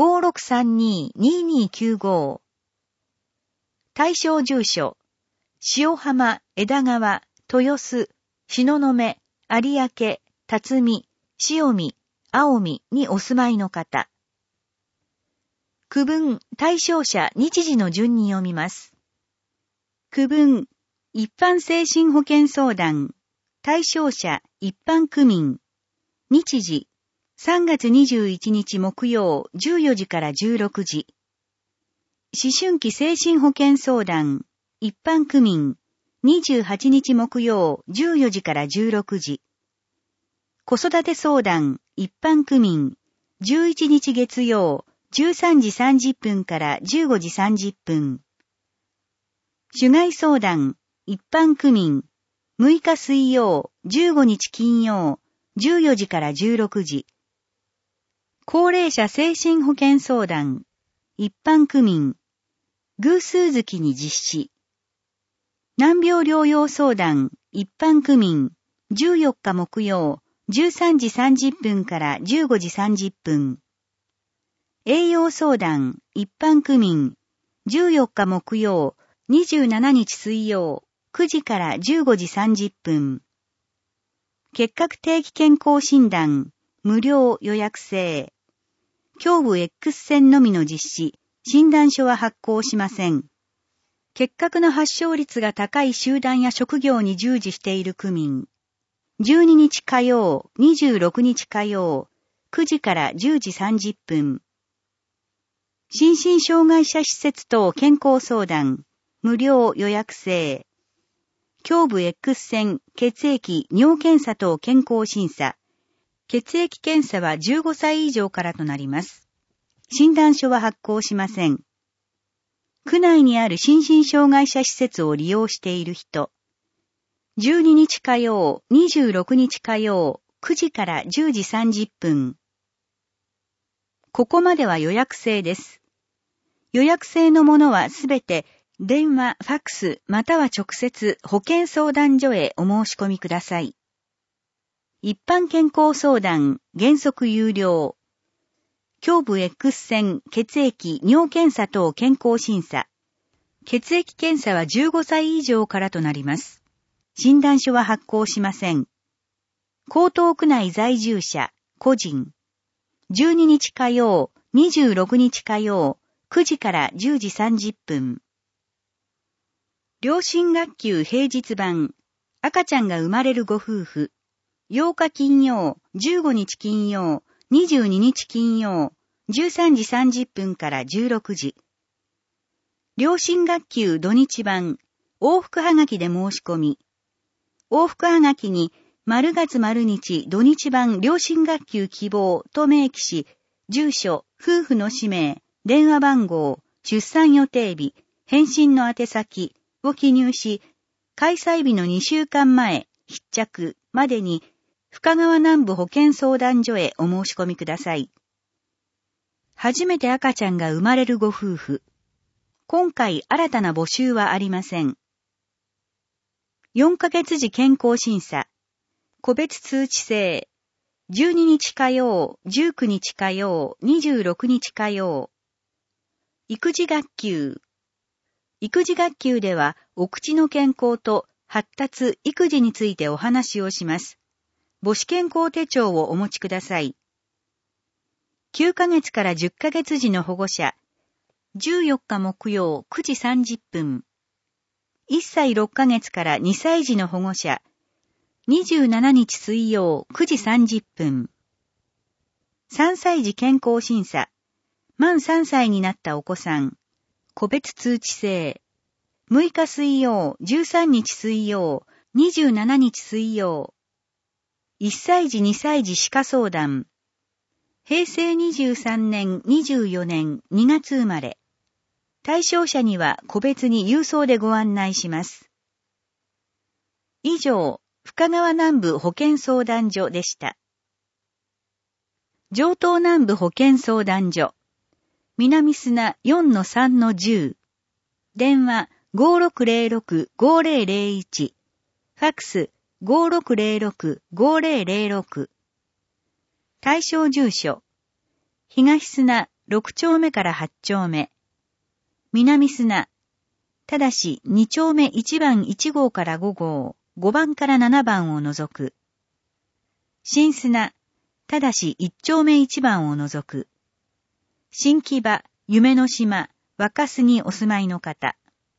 5632-2295。対象住所。塩浜、枝川、豊洲、東雲、有明、辰巳、塩見、青見にお住まいの方。区分、対象者、日時の順に読みます。区分、一般精神保健相談。対象者、一般区民。日時、3月21日木曜、14時から16時。思春期精神保健相談。一般区民。28日木曜、14時から16時。子育て相談、一般区民。11日月曜、13時30分から15時30分。主害相談、一般区民。6日水曜、15日金曜、14時から16時。高齢者精神保健相談、一般区民。偶数月に実施。難病療養相談、一般区民。14日木曜、13時30分から15時30分。栄養相談、一般区民。14日木曜、27日水曜、9時から15時30分。結核定期健康診断、無料予約制。胸部 X 線のみの実施、診断書は発行しません。結核の発症率が高い集団や職業に従事している区民。12日火曜、26日火曜、9時から10時30分。心身障害者施設等健康相談、無料予約制。胸部 X 線、血液、尿検査等健康審査。血液検査は15歳以上からとなります。診断書は発行しません。区内にある心身障害者施設を利用している人。12日火曜、26日火曜、9時から10時30分。ここまでは予約制です。予約制のものはすべて電話、ファクス、または直接保健相談所へお申し込みください。一般健康相談、原則有料。胸部 X 線、血液、尿検査等健康審査。 血液検査は15歳以上からとなります。診断書は発行しません。江東区内在住者、個人。12日火曜、26日火曜、9時から10時30分。両親学級平日版。赤ちゃんが生まれるご夫婦。8日金曜、15日金曜、22日金曜、13時30分から16時。両親学級土日版。往復はがきで申し込み。往復はがきに、丸月丸日土日版両親学級希望と明記し、住所、夫婦の氏名、電話番号、出産予定日、返信の宛先を記入し、開催日の2週間前、必着までに、深川南部保健相談所へお申し込みください。初めて赤ちゃんが生まれるご夫婦。今回新たな募集はありません。4ヶ月時健康審査。個別通知制。12日火曜、19日火曜、26日火曜。育児学級。育児学級では、お口の健康と発達、育児についてお話をします。母子健康手帳をお持ちください。9ヶ月から10ヶ月時の保護者。14日木曜9時30分。1歳6ヶ月から2歳児の保護者。27日水曜9時30分。3歳児健康審査。満3歳になったお子さん。個別通知制。6日水曜、13日水曜、27日水曜。1歳児2歳児歯科相談。平成23年24年2月生まれ。対象者には個別に郵送でご案内します。以上、深川南部保健相談所でした。城東南部保健相談所。南砂 4-3-10。電話5606-5001。ファクス5606-5006。対象住所。東砂6丁目から8丁目。南砂。ただし2丁目1番1号から5号、5番から7番を除く。新砂。ただし1丁目1番を除く。新木場、夢の島、若洲にお住まいの方。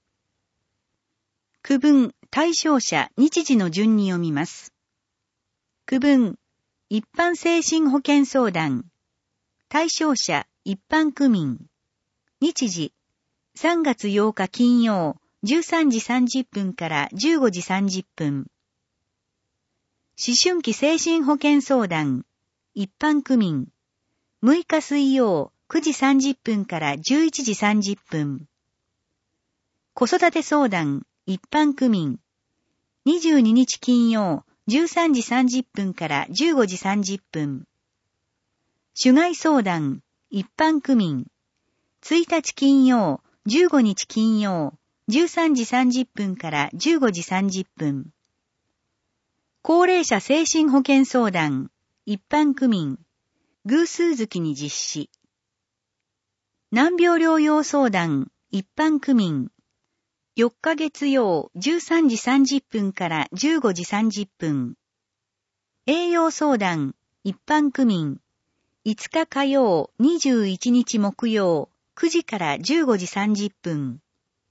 区分、対象者、日時の順に読みます。区分、一般精神保健相談。対象者、一般区民。日時、3月8日金曜、13時30分から15時30分。思春期精神保健相談。一般区民。6日水曜、9時30分から11時30分。子育て相談。一般区民。22日金曜、13時30分から15時30分。種害相談。一般区民。1日金曜、15日金曜、13時30分から15時30分。高齢者精神保健相談。一般区民。偶数月に実施。難病療養相談。一般区民。4日月曜13時30分から15時30分。栄養相談。一般区民。5日火曜21日木曜9時から15時30分。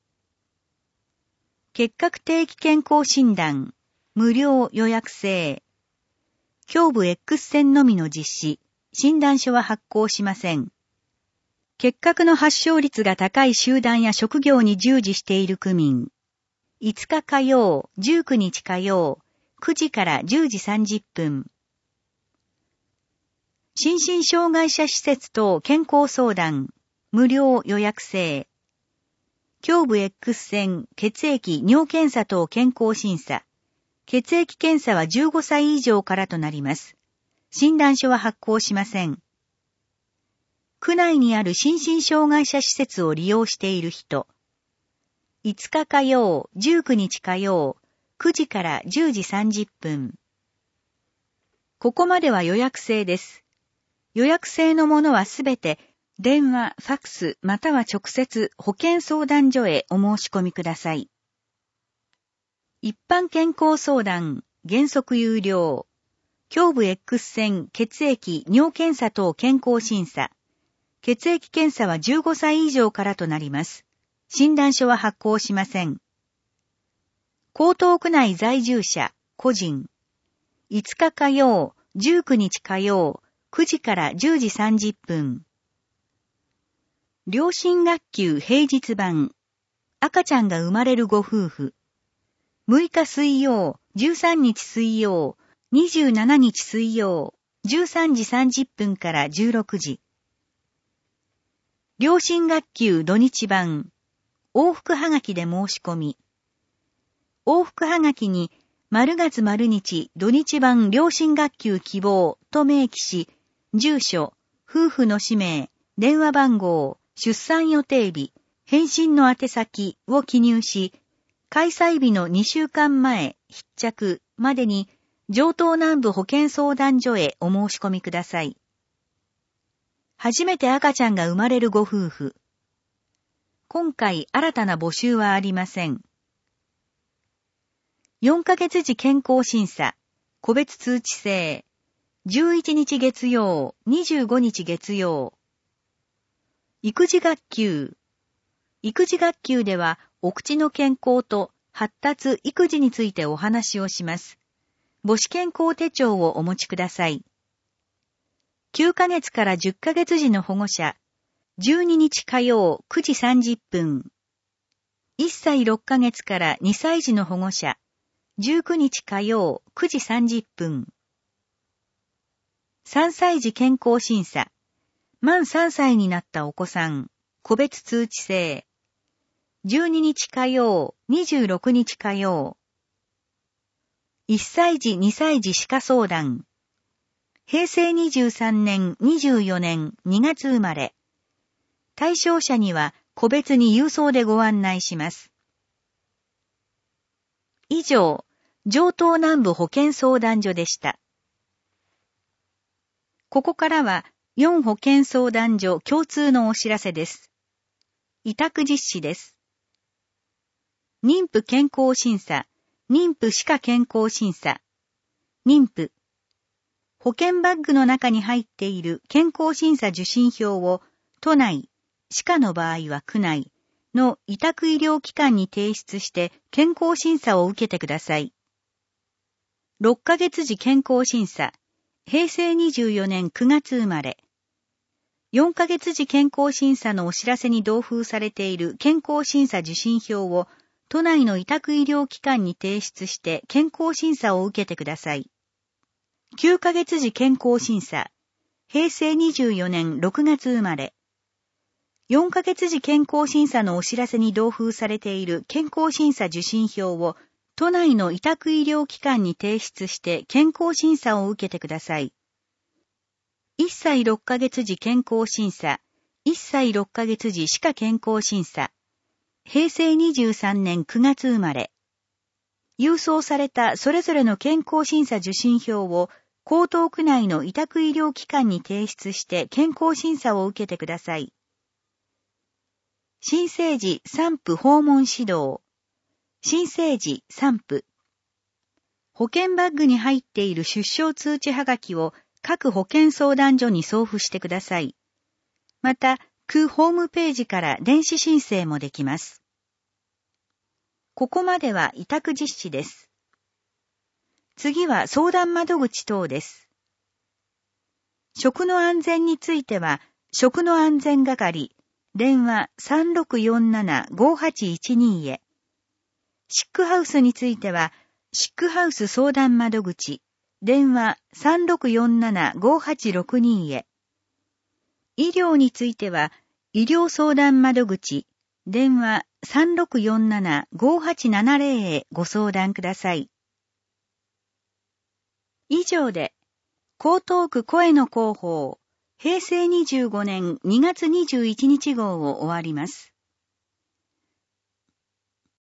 結核定期健康診断。無料予約制。胸部 X 線のみの実施。診断書は発行しません。結核の発症率が高い集団や職業に従事している区民。5日火曜、19日火曜、9時から10時30分。心身障害者施設等健康相談。無料予約制。胸部 X 線、血液、尿検査等健康審査。血液検査は15歳以上からとなります。診断書は発行しません。区内にある心身障害者施設を利用している人。5日火曜、19日火曜、9時から10時30分。ここまでは予約制です。予約制のものはすべて電話、ファクスまたは直接保健相談所へお申し込みください。一般健康相談、原則有料。胸部 X 線、血液、尿検査等健康審査。血液検査は15歳以上からとなります。診断書は発行しません。江東区内在住者、個人。5日火曜、19日火曜、9時から10時30分。両親学級平日版。赤ちゃんが生まれるご夫婦。6日水曜、13日水曜、27日水曜、13時30分から16時。両親学級土日版。往復はがきで申し込み。往復はがきに、〇月〇日土日版両親学級希望と明記し、住所、夫婦の氏名、電話番号、出産予定日、返信の宛先を記入し、開催日の2週間前、必着までに、上東南部保健相談所へお申し込みください。初めて赤ちゃんが生まれるご夫婦。今回新たな募集はありません。4ヶ月時健康審査、個別通知制。11日月曜、25日月曜。育児学級。育児学級では、お口の健康と発達育児についてお話をします。母子健康手帳をお持ちください。9ヶ月から10ヶ月時の保護者。12日火曜9時30分。1歳6ヶ月から2歳児の保護者。19日火曜9時30分。3歳児健康審査。満3歳になったお子さん。個別通知制。12日火曜、26日火曜。1歳児2歳児歯科相談。平成23年24年2月生まれ。対象者には個別に郵送でご案内します。以上、上東南部保健相談所でした。ここからは4保健相談所共通のお知らせです。委託実施です。妊婦健康審査、妊婦歯科健康審査。妊婦。保健バッグの中に入っている健康審査受診票を都内、歯科の場合は区内の委託医療機関に提出して健康審査を受けてください。6ヶ月時健康審査。平成24年9月生まれ。4ヶ月時健康審査のお知らせに同封されている健康審査受診票を都内の委託医療機関に提出して健康審査を受けてください。9ヶ月時健康審査。平成24年6月生まれ。4ヶ月時健康審査のお知らせに同封されている健康審査受診票を都内の委託医療機関に提出して健康審査を受けてください。1歳6ヶ月時健康審査。1歳6ヶ月時歯科健康審査。平成23年9月生まれ。郵送されたそれぞれの健康審査受診票を江東区内の委託医療機関に提出して健康審査を受けてください。新生児産婦訪問指導。新生児産婦。保健バッグに入っている出生通知はがきを各保健相談所に送付してください。また、区ホームページから電子申請もできます。ここまでは委託実施です。次は相談窓口等です。食の安全については、食の安全係、電話 3647-5812 へ。シックハウスについては、シックハウス相談窓口、電話 3647-5862 へ。医療については、医療相談窓口、電話 3647-5870 へご相談ください。以上で、江東区声の広報、平成25年2月21日号を終わります。